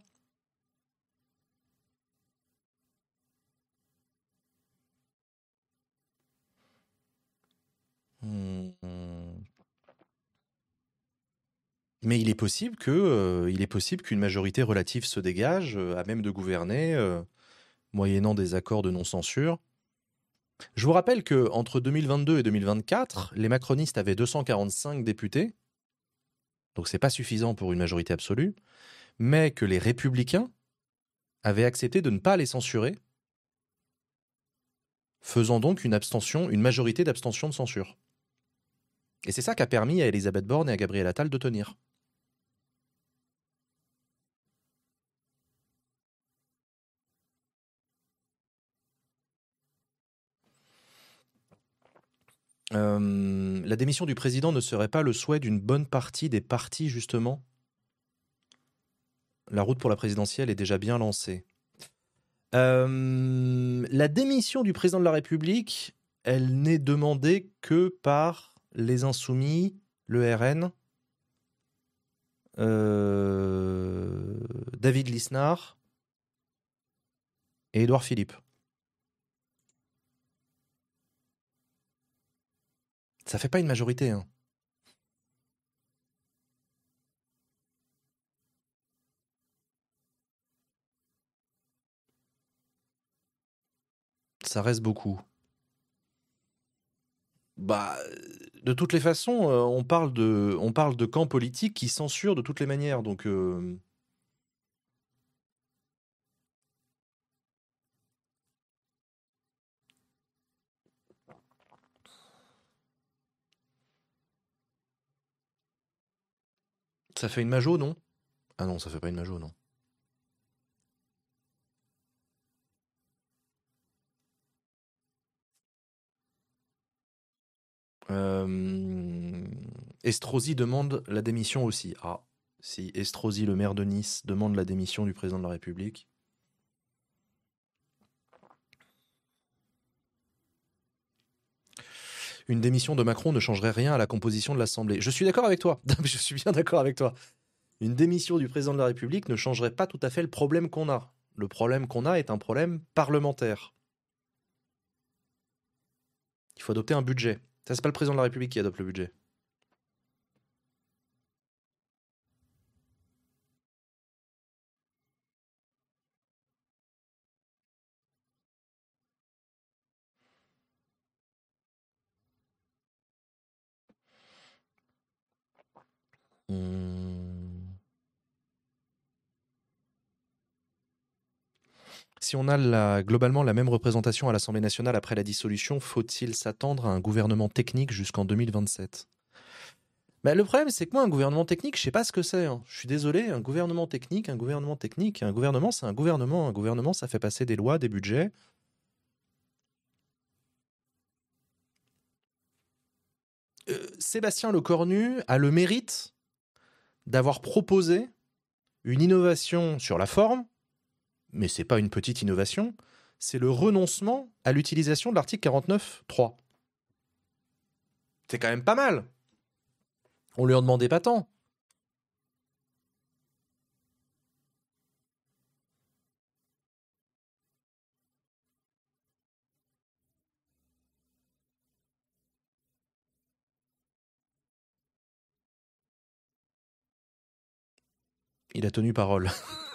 Mais il est possible qu'une majorité relative se dégage, à même de gouverner, moyennant des accords de non-censure. Je vous rappelle que entre 2022 et 2024, les macronistes avaient 245 députés, donc c'est pas suffisant pour une majorité absolue, mais que les républicains avaient accepté de ne pas les censurer, faisant donc une majorité d'abstention de censure. Et c'est ça qui a permis à Elisabeth Borne et à Gabriel Attal de tenir. La démission du président ne serait pas le souhait d'une bonne partie des partis, justement? La route pour la présidentielle est déjà bien lancée. La démission du président de la République, elle n'est demandée que par les Insoumis, le RN, David Lisnard et Édouard Philippe. Ça fait pas une majorité, hein. Ça reste beaucoup. Bah, de toutes les façons, on parle de camps politiques qui censurent de toutes les manières, donc Ça fait une majo, non? Ah non, ça fait pas une majo, non. Estrosi demande la démission aussi. Ah, si Estrosi, le maire de Nice, demande la démission du président de la République. Une démission de Macron ne changerait rien à la composition de l'Assemblée. Je suis d'accord avec toi. Je suis bien d'accord avec toi. Une démission du président de la République ne changerait pas tout à fait le problème qu'on a. Le problème qu'on a est un problème parlementaire. Il faut adopter un budget. Ça, c'est pas le président de la République qui adopte le budget. Si on a globalement la même représentation à l'Assemblée nationale après la dissolution, faut-il s'attendre à un gouvernement technique jusqu'en 2027? Bah, le problème, c'est que moi, un gouvernement technique, je sais pas ce que c'est. Hein. Je suis désolé, un gouvernement technique, c'est un gouvernement. Un gouvernement, ça fait passer des lois, des budgets. Sébastien Lecornu a le mérite d'avoir proposé une innovation sur la forme, mais c'est pas une petite innovation, c'est le renoncement à l'utilisation de l'article 49.3. C'est quand même pas mal. On lui en demandait pas tant. Il a tenu parole.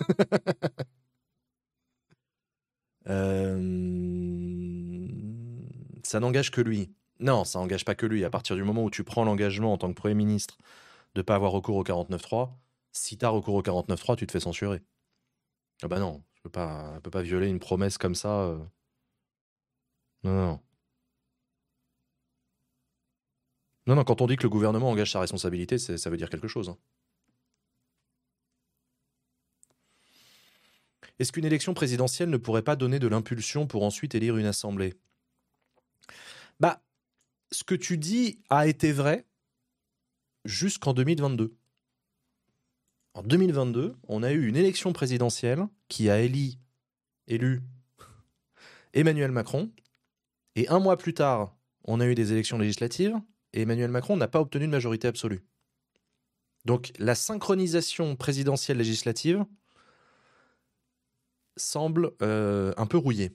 Ça n'engage que lui. Non, ça n'engage pas que lui. À partir du moment où tu prends l'engagement en tant que Premier ministre de ne pas avoir recours au 49.3, si tu as recours au 49.3, tu te fais censurer. Ah bah non, tu peux pas violer une promesse comme ça. Non, non. Non, non, quand on dit que le gouvernement engage sa responsabilité, ça veut dire quelque chose. Hein. Est-ce qu'une élection présidentielle ne pourrait pas donner de l'impulsion pour ensuite élire une assemblée? Bah, ce que tu dis a été vrai jusqu'en 2022. En 2022, on a eu une élection présidentielle qui a élu Emmanuel Macron. Et un mois plus tard, on a eu des élections législatives et Emmanuel Macron n'a pas obtenu de majorité absolue. Donc la synchronisation présidentielle législative semble un peu rouillée.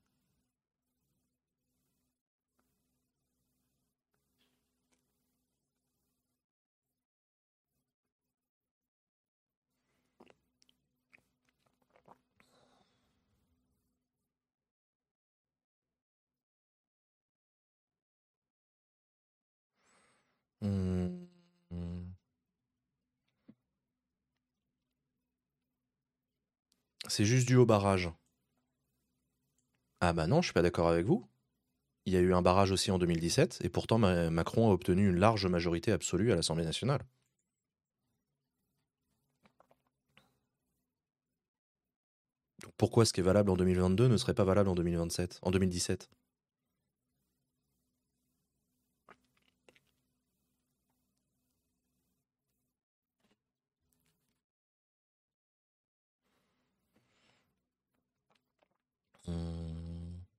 Hum, hum. C'est juste dû au barrage. Ah bah non, je suis pas d'accord avec vous. Il y a eu un barrage aussi en 2017 et pourtant Macron a obtenu une large majorité absolue à l'Assemblée nationale. Donc pourquoi ce qui est valable en 2022 ne serait pas valable en 2027, en 2017? Hum.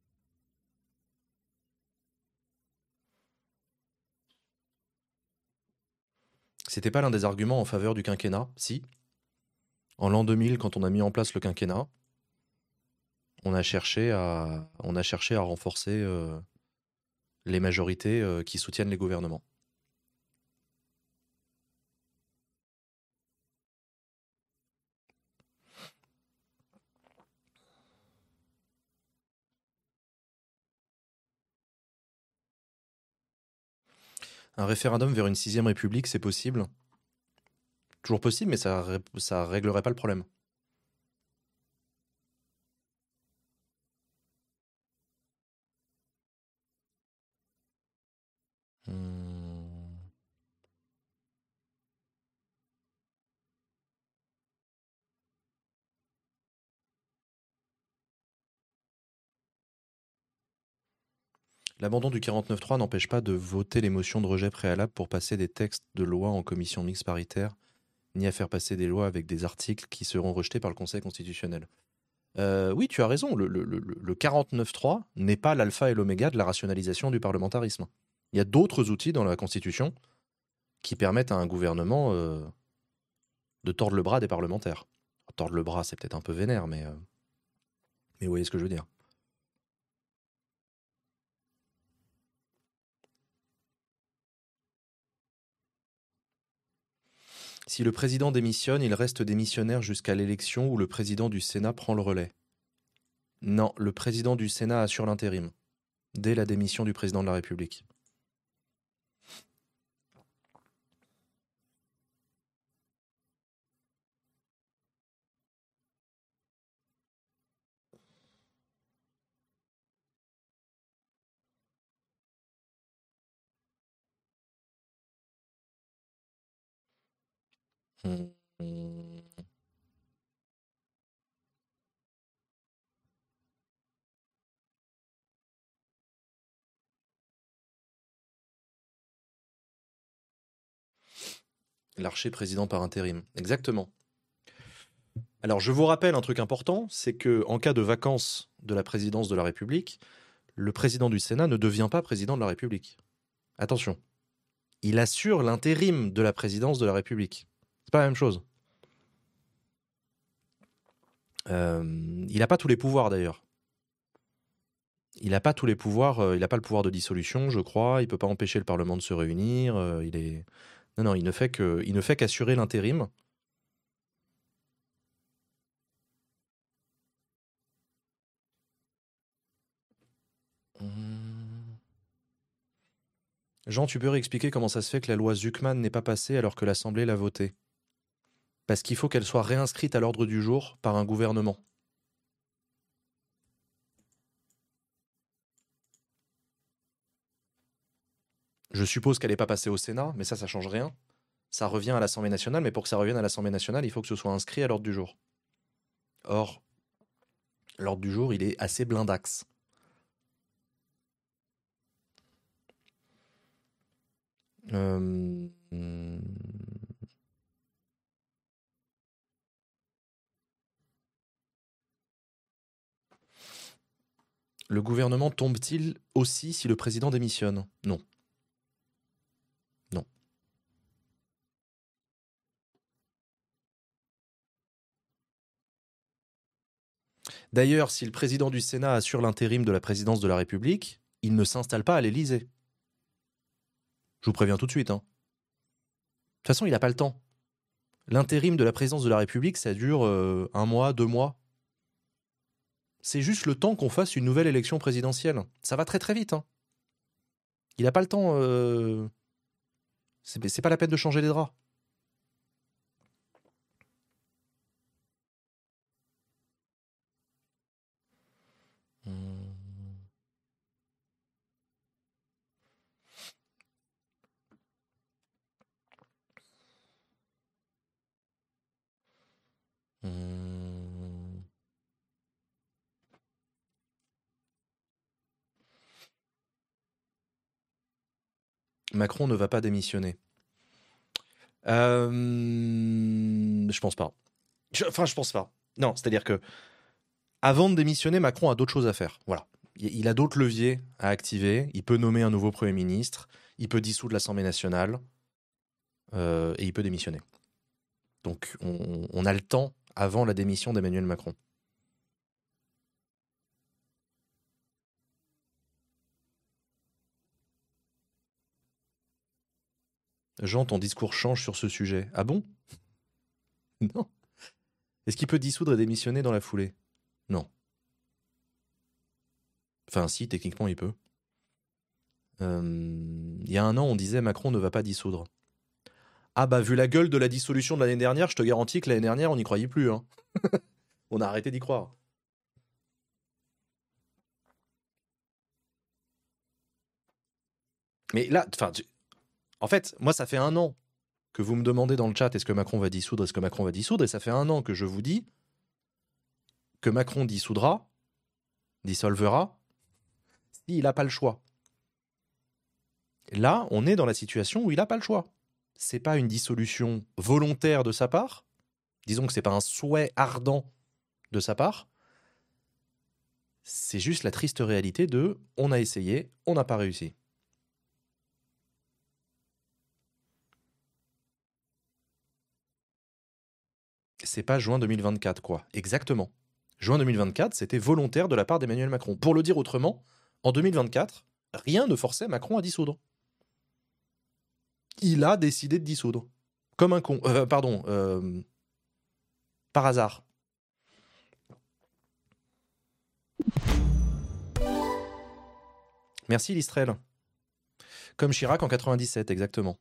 C'était pas l'un des arguments en faveur du quinquennat, si. En l'an 2000, quand on a mis en place le quinquennat, on a cherché à renforcer les majorités qui soutiennent les gouvernements. Un référendum vers une sixième république, c'est possible. Toujours possible, mais ça réglerait pas le problème. Hmm. L'abandon du 49.3 n'empêche pas de voter les motions de rejet préalable pour passer des textes de loi en commission mixte paritaire, ni à faire passer des lois avec des articles qui seront rejetés par le Conseil constitutionnel. Oui, tu as raison, le 49.3 n'est pas l'alpha et l'oméga de la rationalisation du parlementarisme. Il y a d'autres outils dans la Constitution qui permettent à un gouvernement de tordre le bras des parlementaires. Tordre le bras, c'est peut-être un peu vénère, mais vous voyez ce que je veux dire. Si le président démissionne, il reste démissionnaire jusqu'à l'élection où le président du Sénat prend le relais. Non, le président du Sénat assure l'intérim, dès la démission du président de la République. Hmm. Larcher président par intérim. Exactement. Alors, je vous rappelle un truc important, c'est que en cas de vacance de la présidence de la République, le président du Sénat ne devient pas président de la République. Attention. Il assure l'intérim de la présidence de la République. C'est pas la même chose. Il n'a pas tous les pouvoirs d'ailleurs. Il n'a pas tous les pouvoirs. Il n'a pas le pouvoir de dissolution, je crois. Il peut pas empêcher le Parlement de se réunir. Non, il ne fait qu'assurer l'intérim. Jean, tu peux réexpliquer comment ça se fait que la loi Zuckman n'est pas passée alors que l'Assemblée l'a votée? Parce qu'il faut qu'elle soit réinscrite à l'ordre du jour par un gouvernement. Je suppose qu'elle n'est pas passée au Sénat, mais ça change rien. Ça revient à l'Assemblée nationale, mais pour que ça revienne à l'Assemblée nationale, il faut que ce soit inscrit à l'ordre du jour. Or, l'ordre du jour, il est assez blindax. Le gouvernement tombe-t-il aussi si le président démissionne? Non. Non. D'ailleurs, si le président du Sénat assure l'intérim de la présidence de la République, il ne s'installe pas à l'Élysée. Je vous préviens tout de suite. De toute façon, il n'a pas le temps. L'intérim de la présidence de la République, ça dure 1 mois, 2 mois. C'est juste le temps qu'on fasse une nouvelle élection présidentielle. Ça va très très vite. Il n'a pas le temps. C'est pas la peine de changer les draps. Macron ne va pas démissionner. Je pense pas. Je pense pas. Non, c'est-à-dire que avant de démissionner, Macron a d'autres choses à faire. Voilà. Il a d'autres leviers à activer. Il peut nommer un nouveau Premier ministre. Il peut dissoudre l'Assemblée nationale. Et il peut démissionner. Donc, on a le temps avant la démission d'Emmanuel Macron. Jean, ton discours change sur ce sujet. Ah bon? Non. Est-ce qu'il peut dissoudre et démissionner dans la foulée? Non. Enfin, si, techniquement, il peut. Il y a 1 an, on disait Macron ne va pas dissoudre. Ah bah, vu la gueule de la dissolution de l'année dernière, je te garantis que l'année dernière, on n'y croyait plus. On a arrêté d'y croire. Mais là, en fait, moi, ça fait 1 an que vous me demandez dans le chat est-ce que Macron va dissoudre, est-ce que Macron va dissoudre, et ça fait 1 an que je vous dis que Macron dissolvera, s'il n'a pas le choix. Là, on est dans la situation où il n'a pas le choix. C'est pas une dissolution volontaire de sa part. Disons que c'est pas un souhait ardent de sa part. C'est juste la triste réalité de on a essayé, on n'a pas réussi. C'est pas juin 2024, quoi. Exactement. Juin 2024, c'était volontaire de la part d'Emmanuel Macron. Pour le dire autrement, en 2024, rien ne forçait Macron à dissoudre. Il a décidé de dissoudre. Comme un con. Par hasard. Merci Listrel. Comme Chirac en 97, exactement.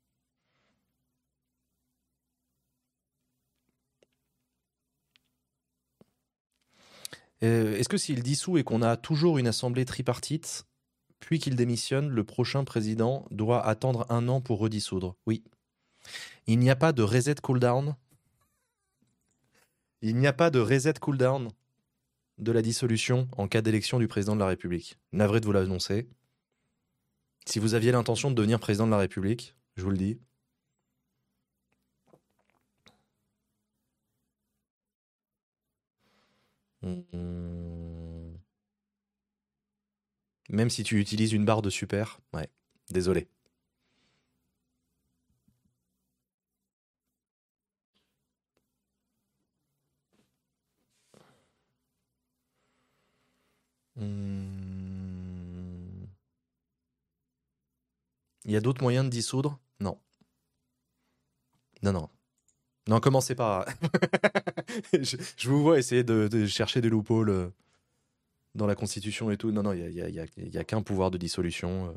Est-ce que s'il dissout et qu'on a toujours une assemblée tripartite, puis qu'il démissionne, le prochain président doit attendre 1 an pour redissoudre? Oui. Il n'y a pas de reset cooldown. Il n'y a pas de reset cooldown de la dissolution en cas d'élection du président de la République. Navré de vous l'annoncer. Si vous aviez l'intention de devenir président de la République, je vous le dis. Même si tu utilises une barre de super, ouais, désolé. Il y a d'autres moyens de dissoudre? Non. Non. Non, commencez pas. je vous vois essayer de chercher des loopholes dans la Constitution et tout. Non, il y a qu'un pouvoir de dissolution.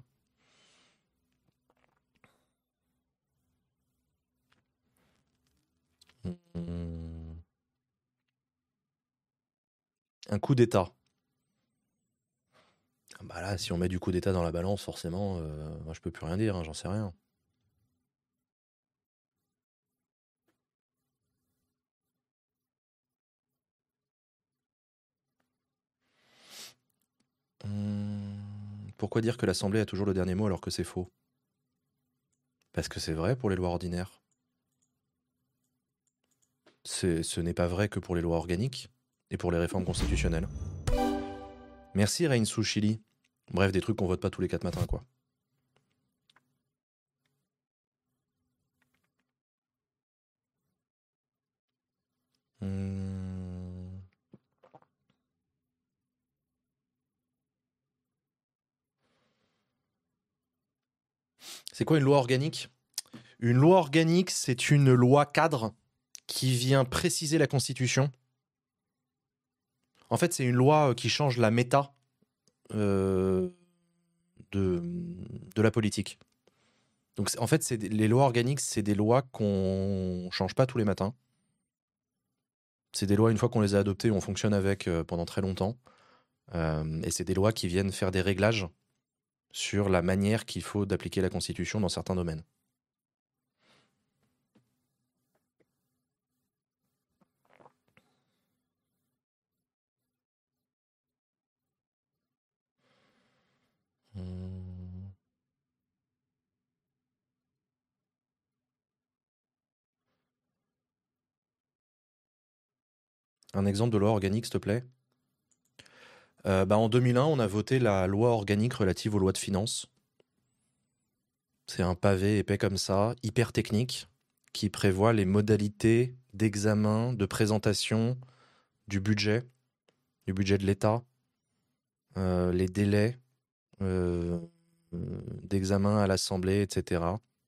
Un coup d'État. Bah là, si on met du coup d'État dans la balance, forcément, moi je peux plus rien dire, hein, j'en sais rien. Pourquoi dire que l'Assemblée a toujours le dernier mot alors que c'est faux? Parce que c'est vrai pour les lois ordinaires. Ce n'est pas vrai que pour les lois organiques et pour les réformes constitutionnelles. Merci Reine Chili. Bref, des trucs qu'on vote pas tous les 4 matins, quoi. C'est quoi une loi organique? Une loi organique, c'est une loi cadre qui vient préciser la Constitution. En fait, c'est une loi qui change la méta de la politique. Donc, en fait, les lois organiques, c'est des lois qu'on change pas tous les matins. C'est des lois, une fois qu'on les a adoptées, on fonctionne avec pendant très longtemps. Et c'est des lois qui viennent faire des réglages sur la manière qu'il faut d'appliquer la Constitution dans certains domaines. Un exemple de loi organique, s'il te plaît? En 2001, on a voté la loi organique relative aux lois de finances. C'est un pavé épais comme ça, hyper technique, qui prévoit les modalités d'examen, de présentation du budget de l'État, les délais d'examen à l'Assemblée, etc.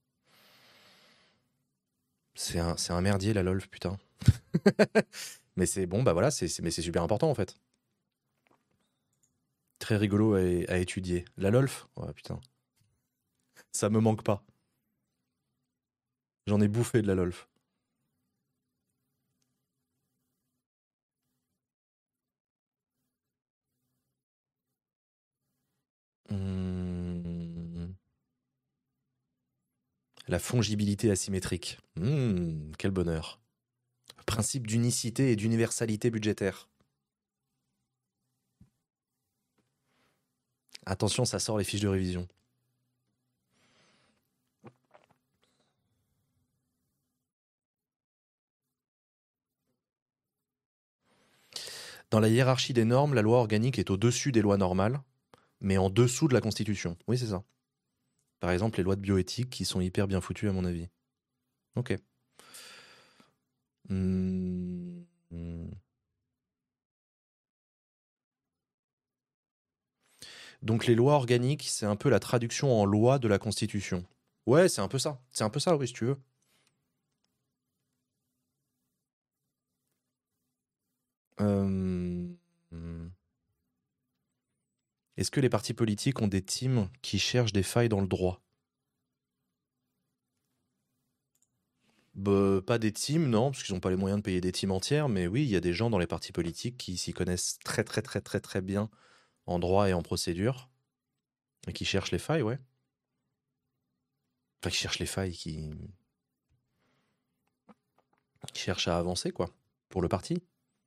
C'est un merdier, la LOLF, putain. Mais c'est bon, bah voilà, mais c'est super important en fait. Très rigolo à étudier. La LOLF? Ouais, putain. Ça me manque pas. J'en ai bouffé de la LOLF. La fongibilité asymétrique. Quel bonheur. Principe d'unicité et d'universalité budgétaire. Attention, ça sort les fiches de révision. Dans la hiérarchie des normes, la loi organique est au-dessus des lois normales, mais en dessous de la Constitution. Oui, c'est ça. Par exemple, les lois de bioéthique qui sont hyper bien foutues à mon avis. Ok. Hmm. Donc les lois organiques, c'est un peu la traduction en loi de la Constitution. Ouais, c'est un peu ça. C'est un peu ça, oui, si tu veux. Euh, Est-ce que les partis politiques ont des teams qui cherchent des failles dans le droit? Bah, pas des teams, non, parce qu'ils n'ont pas les moyens de payer des teams entières, mais oui, il y a des gens dans les partis politiques qui s'y connaissent très très très très très bien en droit et en procédure, et qui cherchent les failles, ouais. Enfin, qui cherchent les failles, qui cherchent à avancer, quoi, pour le parti.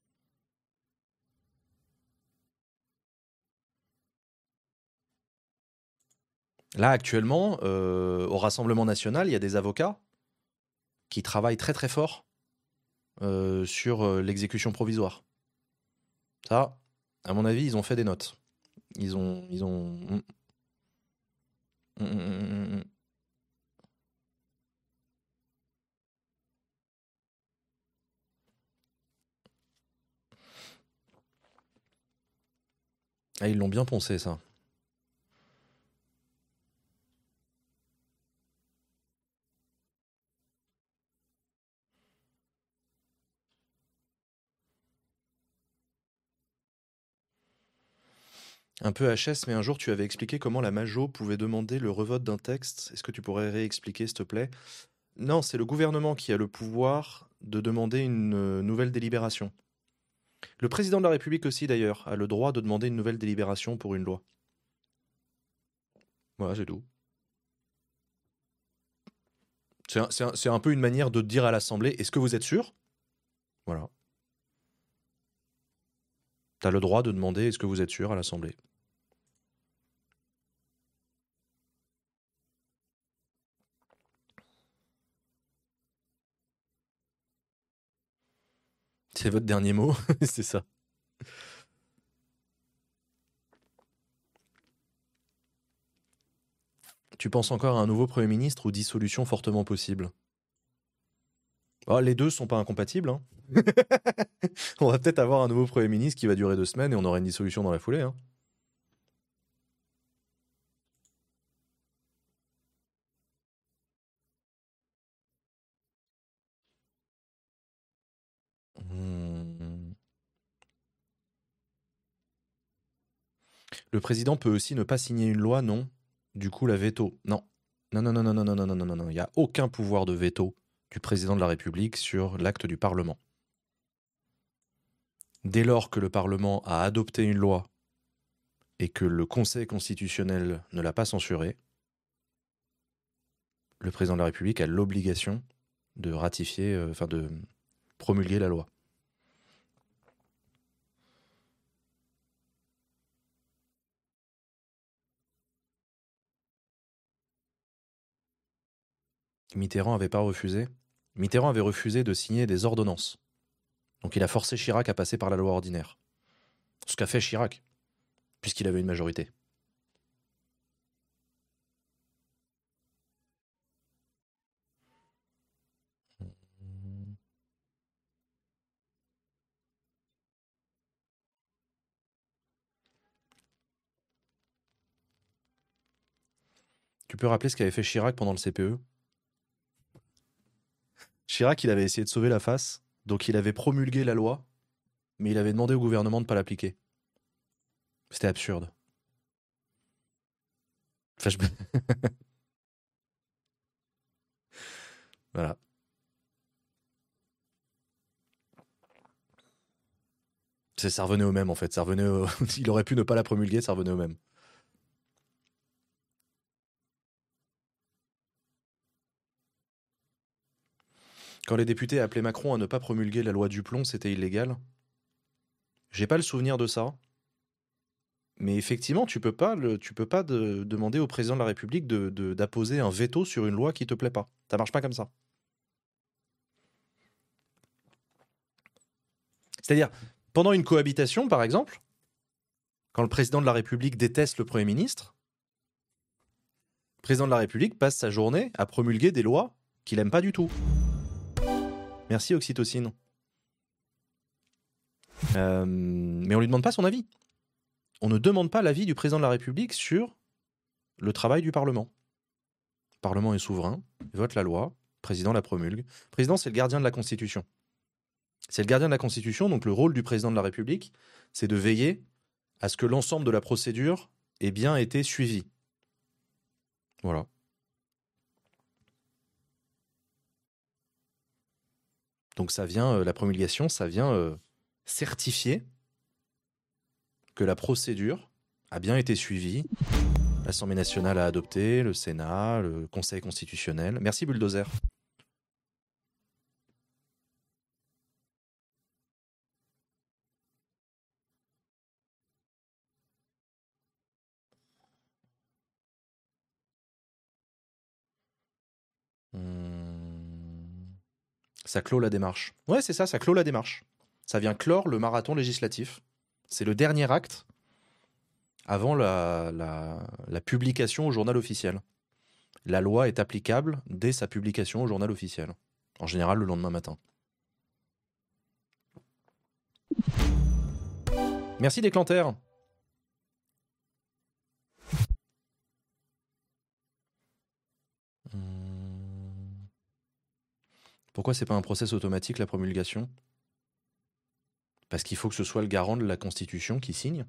Là, actuellement, au Rassemblement national, il y a des avocats qui travaillent très très fort sur l'exécution provisoire. Ça, à mon avis, ils ont fait des notes. Ils ont. Mm, mm, mm, mm. Ah, ils l'ont bien poncé, ça. Un peu HS, mais un jour tu avais expliqué comment la Majo pouvait demander le revote d'un texte. Est-ce que tu pourrais réexpliquer, s'il te plaît? Non, c'est le gouvernement qui a le pouvoir de demander une nouvelle délibération. Le président de la République aussi, d'ailleurs, a le droit de demander une nouvelle délibération pour une loi. Voilà, c'est tout. C'est un peu une manière de dire à l'Assemblée, est-ce que vous êtes sûr? Voilà. T'as le droit de demander, est-ce que vous êtes sûr à l'Assemblée? C'est votre dernier mot, c'est ça. Tu penses encore à un nouveau Premier ministre ou dissolution fortement possible? Ah, les deux sont pas incompatibles, hein. On va peut-être avoir un nouveau Premier ministre qui va durer 2 semaines et on aura une dissolution dans la foulée, hein. Hmm. Le président peut aussi ne pas signer une loi, non? Du coup, la veto. Non. Non, non, non, non, non, non, non, non, non, non, non. Il n'y a aucun pouvoir de veto du président de la République sur l'acte du Parlement. Dès lors que le Parlement a adopté une loi et que le Conseil constitutionnel ne l'a pas censurée, le président de la République a l'obligation de ratifier, enfin de promulguer la loi. Mitterrand avait pas refusé. Mitterrand avait refusé de signer des ordonnances. Donc il a forcé Chirac à passer par la loi ordinaire. Ce qu'a fait Chirac, puisqu'il avait une majorité. Tu peux rappeler ce qu'avait fait Chirac pendant le CPE? Chirac, il avait essayé de sauver la face, donc il avait promulgué la loi, mais il avait demandé au gouvernement de ne pas l'appliquer. C'était absurde. Enfin, voilà. Ça revenait au même, en fait. Ça revenait Il aurait pu ne pas la promulguer, ça revenait au même. Quand les députés appelaient Macron à ne pas promulguer la loi du plomb, c'était illégal. J'ai pas le souvenir de ça. Mais effectivement, tu peux pas demander au président de la République d'apposer un veto sur une loi qui te plaît pas. Ça marche pas comme ça. C'est-à-dire, pendant une cohabitation, par exemple, quand le président de la République déteste le Premier ministre, le président de la République passe sa journée à promulguer des lois qu'il n'aime pas du tout. Merci, oxytocine. Mais on ne lui demande pas son avis. On ne demande pas l'avis du président de la République sur le travail du Parlement. Le Parlement est souverain, il vote la loi, le président la promulgue. Le président, c'est le gardien de la Constitution. C'est le gardien de la Constitution, donc le rôle du président de la République, c'est de veiller à ce que l'ensemble de la procédure ait bien été suivi. Voilà. Donc ça vient, la promulgation, ça vient certifier que la procédure a bien été suivie. L'Assemblée nationale a adopté, le Sénat, le Conseil constitutionnel. Merci Bulldozer. Ça clôt la démarche. Ouais, c'est ça clôt la démarche. Ça vient clore le marathon législatif. C'est le dernier acte avant la publication au journal officiel. La loi est applicable dès sa publication au journal officiel. En général, le lendemain matin. Merci Déclanterre. Pourquoi c'est pas un process automatique la promulgation ? Parce qu'il faut que ce soit le garant de la Constitution qui signe.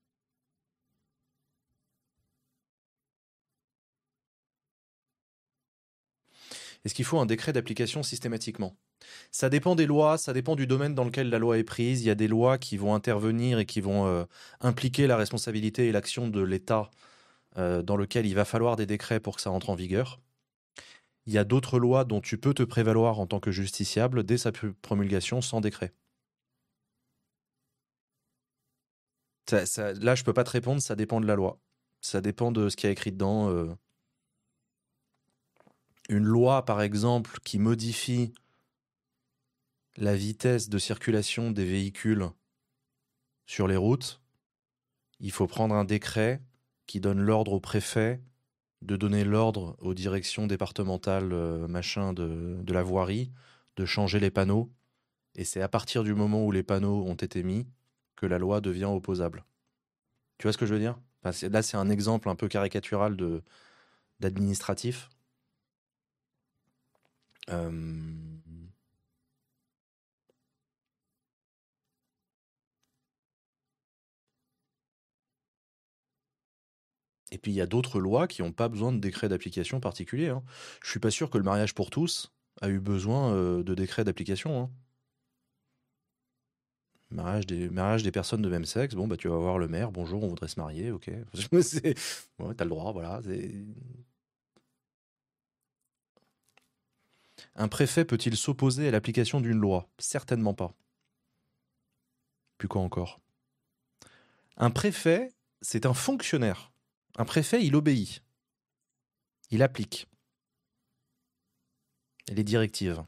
Est-ce qu'il faut un décret d'application systématiquement ? Ça dépend des lois, ça dépend du domaine dans lequel la loi est prise. Il y a des lois qui vont intervenir et qui vont impliquer la responsabilité et l'action de l'État dans lequel il va falloir des décrets pour que ça entre en vigueur. Il y a d'autres lois dont tu peux te prévaloir en tant que justiciable dès sa promulgation sans décret. Là, je peux pas te répondre, ça dépend de la loi. Ça dépend de ce qu'il y a écrit dedans. Une loi, par exemple, qui modifie la vitesse de circulation des véhicules sur les routes, il faut prendre un décret qui donne l'ordre au préfet de donner l'ordre aux directions départementales de la voirie de changer les panneaux. Et c'est à partir du moment où les panneaux ont été mis que la loi devient opposable. Tu vois ce que je veux dire ? Enfin, là, c'est un exemple un peu caricatural d'administratif. Et puis, il y a d'autres lois qui n'ont pas besoin de décret d'application particulier. Hein. Je suis pas sûr que le mariage pour tous a eu besoin de décret d'application. Hein. Mariage des personnes de même sexe, bon, bah, tu vas voir le maire, bonjour, on voudrait se marier, ok. Ouais, t'as le droit, voilà. Un préfet peut-il s'opposer à l'application d'une loi ? Certainement pas. Puis quoi encore ? Un préfet, c'est un fonctionnaire. Un préfet, il obéit. Il applique les directives.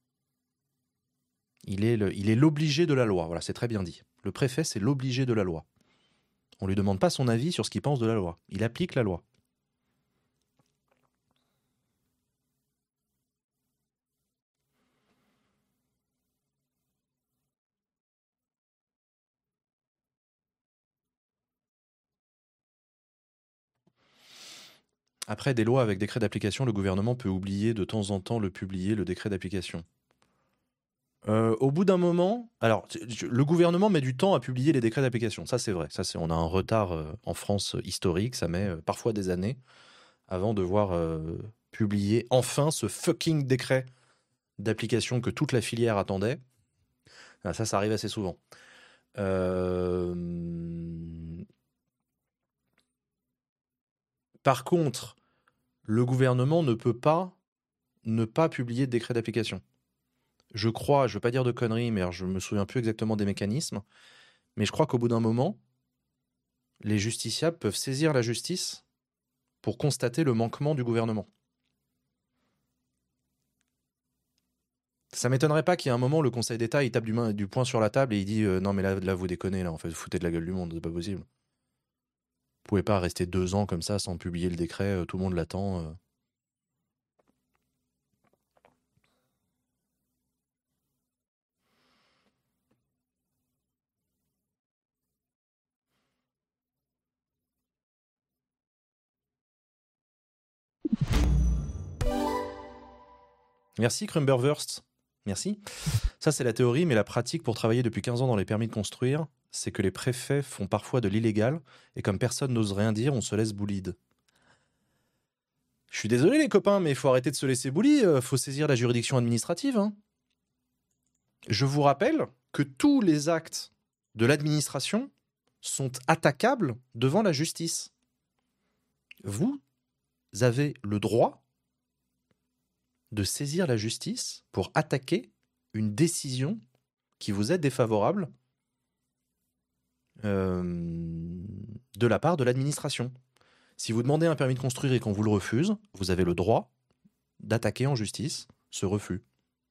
Il est l'obligé de la loi. Voilà, c'est très bien dit. Le préfet, c'est l'obligé de la loi. On ne lui demande pas son avis sur ce qu'il pense de la loi. Il applique la loi. Après, des lois avec décret d'application, le gouvernement peut oublier de temps en temps le publier, le décret d'application. Au bout d'un moment, alors le gouvernement met du temps à publier les décrets d'application, ça c'est vrai. On a un retard en France historique, ça met parfois des années avant de voir publier enfin ce fucking décret d'application que toute la filière attendait. Ah, ça arrive assez souvent. Par contre, le gouvernement ne peut pas ne pas publier de décret d'application. Je crois, je ne veux pas dire de conneries, mais je ne me souviens plus exactement des mécanismes, mais je crois qu'au bout d'un moment, les justiciables peuvent saisir la justice pour constater le manquement du gouvernement. Ça m'étonnerait pas qu'il y ait un moment, le Conseil d'État, il tape du poing sur la table et il dit non, mais là, vous déconnez, là, en fait, vous foutez de la gueule du monde, c'est pas possible. Vous pouvez pas rester 2 ans comme ça sans publier le décret, tout le monde l'attend. Merci, Crumberwurst. Merci. Ça, c'est la théorie, mais la pratique pour travailler depuis 15 ans dans les permis de construire, c'est que les préfets font parfois de l'illégal, et comme personne n'ose rien dire, on se laisse bullied. Je suis désolé, les copains, mais il faut arrêter de se laisser bully, faut saisir la juridiction administrative. Hein. Je vous rappelle que tous les actes de l'administration sont attaquables devant la justice. Vous avez le droit de saisir la justice pour attaquer une décision qui vous est défavorable de la part de l'administration. Si vous demandez un permis de construire et qu'on vous le refuse, vous avez le droit d'attaquer en justice ce refus.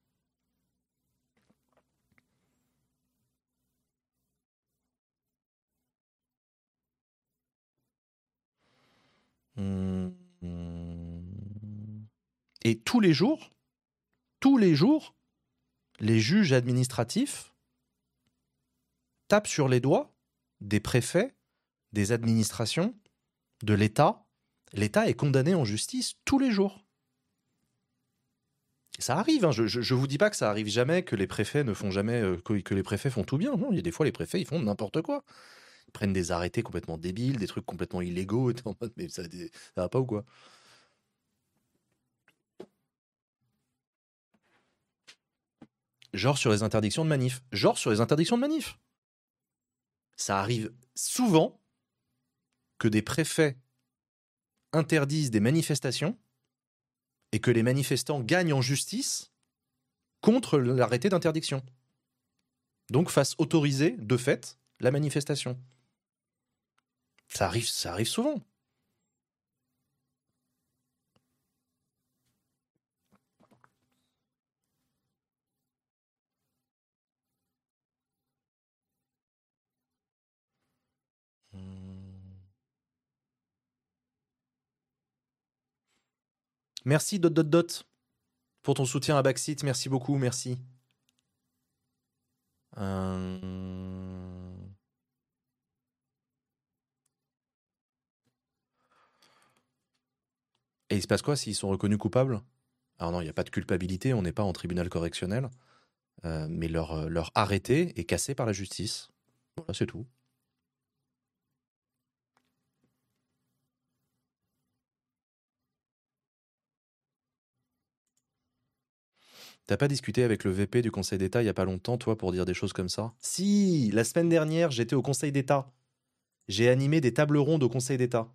Et tous les jours, les juges administratifs tapent sur les doigts des préfets, des administrations, de l'État. L'État est condamné en justice tous les jours. Et ça arrive, hein. Je vous dis pas que ça arrive jamais, que les préfets ne font jamais, que les préfets font tout bien. Non, il y a des fois les préfets ils font n'importe quoi. Ils prennent des arrêtés complètement débiles, des trucs complètement illégaux. Et t'es en mode, mais ça va pas ou quoi? Genre sur les interdictions de manif. Ça arrive souvent que des préfets interdisent des manifestations et que les manifestants gagnent en justice contre l'arrêté d'interdiction. Donc fassent autoriser, de fait, la manifestation. Ça arrive souvent. Merci pour ton soutien à Backseat. Merci beaucoup, merci. Et il se passe quoi s'ils sont reconnus coupables? Alors non, il n'y a pas de culpabilité, on n'est pas en tribunal correctionnel, mais leur arrêté est cassé par la justice. Voilà, c'est tout. T'as pas discuté avec le VP du Conseil d'État il y a pas longtemps, toi, pour dire des choses comme ça? Si, la semaine dernière, j'étais au Conseil d'État. J'ai animé des tables rondes au Conseil d'État.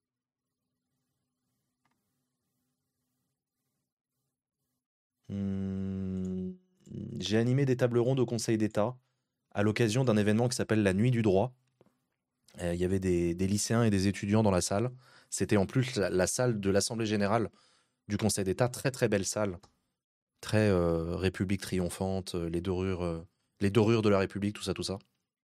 J'ai animé des tables rondes au Conseil d'État à l'occasion d'un événement qui s'appelle la Nuit du droit. Il y avait des lycéens et des étudiants dans la salle. C'était en plus la salle de l'Assemblée générale du Conseil d'État, très très belle salle. Très République triomphante, les dorures de la République, tout ça, tout ça.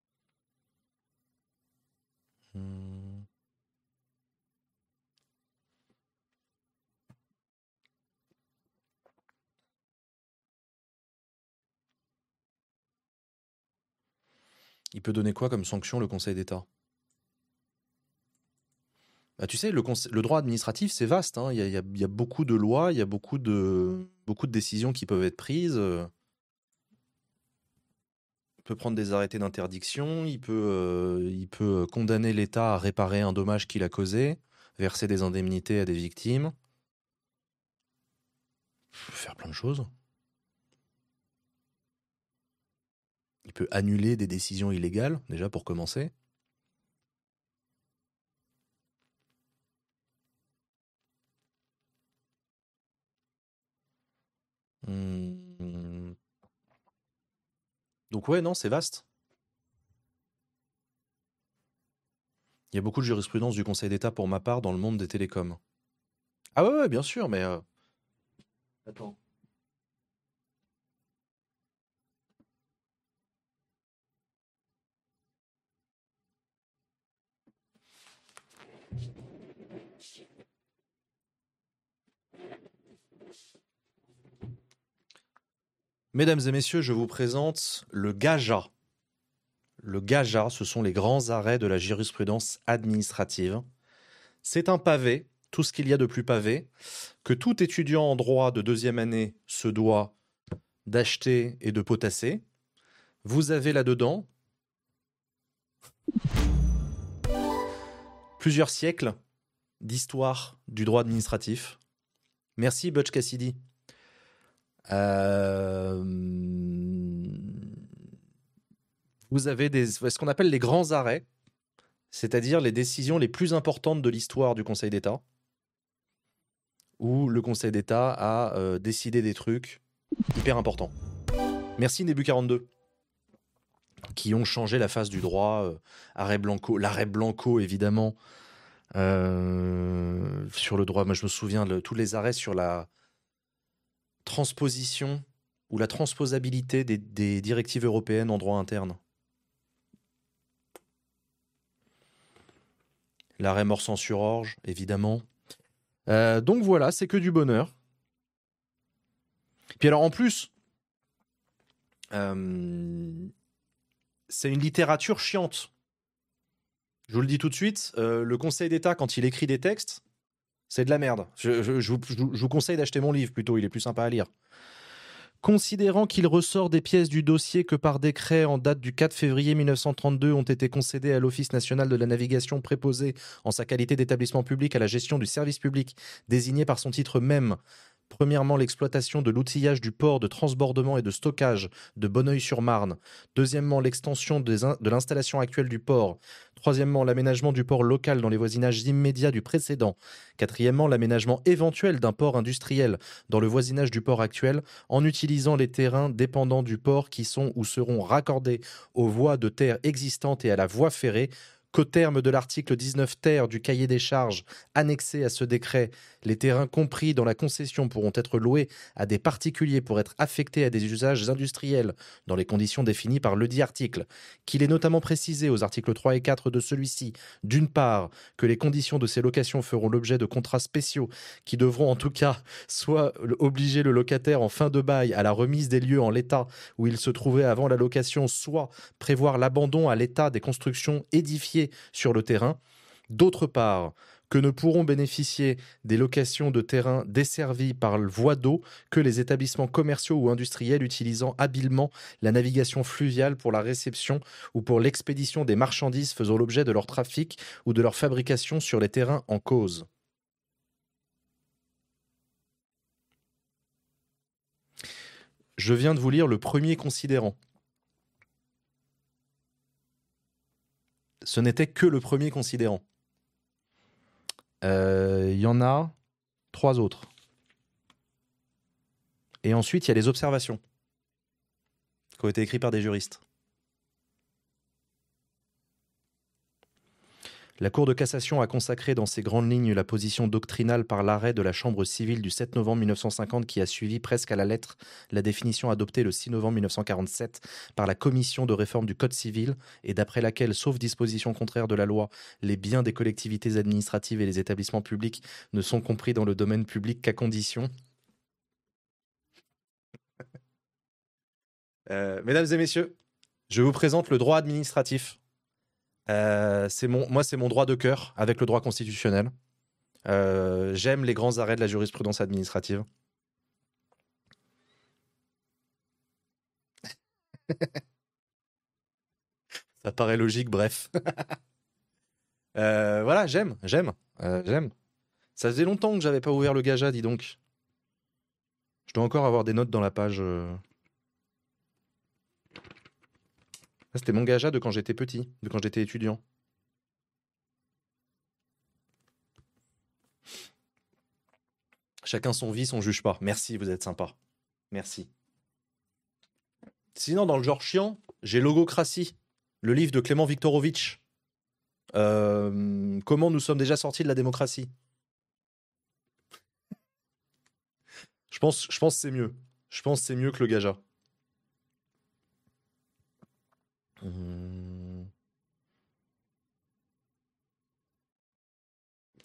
Il peut donner quoi comme sanction, le Conseil d'État? Bah, tu sais, le droit administratif, c'est vaste. Hein. Il y a beaucoup de lois, il y a beaucoup de décisions qui peuvent être prises. Il peut prendre des arrêtés d'interdiction, il peut condamner l'État à réparer un dommage qu'il a causé, verser des indemnités à des victimes. Il peut faire plein de choses. Il peut annuler des décisions illégales, déjà pour commencer. Donc ouais, non, c'est vaste. Il y a beaucoup de jurisprudence du Conseil d'État pour ma part dans le monde des télécoms. Ah ouais, bien sûr, mais... Attends. Mesdames et messieurs, je vous présente le GAJA. Le GAJA, ce sont les grands arrêts de la jurisprudence administrative. C'est un pavé, tout ce qu'il y a de plus pavé, que tout étudiant en droit de deuxième année se doit d'acheter et de potasser. Vous avez là-dedans plusieurs siècles d'histoire du droit administratif. Merci Butch Cassidy. Vous avez ce qu'on appelle les grands arrêts, c'est-à-dire les décisions les plus importantes de l'histoire du Conseil d'État, où le Conseil d'État a décidé des trucs hyper importants. Merci Nébu 42, qui ont changé la face du droit. Arrêt Blanco, l'arrêt Blanco évidemment, sur le droit. Moi je me souviens de tous les arrêts sur la transposition ou la transposabilité des directives européennes en droit interne. L'arrêt Morsan-sur-Orge, évidemment. Donc voilà, c'est que du bonheur. Puis alors en plus, c'est une littérature chiante. Je vous le dis tout de suite, le Conseil d'État, quand il écrit des textes, c'est de la merde. Je vous conseille d'acheter mon livre plutôt, il est plus sympa à lire. Considérant qu'il ressort des pièces du dossier que par décret en date du 4 février 1932 ont été concédées à l'Office national de la navigation préposé en sa qualité d'établissement public à la gestion du service public désigné par son titre même, premièrement l'exploitation de l'outillage du port de transbordement et de stockage de Bonneuil-sur-Marne, deuxièmement l'extension de l'installation actuelle du port, troisièmement l'aménagement du port local dans les voisinages immédiats du précédent, quatrièmement l'aménagement éventuel d'un port industriel dans le voisinage du port actuel en utilisant les terrains dépendants du port qui sont ou seront raccordés aux voies de terre existantes et à la voie ferrée, qu'au terme de l'article 19 ter du cahier des charges annexé à ce décret, les terrains compris dans la concession pourront être loués à des particuliers pour être affectés à des usages industriels dans les conditions définies par ledit article, qu'il est notamment précisé aux articles 3 et 4 de celui-ci, d'une part, que les conditions de ces locations feront l'objet de contrats spéciaux qui devront en tout cas soit obliger le locataire en fin de bail à la remise des lieux en l'état où il se trouvait avant la location, soit prévoir l'abandon à l'état des constructions édifiées sur le terrain. D'autre part, que ne pourront bénéficier des locations de terrains desservis par voie d'eau que les établissements commerciaux ou industriels utilisant habilement la navigation fluviale pour la réception ou pour l'expédition des marchandises faisant l'objet de leur trafic ou de leur fabrication sur les terrains en cause. Je viens de vous lire le premier considérant. Ce n'était que le premier considérant. Il y en a 3 autres. Et ensuite, il y a les observations qui ont été écrites par des juristes. La Cour de cassation a consacré dans ses grandes lignes la position doctrinale par l'arrêt de la Chambre civile du 7 novembre 1950 qui a suivi presque à la lettre la définition adoptée le 6 novembre 1947 par la Commission de réforme du Code civil et d'après laquelle, sauf disposition contraire de la loi, les biens des collectivités administratives et les établissements publics ne sont compris dans le domaine public qu'à condition. Mesdames et messieurs, je vous présente le droit administratif. C'est mon droit de cœur avec le droit constitutionnel. J'aime les grands arrêts de la jurisprudence administrative. Ça paraît logique, bref. Voilà, j'aime. Ça faisait longtemps que j'avais pas ouvert le GAJA, dis donc. Je dois encore avoir des notes dans la page. C'était mon GAJA de quand j'étais petit, de quand j'étais étudiant. Chacun son vice, on juge pas. Merci, vous êtes sympa. Merci. Sinon, dans le genre chiant, j'ai Logocratie, le livre de Clément Viktorovitch. Comment nous sommes déjà sortis de la démocratie. Je pense que c'est mieux. Je pense que c'est mieux que le GAJA.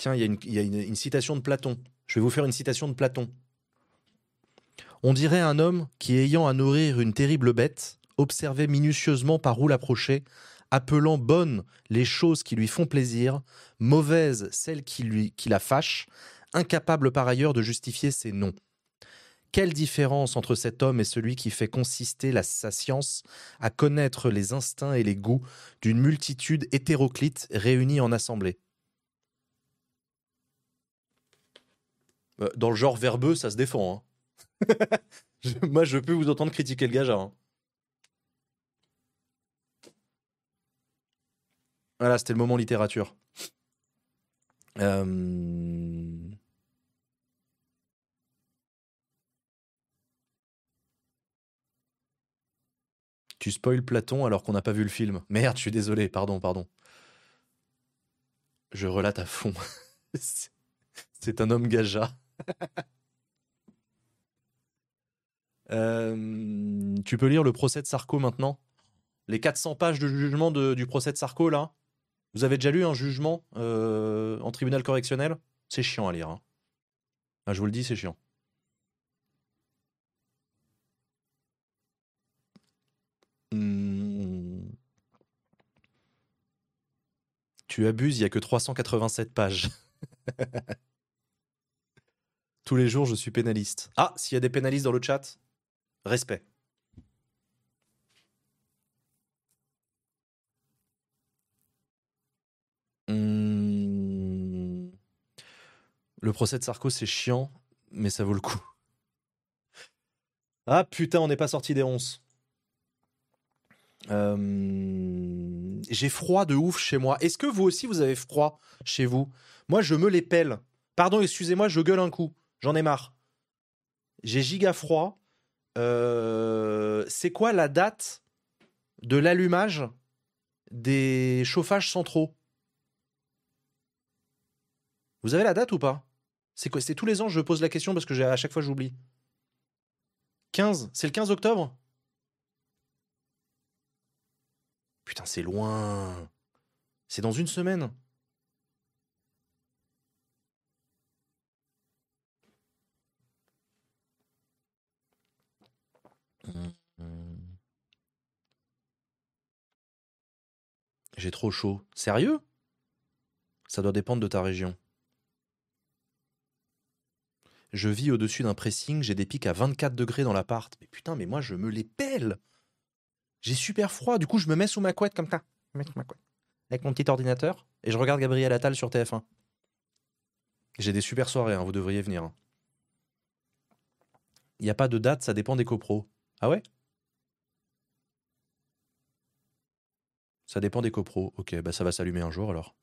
Tiens, il y a une citation de Platon. Je vais vous faire une citation de Platon. On dirait un homme qui, ayant à nourrir une terrible bête, observait minutieusement par où l'approcher, appelant bonnes les choses qui lui font plaisir, mauvaises celles qui la fâchent, incapable par ailleurs de justifier ses noms. Quelle différence entre cet homme et celui qui fait consister sa science à connaître les instincts et les goûts d'une multitude hétéroclite réunie en assemblée. Dans le genre verbeux, ça se défend. Hein. Moi, je peux vous entendre critiquer le Gaja. Hein. Voilà, c'était le moment littérature. Tu spoil Platon alors qu'on n'a pas vu le film. Merde, je suis désolé, pardon. Je relate à fond. C'est un homme Gaja. Tu peux lire le procès de Sarko maintenant? Les 400 pages de jugement du procès de Sarko, là? Vous avez déjà lu un jugement en tribunal correctionnel? C'est chiant à lire. Hein. Ah, je vous le dis, c'est chiant. Tu abuses, il n'y a que 387 pages. Tous les jours, je suis pénaliste. Ah, s'il y a des pénalistes dans le chat, respect. Le procès de Sarko, c'est chiant, mais ça vaut le coup. Ah putain, on n'est pas sorti des ronces. J'ai froid de ouf chez moi. Est-ce que vous aussi, vous avez froid chez vous? Moi, je me les pèle. Pardon, excusez-moi, je gueule un coup. J'en ai marre. J'ai giga froid. C'est quoi la date de l'allumage des chauffages centraux? Vous avez la date ou pas? C'est quoi? C'est tous les ans je pose la question parce que à chaque fois j'oublie. 15? C'est le 15 octobre? Putain, c'est loin. C'est dans une semaine. J'ai trop chaud. Sérieux? Ça doit dépendre de ta région. Je vis au-dessus d'un pressing, j'ai des pics à 24 degrés dans l'appart. Mais putain, mais moi je me les pèle. J'ai super froid, du coup je me mets sous ma couette comme ça. Avec mon petit ordinateur, et je regarde Gabriel Attal sur TF1. J'ai des super soirées, hein, vous devriez venir. Il n'y a pas de date, ça dépend des copros. Ah ouais? Ça dépend des copros. Ok, bah ça va s'allumer un jour alors.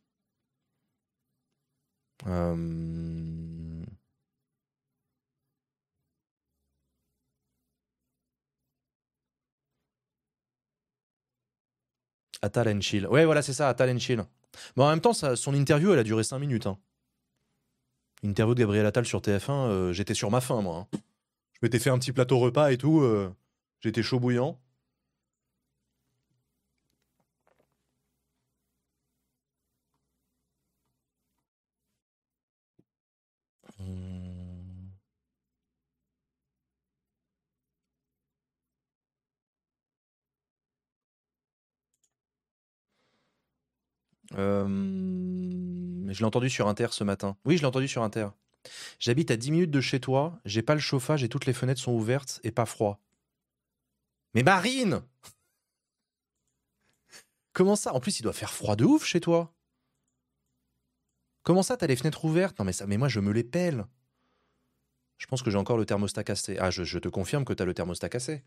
Attal and chill. Ouais, voilà, c'est ça, Attal and chill. Mais en même temps, son interview, elle a duré 5 minutes. Hein. Interview de Gabriel Attal sur TF1, j'étais sur ma faim, moi. Hein. Je m'étais fait un petit plateau repas et tout. J'étais chaud bouillant. Je l'ai entendu sur Inter ce matin. Oui, je l'ai entendu sur Inter. J'habite à 10 minutes de chez toi, j'ai pas le chauffage et toutes les fenêtres sont ouvertes et pas froid. Mais Marine! Comment ça? En plus, il doit faire froid de ouf chez toi. Comment ça, t'as les fenêtres ouvertes? Non mais moi je me les pèle. Je pense que j'ai encore le thermostat cassé. Ah, je te confirme que t'as le thermostat cassé.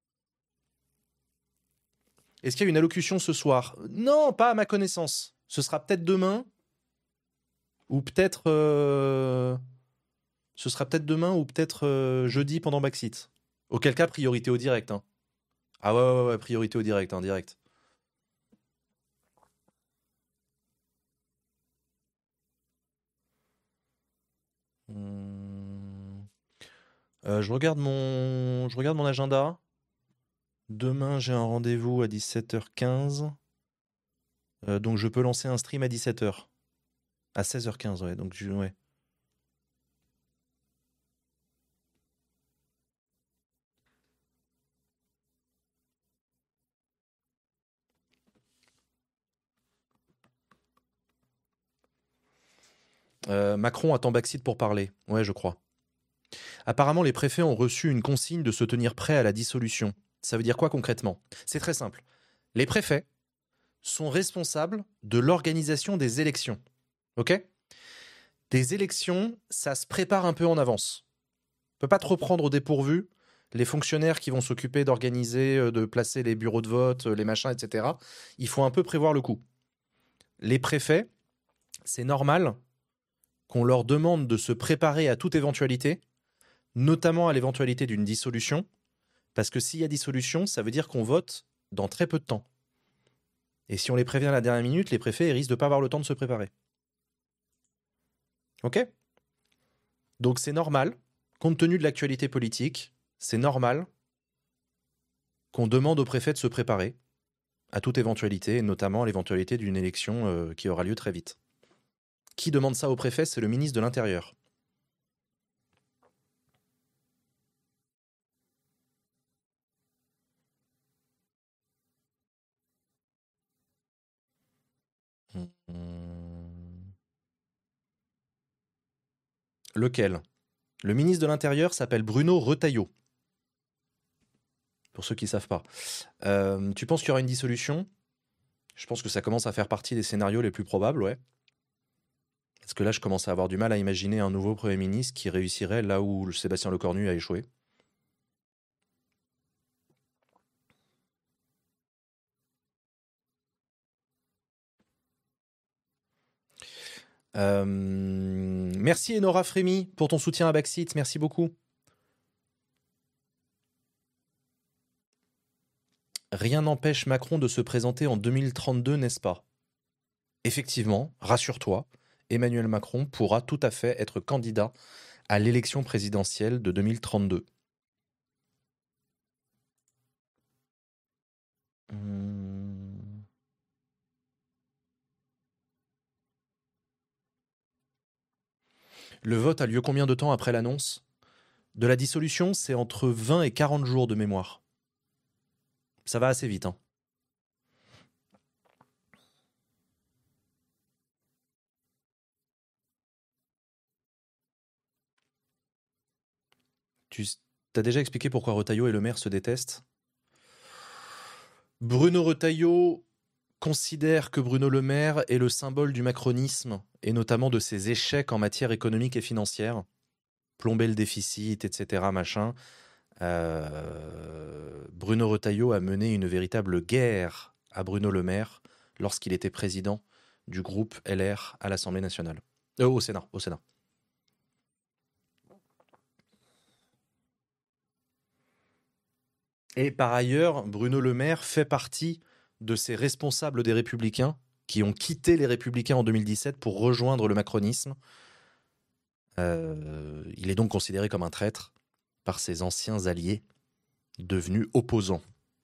Est-ce qu'il y a une allocution ce soir? Non, pas à ma connaissance. Ce sera peut-être demain. Ou peut-être... Ce sera peut-être demain ou peut-être jeudi pendant Backseat. Auquel cas, priorité au direct. Hein. Ah ouais, priorité au direct, hein, direct. Je regarde mon agenda. Demain, j'ai un rendez-vous à 17h15. Donc, je peux lancer un stream à 17h. À 16h15, ouais. Donc, ouais. Macron attend Baxit pour parler. Ouais, je crois. Apparemment, les préfets ont reçu une consigne de se tenir prêts à la dissolution. Ça veut dire quoi concrètement? C'est très simple. Les préfets sont responsables de l'organisation des élections. Ok? Des élections, ça se prépare un peu en avance. On ne peut pas trop prendre au dépourvu les fonctionnaires qui vont s'occuper d'organiser, de placer les bureaux de vote, les machins, etc. Il faut un peu prévoir le coup. Les préfets, c'est normal qu'on leur demande de se préparer à toute éventualité, notamment à l'éventualité d'une dissolution, parce que s'il y a dissolution, ça veut dire qu'on vote dans très peu de temps. Et si on les prévient à la dernière minute, les préfets risquent de ne pas avoir le temps de se préparer. Ok? Donc c'est normal, compte tenu de l'actualité politique, c'est normal qu'on demande aux préfets de se préparer à toute éventualité, et notamment à l'éventualité d'une élection qui aura lieu très vite. Qui demande ça aux préfets? C'est le ministre de l'Intérieur. Lequel? Le ministre de l'Intérieur s'appelle Bruno Retailleau. Pour ceux qui ne savent pas. Tu penses qu'il y aura une dissolution? Je pense que ça commence à faire partie des scénarios les plus probables, ouais. Parce que là, je commence à avoir du mal à imaginer un nouveau Premier ministre qui réussirait là où Sébastien Lecornu a échoué. Merci Enora Frémy pour ton soutien à Baxit, merci beaucoup. Rien n'empêche Macron de se présenter en 2032, n'est-ce pas? Effectivement, rassure-toi, Emmanuel Macron pourra tout à fait être candidat à l'élection présidentielle de 2032. Le vote a lieu combien de temps après l'annonce de la dissolution? C'est entre 20 et 40 jours de mémoire. Ça va assez vite, hein. Tu as déjà expliqué pourquoi Retailleau et Le Maire se détestent? Bruno Retailleau considère que Bruno Le Maire est le symbole du macronisme, et notamment de ses échecs en matière économique et financière. Plomber le déficit, etc. machin. Bruno Retailleau a mené une véritable guerre à Bruno Le Maire lorsqu'il était président du groupe LR à l'Assemblée nationale. Au Sénat. Et par ailleurs, Bruno Le Maire fait partie de ces responsables des Républicains qui ont quitté les Républicains en 2017 pour rejoindre le macronisme. Il est donc considéré comme un traître par ses anciens alliés devenus opposants.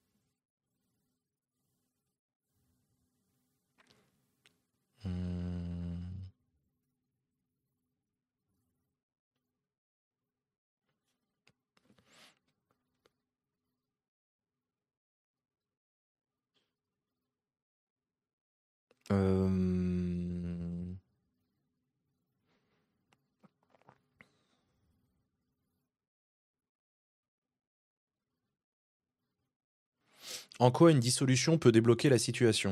En quoi une dissolution peut débloquer la situation?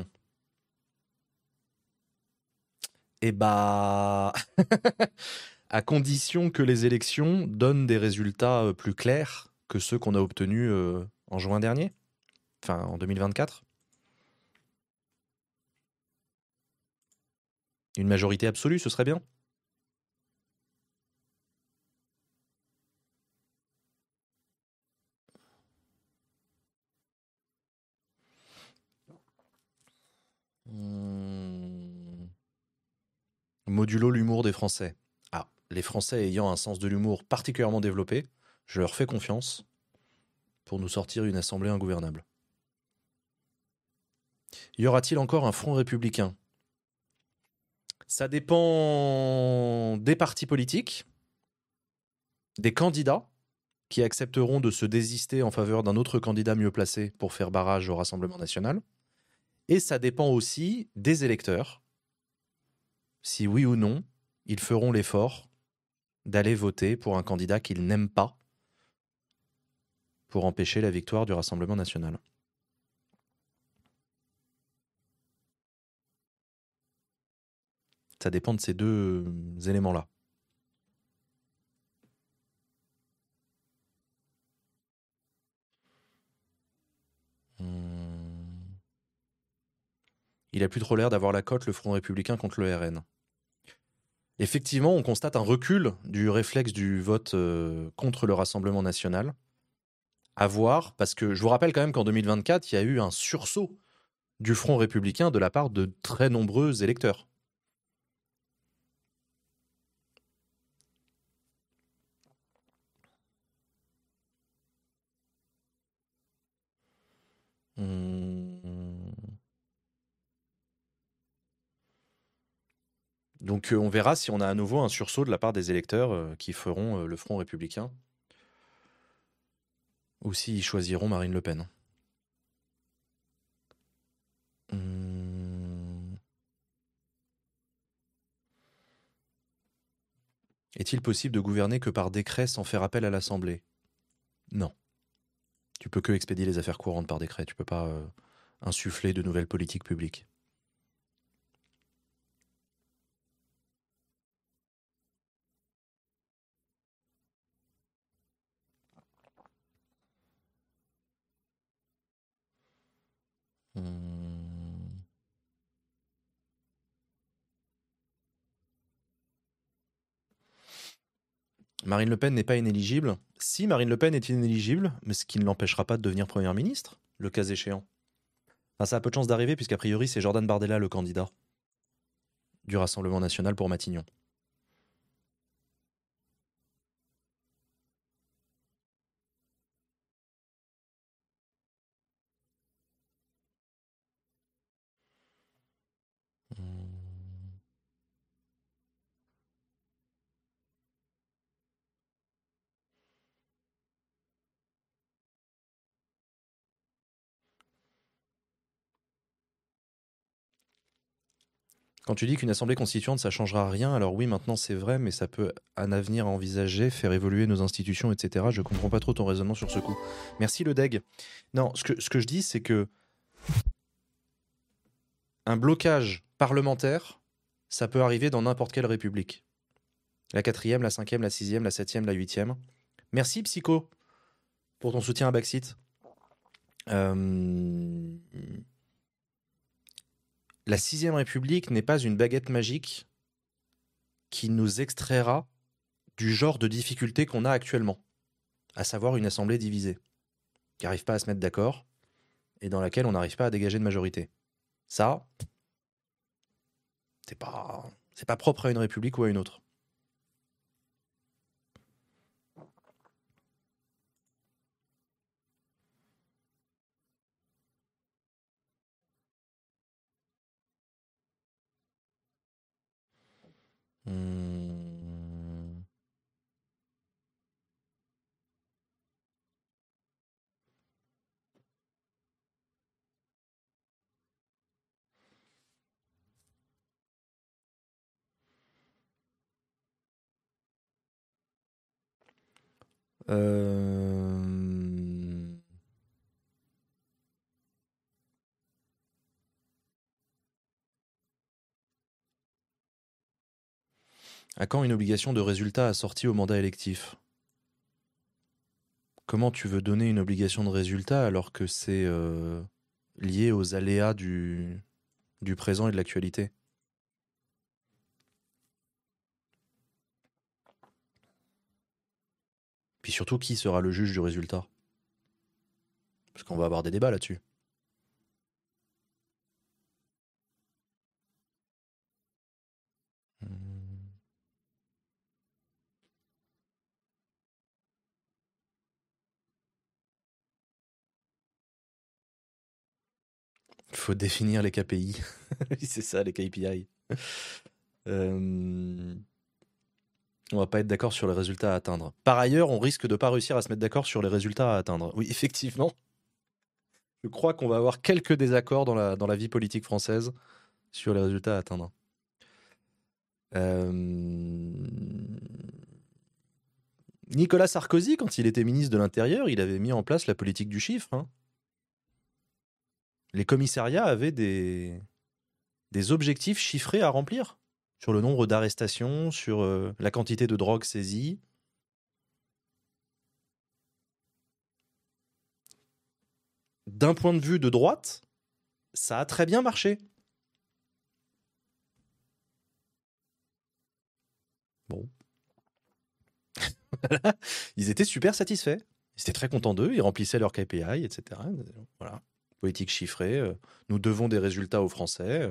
Eh bah, à condition que les élections donnent des résultats plus clairs que ceux qu'on a obtenus en juin dernier, enfin en 2024. Une majorité absolue, ce serait bien. Modulo l'humour des Français. Ah, les Français ayant un sens de l'humour particulièrement développé, je leur fais confiance pour nous sortir une assemblée ingouvernable. Y aura-t-il encore un front républicain? Ça dépend des partis politiques, des candidats qui accepteront de se désister en faveur d'un autre candidat mieux placé pour faire barrage au Rassemblement national. Et ça dépend aussi des électeurs, si oui ou non, ils feront l'effort d'aller voter pour un candidat qu'ils n'aiment pas pour empêcher la victoire du Rassemblement national. Ça dépend de ces deux éléments-là. Il a plus trop l'air d'avoir la cote, le Front républicain, contre le RN. Effectivement, on constate un recul du réflexe du vote contre le Rassemblement national. À voir, parce que je vous rappelle quand même qu'en 2024, il y a eu un sursaut du Front républicain de la part de très nombreux électeurs. Donc on verra si on a à nouveau un sursaut de la part des électeurs qui feront le Front républicain ou s'ils choisiront Marine Le Pen. Est-il possible de gouverner que par décret sans faire appel à l'Assemblée ? Non. Tu peux que expédier les affaires courantes par décret. Tu peux pas insuffler de nouvelles politiques publiques. Marine Le Pen n'est pas inéligible. Si Marine Le Pen est inéligible, mais ce qui ne l'empêchera pas de devenir Première ministre, le cas échéant. Enfin, ça a peu de chances d'arriver, puisqu'a priori, c'est Jordan Bardella le candidat du Rassemblement national pour Matignon. Quand tu dis qu'une assemblée constituante, ça changera rien, alors oui, maintenant c'est vrai, mais ça peut, un avenir à envisager, faire évoluer nos institutions, etc. Je comprends pas trop ton raisonnement sur ce coup. Merci le DEG. Non, ce que je dis, c'est que un blocage parlementaire, ça peut arriver dans n'importe quelle république. La 4e, la 5e, la 6e, la 7e, la 8e. Merci Psycho pour ton soutien à Baxit. La 6e République n'est pas une baguette magique qui nous extraira du genre de difficulté qu'on a actuellement, à savoir une assemblée divisée, qui n'arrive pas à se mettre d'accord et dans laquelle on n'arrive pas à dégager de majorité. Ça, c'est pas propre à une république ou à une autre. À quand une obligation de résultat assortie au mandat électif ? Comment tu veux donner une obligation de résultat alors que c'est lié aux aléas du présent et de l'actualité ? Puis surtout, qui sera le juge du résultat ? Parce qu'on va avoir des débats là-dessus. Il faut définir les KPI. C'est ça, les KPI. Euh, On va pas être d'accord sur les résultats à atteindre. Par ailleurs, on risque de pas réussir à se mettre d'accord sur les résultats à atteindre. Oui, effectivement. Je crois qu'on va avoir quelques désaccords dans la vie politique française sur les résultats à atteindre. Nicolas Sarkozy, quand il était ministre de l'Intérieur, il avait mis en place la politique du chiffre. Hein. Les commissariats avaient des objectifs chiffrés à remplir sur le nombre d'arrestations, sur la quantité de drogue saisie. D'un point de vue de droite, ça a très bien marché. Bon. Ils étaient super satisfaits. Ils étaient très contents d'eux. Ils remplissaient leurs KPI, etc. Voilà. Politique chiffrée. Nous devons des résultats aux Français.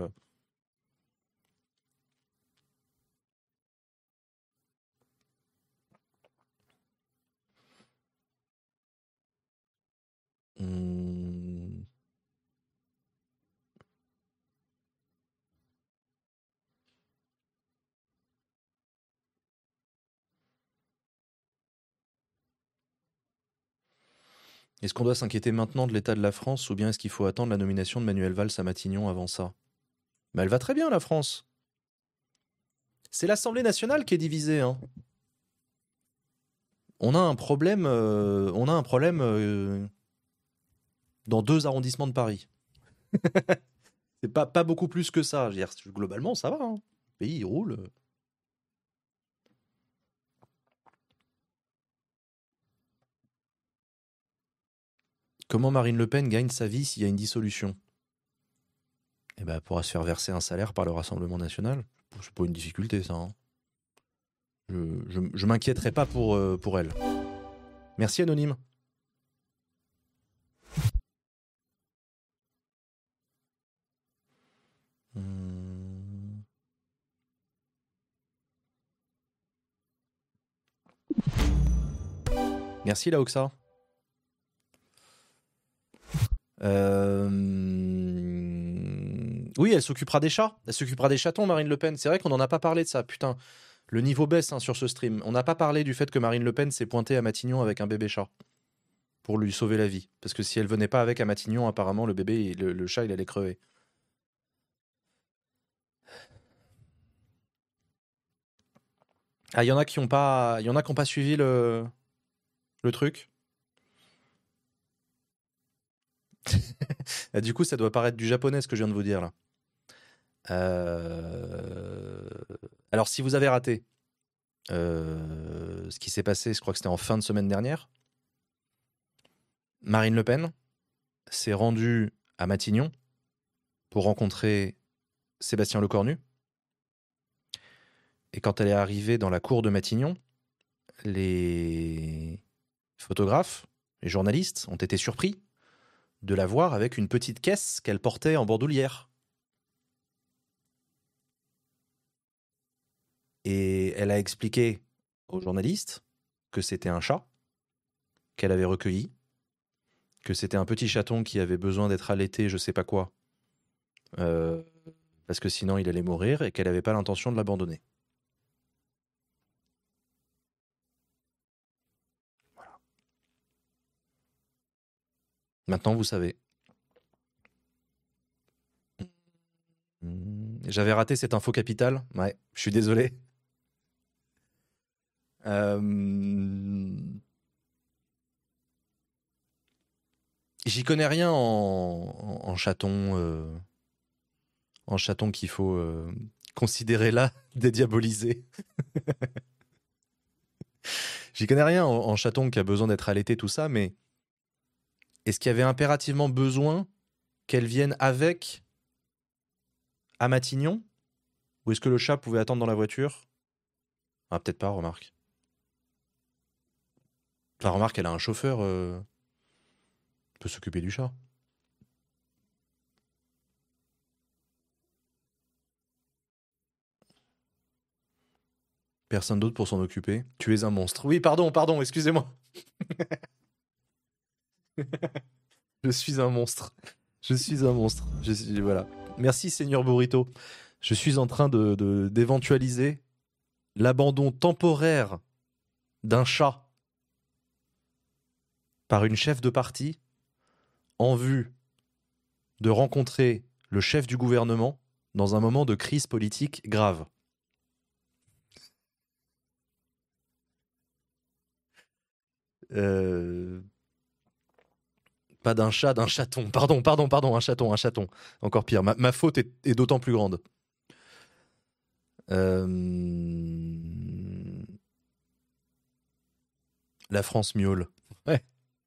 Hum. Est-ce qu'on doit s'inquiéter maintenant de l'état de la France ou bien est-ce qu'il faut attendre la nomination de Manuel Valls à Matignon avant ça? Mais elle va très bien, la France. C'est l'Assemblée nationale qui est divisée. Hein. On a un problème, dans 2 arrondissements de Paris. C'est pas beaucoup plus que ça. Je veux dire, globalement, ça va. Hein. Le pays, il roule. Comment Marine Le Pen gagne sa vie s'il y a une dissolution? Eh ben, elle pourra se faire verser un salaire par le Rassemblement national. C'est pas une difficulté, ça. Hein. Je m'inquiéterai pas pour elle. Merci, Anonyme. Hum. Merci, Laoxa. Oui, elle s'occupera des chats. Elle s'occupera des chatons, Marine Le Pen. C'est vrai qu'on n'en a pas parlé de ça. Putain, le niveau baisse hein, sur ce stream. On n'a pas parlé du fait que Marine Le Pen s'est pointée à Matignon avec un bébé chat pour lui sauver la vie. Parce que si elle venait pas avec à Matignon, apparemment, le bébé, le chat, il allait crever. Ah, il y en a qui n'ont pas suivi le truc. Ah, du coup, ça doit paraître du japonais ce que je viens de vous dire là. Alors, si vous avez raté ce qui s'est passé, je crois que c'était en fin de semaine dernière, Marine Le Pen s'est rendue à Matignon pour rencontrer Sébastien Lecornu. Et quand elle est arrivée dans la cour de Matignon, les photographes, les journalistes ont été surpris de la voir avec une petite caisse qu'elle portait en bandoulière. Et elle a expliqué aux journalistes que c'était un chat qu'elle avait recueilli, que c'était un petit chaton qui avait besoin d'être allaité, je sais pas quoi, parce que sinon il allait mourir, et qu'elle n'avait pas l'intention de l'abandonner. Voilà. Maintenant, vous savez. J'avais raté cette info capitale. Ouais, je suis désolé. J'y connais rien en chaton. En chaton qu'il faut considérer là dédiabolisé. J'y connais rien en chaton qui a besoin d'être allaité, tout ça, mais est-ce qu'il y avait impérativement besoin qu'elle vienne avec à Matignon? Ou est-ce que le chat pouvait attendre dans la voiture? Ah, peut-être pas, remarque. Enfin, remarque, elle a un chauffeur. Peut s'occuper du chat. Personne d'autre pour s'en occuper. Tu es un monstre. Oui, pardon, excusez-moi. Je suis un monstre. Voilà. Merci, Seigneur Burrito. Je suis en train d'éventualiser l'abandon temporaire d'un chat par une chef de parti en vue de rencontrer le chef du gouvernement dans un moment de crise politique grave. Pas d'un chat, d'un chaton. Pardon, un chaton. Encore pire. Ma faute est d'autant plus grande. La France miaule. Ouais.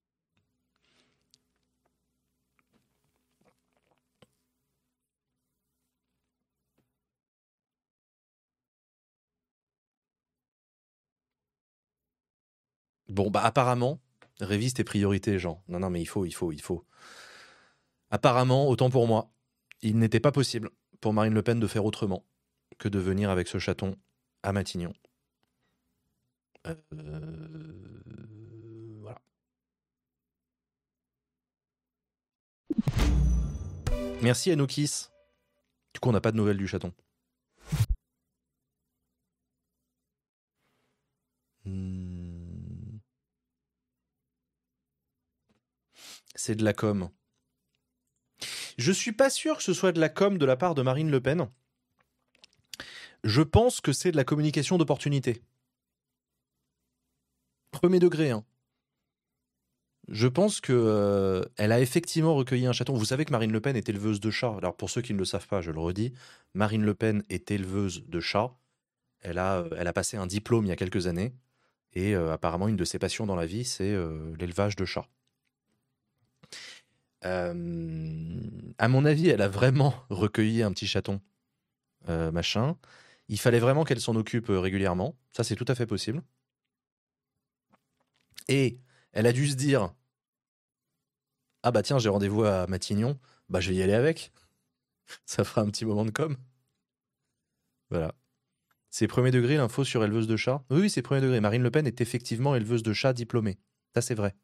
Bon, bah apparemment, révise tes priorités, Jean. Non, mais il faut. Apparemment, autant pour moi, il n'était pas possible pour Marine Le Pen de faire autrement que de venir avec ce chaton à Matignon. Voilà. Merci Anoukis. Du coup, on n'a pas de nouvelles du chaton. C'est de la com. Je suis pas sûr que ce soit de la com de la part de Marine Le Pen. Je pense que c'est de la communication d'opportunité. Premier degré, hein. Je pense que elle a effectivement recueilli un chaton. Vous savez que Marine Le Pen est éleveuse de chats. Alors pour ceux qui ne le savent pas, je le redis, Marine Le Pen est éleveuse de chats. Elle a passé un diplôme il y a quelques années. Et apparemment, une de ses passions dans la vie, c'est l'élevage de chats. À mon avis, elle a vraiment recueilli un petit chaton, machin. Il fallait vraiment qu'elle s'en occupe régulièrement. Ça, c'est tout à fait possible. Et elle a dû se dire, ah bah tiens, j'ai rendez-vous à Matignon, bah je vais y aller avec. Ça fera un petit moment de com. Voilà. C'est premier degré, l'info sur éleveuse de chats. Oui, c'est premier degré. Marine Le Pen est effectivement éleveuse de chats diplômée. Ça, c'est vrai.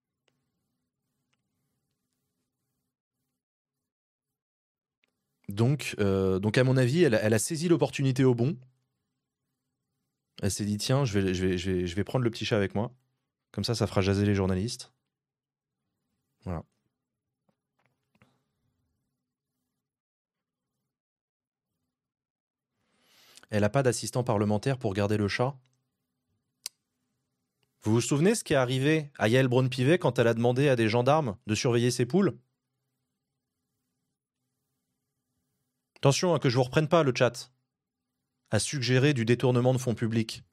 Donc à mon avis, elle a saisi l'opportunité au bon. Elle s'est dit, tiens, je vais prendre le petit chat avec moi. Comme ça fera jaser les journalistes. Voilà. Elle n'a pas d'assistant parlementaire pour garder le chat. Vous vous souvenez ce qui est arrivé à Yael Braun-Pivet quand elle a demandé à des gendarmes de surveiller ses poules? Attention, que je vous reprenne pas le chat. A suggéré du détournement de fonds publics.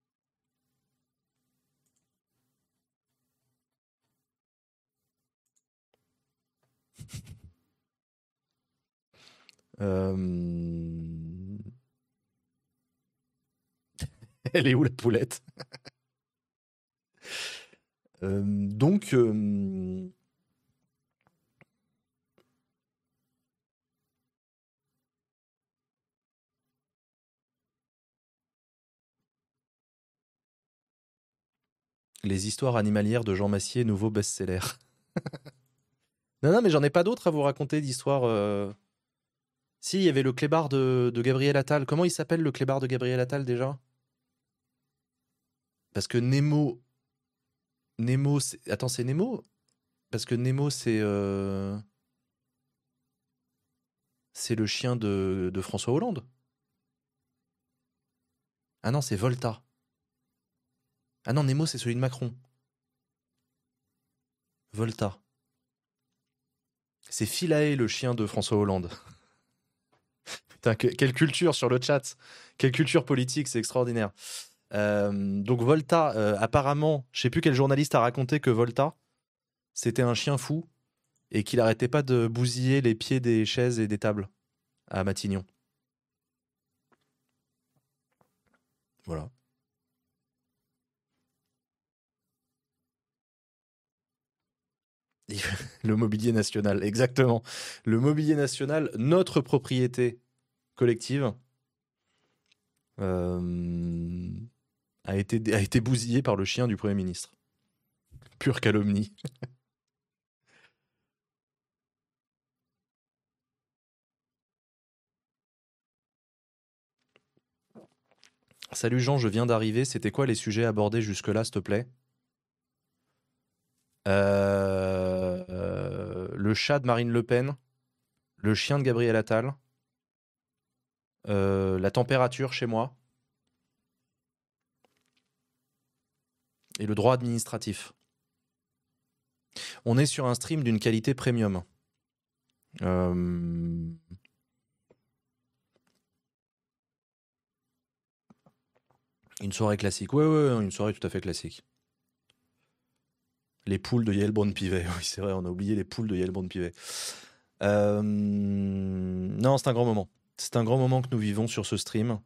Elle est où la poulette? Donc, les histoires animalières de Jean Massier, nouveau best-seller. Non, mais j'en ai pas d'autres à vous raconter d'histoires. Si, il y avait le clébard de Gabriel Attal. Comment il s'appelle le clébard de Gabriel Attal déjà? Parce que Nemo, attends, c'est Nemo? Parce que Nemo, c'est le chien de François Hollande. Ah non, c'est Volta. Ah non, Nemo, c'est celui de Macron. Volta. C'est Philae, le chien de François Hollande. Putain, quelle culture sur le chat. Quelle culture politique, c'est extraordinaire. Donc Volta, apparemment, je sais plus quel journaliste a raconté que Volta, c'était un chien fou et qu'il arrêtait pas de bousiller les pieds des chaises et des tables à Matignon. Voilà. Le mobilier national, exactement. Le mobilier national, notre propriété collective, a été bousillé par le chien du Premier ministre. Pure calomnie. Salut Jean, je viens d'arriver. C'était quoi les sujets abordés jusque-là, s'il te plaît? Le chat de Marine Le Pen, le chien de Gabriel Attal, la température chez moi et le droit administratif. On est sur un stream d'une qualité premium. Une soirée classique. Ouais, une soirée tout à fait classique. Les poules de Yael Braun-Pivet. Oui, c'est vrai, on a oublié les poules de Yael Braun-Pivet. Non, c'est un grand moment. C'est un grand moment que nous vivons sur ce stream.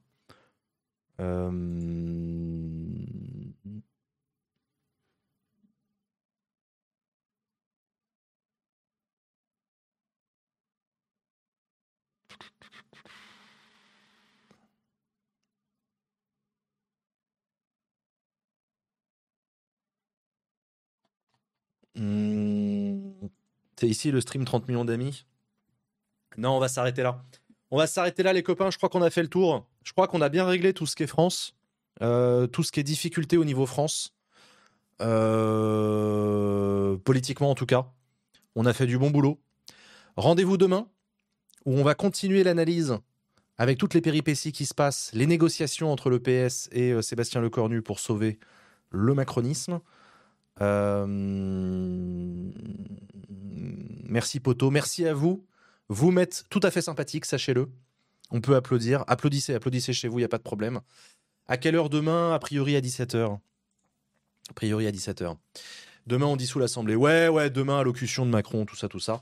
C'est ici le stream 30 millions d'amis. Non, on va s'arrêter là. On va s'arrêter là, les copains. Je crois qu'on a fait le tour. Je crois qu'on a bien réglé tout ce qui est France, tout ce qui est difficulté au niveau France, politiquement en tout cas. On a fait du bon boulot. Rendez-vous demain, où on va continuer l'analyse avec toutes les péripéties qui se passent, les négociations entre le PS et Sébastien Lecornu pour sauver le macronisme. Merci Poto, merci à vous. Vous m'êtes tout à fait sympathique, sachez-le. On peut applaudir. Applaudissez chez vous, il n'y a pas de problème. À quelle heure demain? A priori à 17h. A priori à 17h. Demain, on dissout l'Assemblée. Ouais, demain, allocution de Macron, tout ça.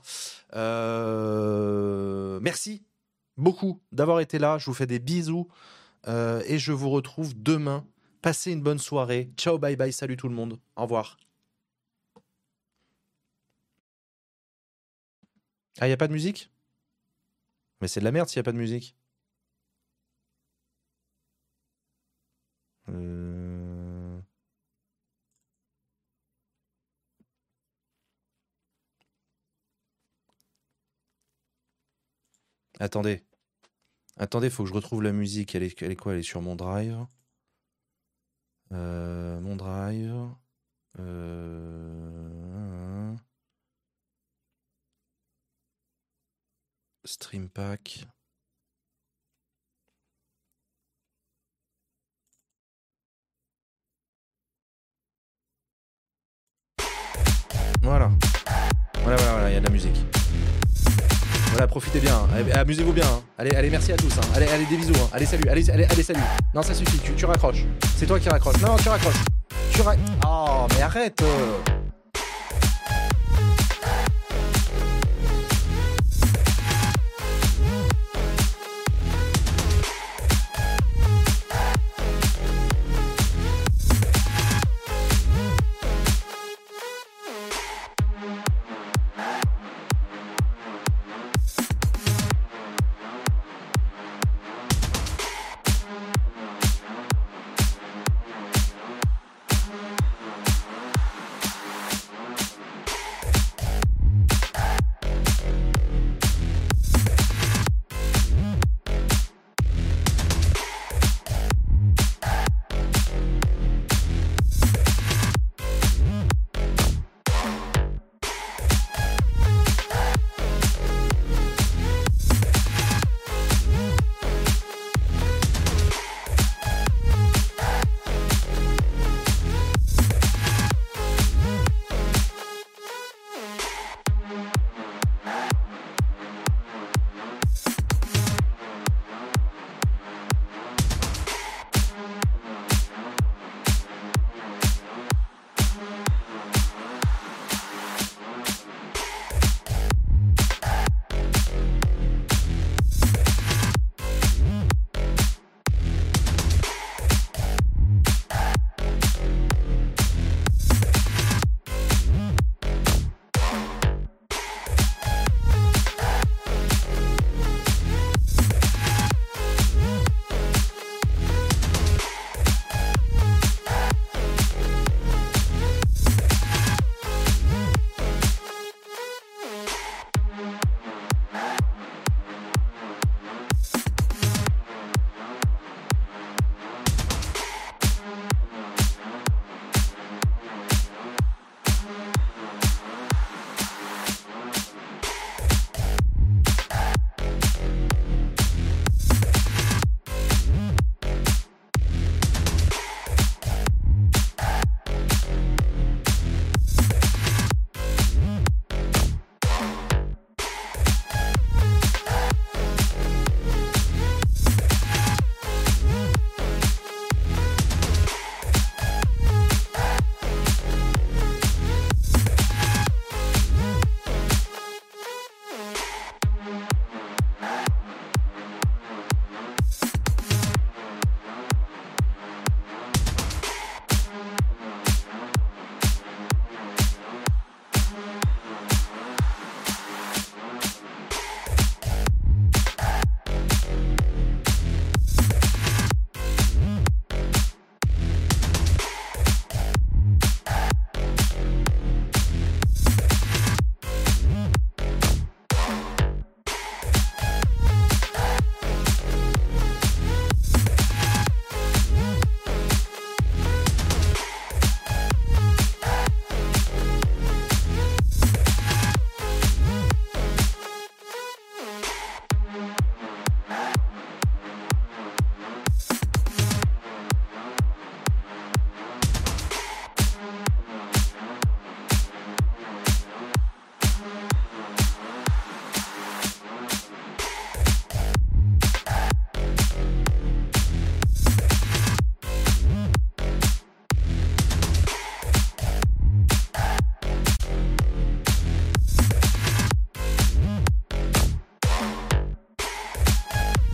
Merci beaucoup d'avoir été là. Je vous fais des bisous. Et je vous retrouve demain. Passez une bonne soirée. Ciao, bye bye, salut tout le monde. Au revoir. Ah, il n'y a pas de musique? Mais c'est de la merde s'il n'y a pas de musique. Attendez, faut que je retrouve la musique. Elle est quoi? Elle est sur mon drive. Mon drive. Stream pack. Voilà, il y a de la musique. Voilà, profitez bien, hein. Amusez-vous bien. Hein. Allez, merci à tous. Hein. Allez, des bisous. Hein. Allez, salut. Non, ça suffit, tu raccroches. C'est toi qui raccroches. Non, tu raccroches. Oh, mais arrête.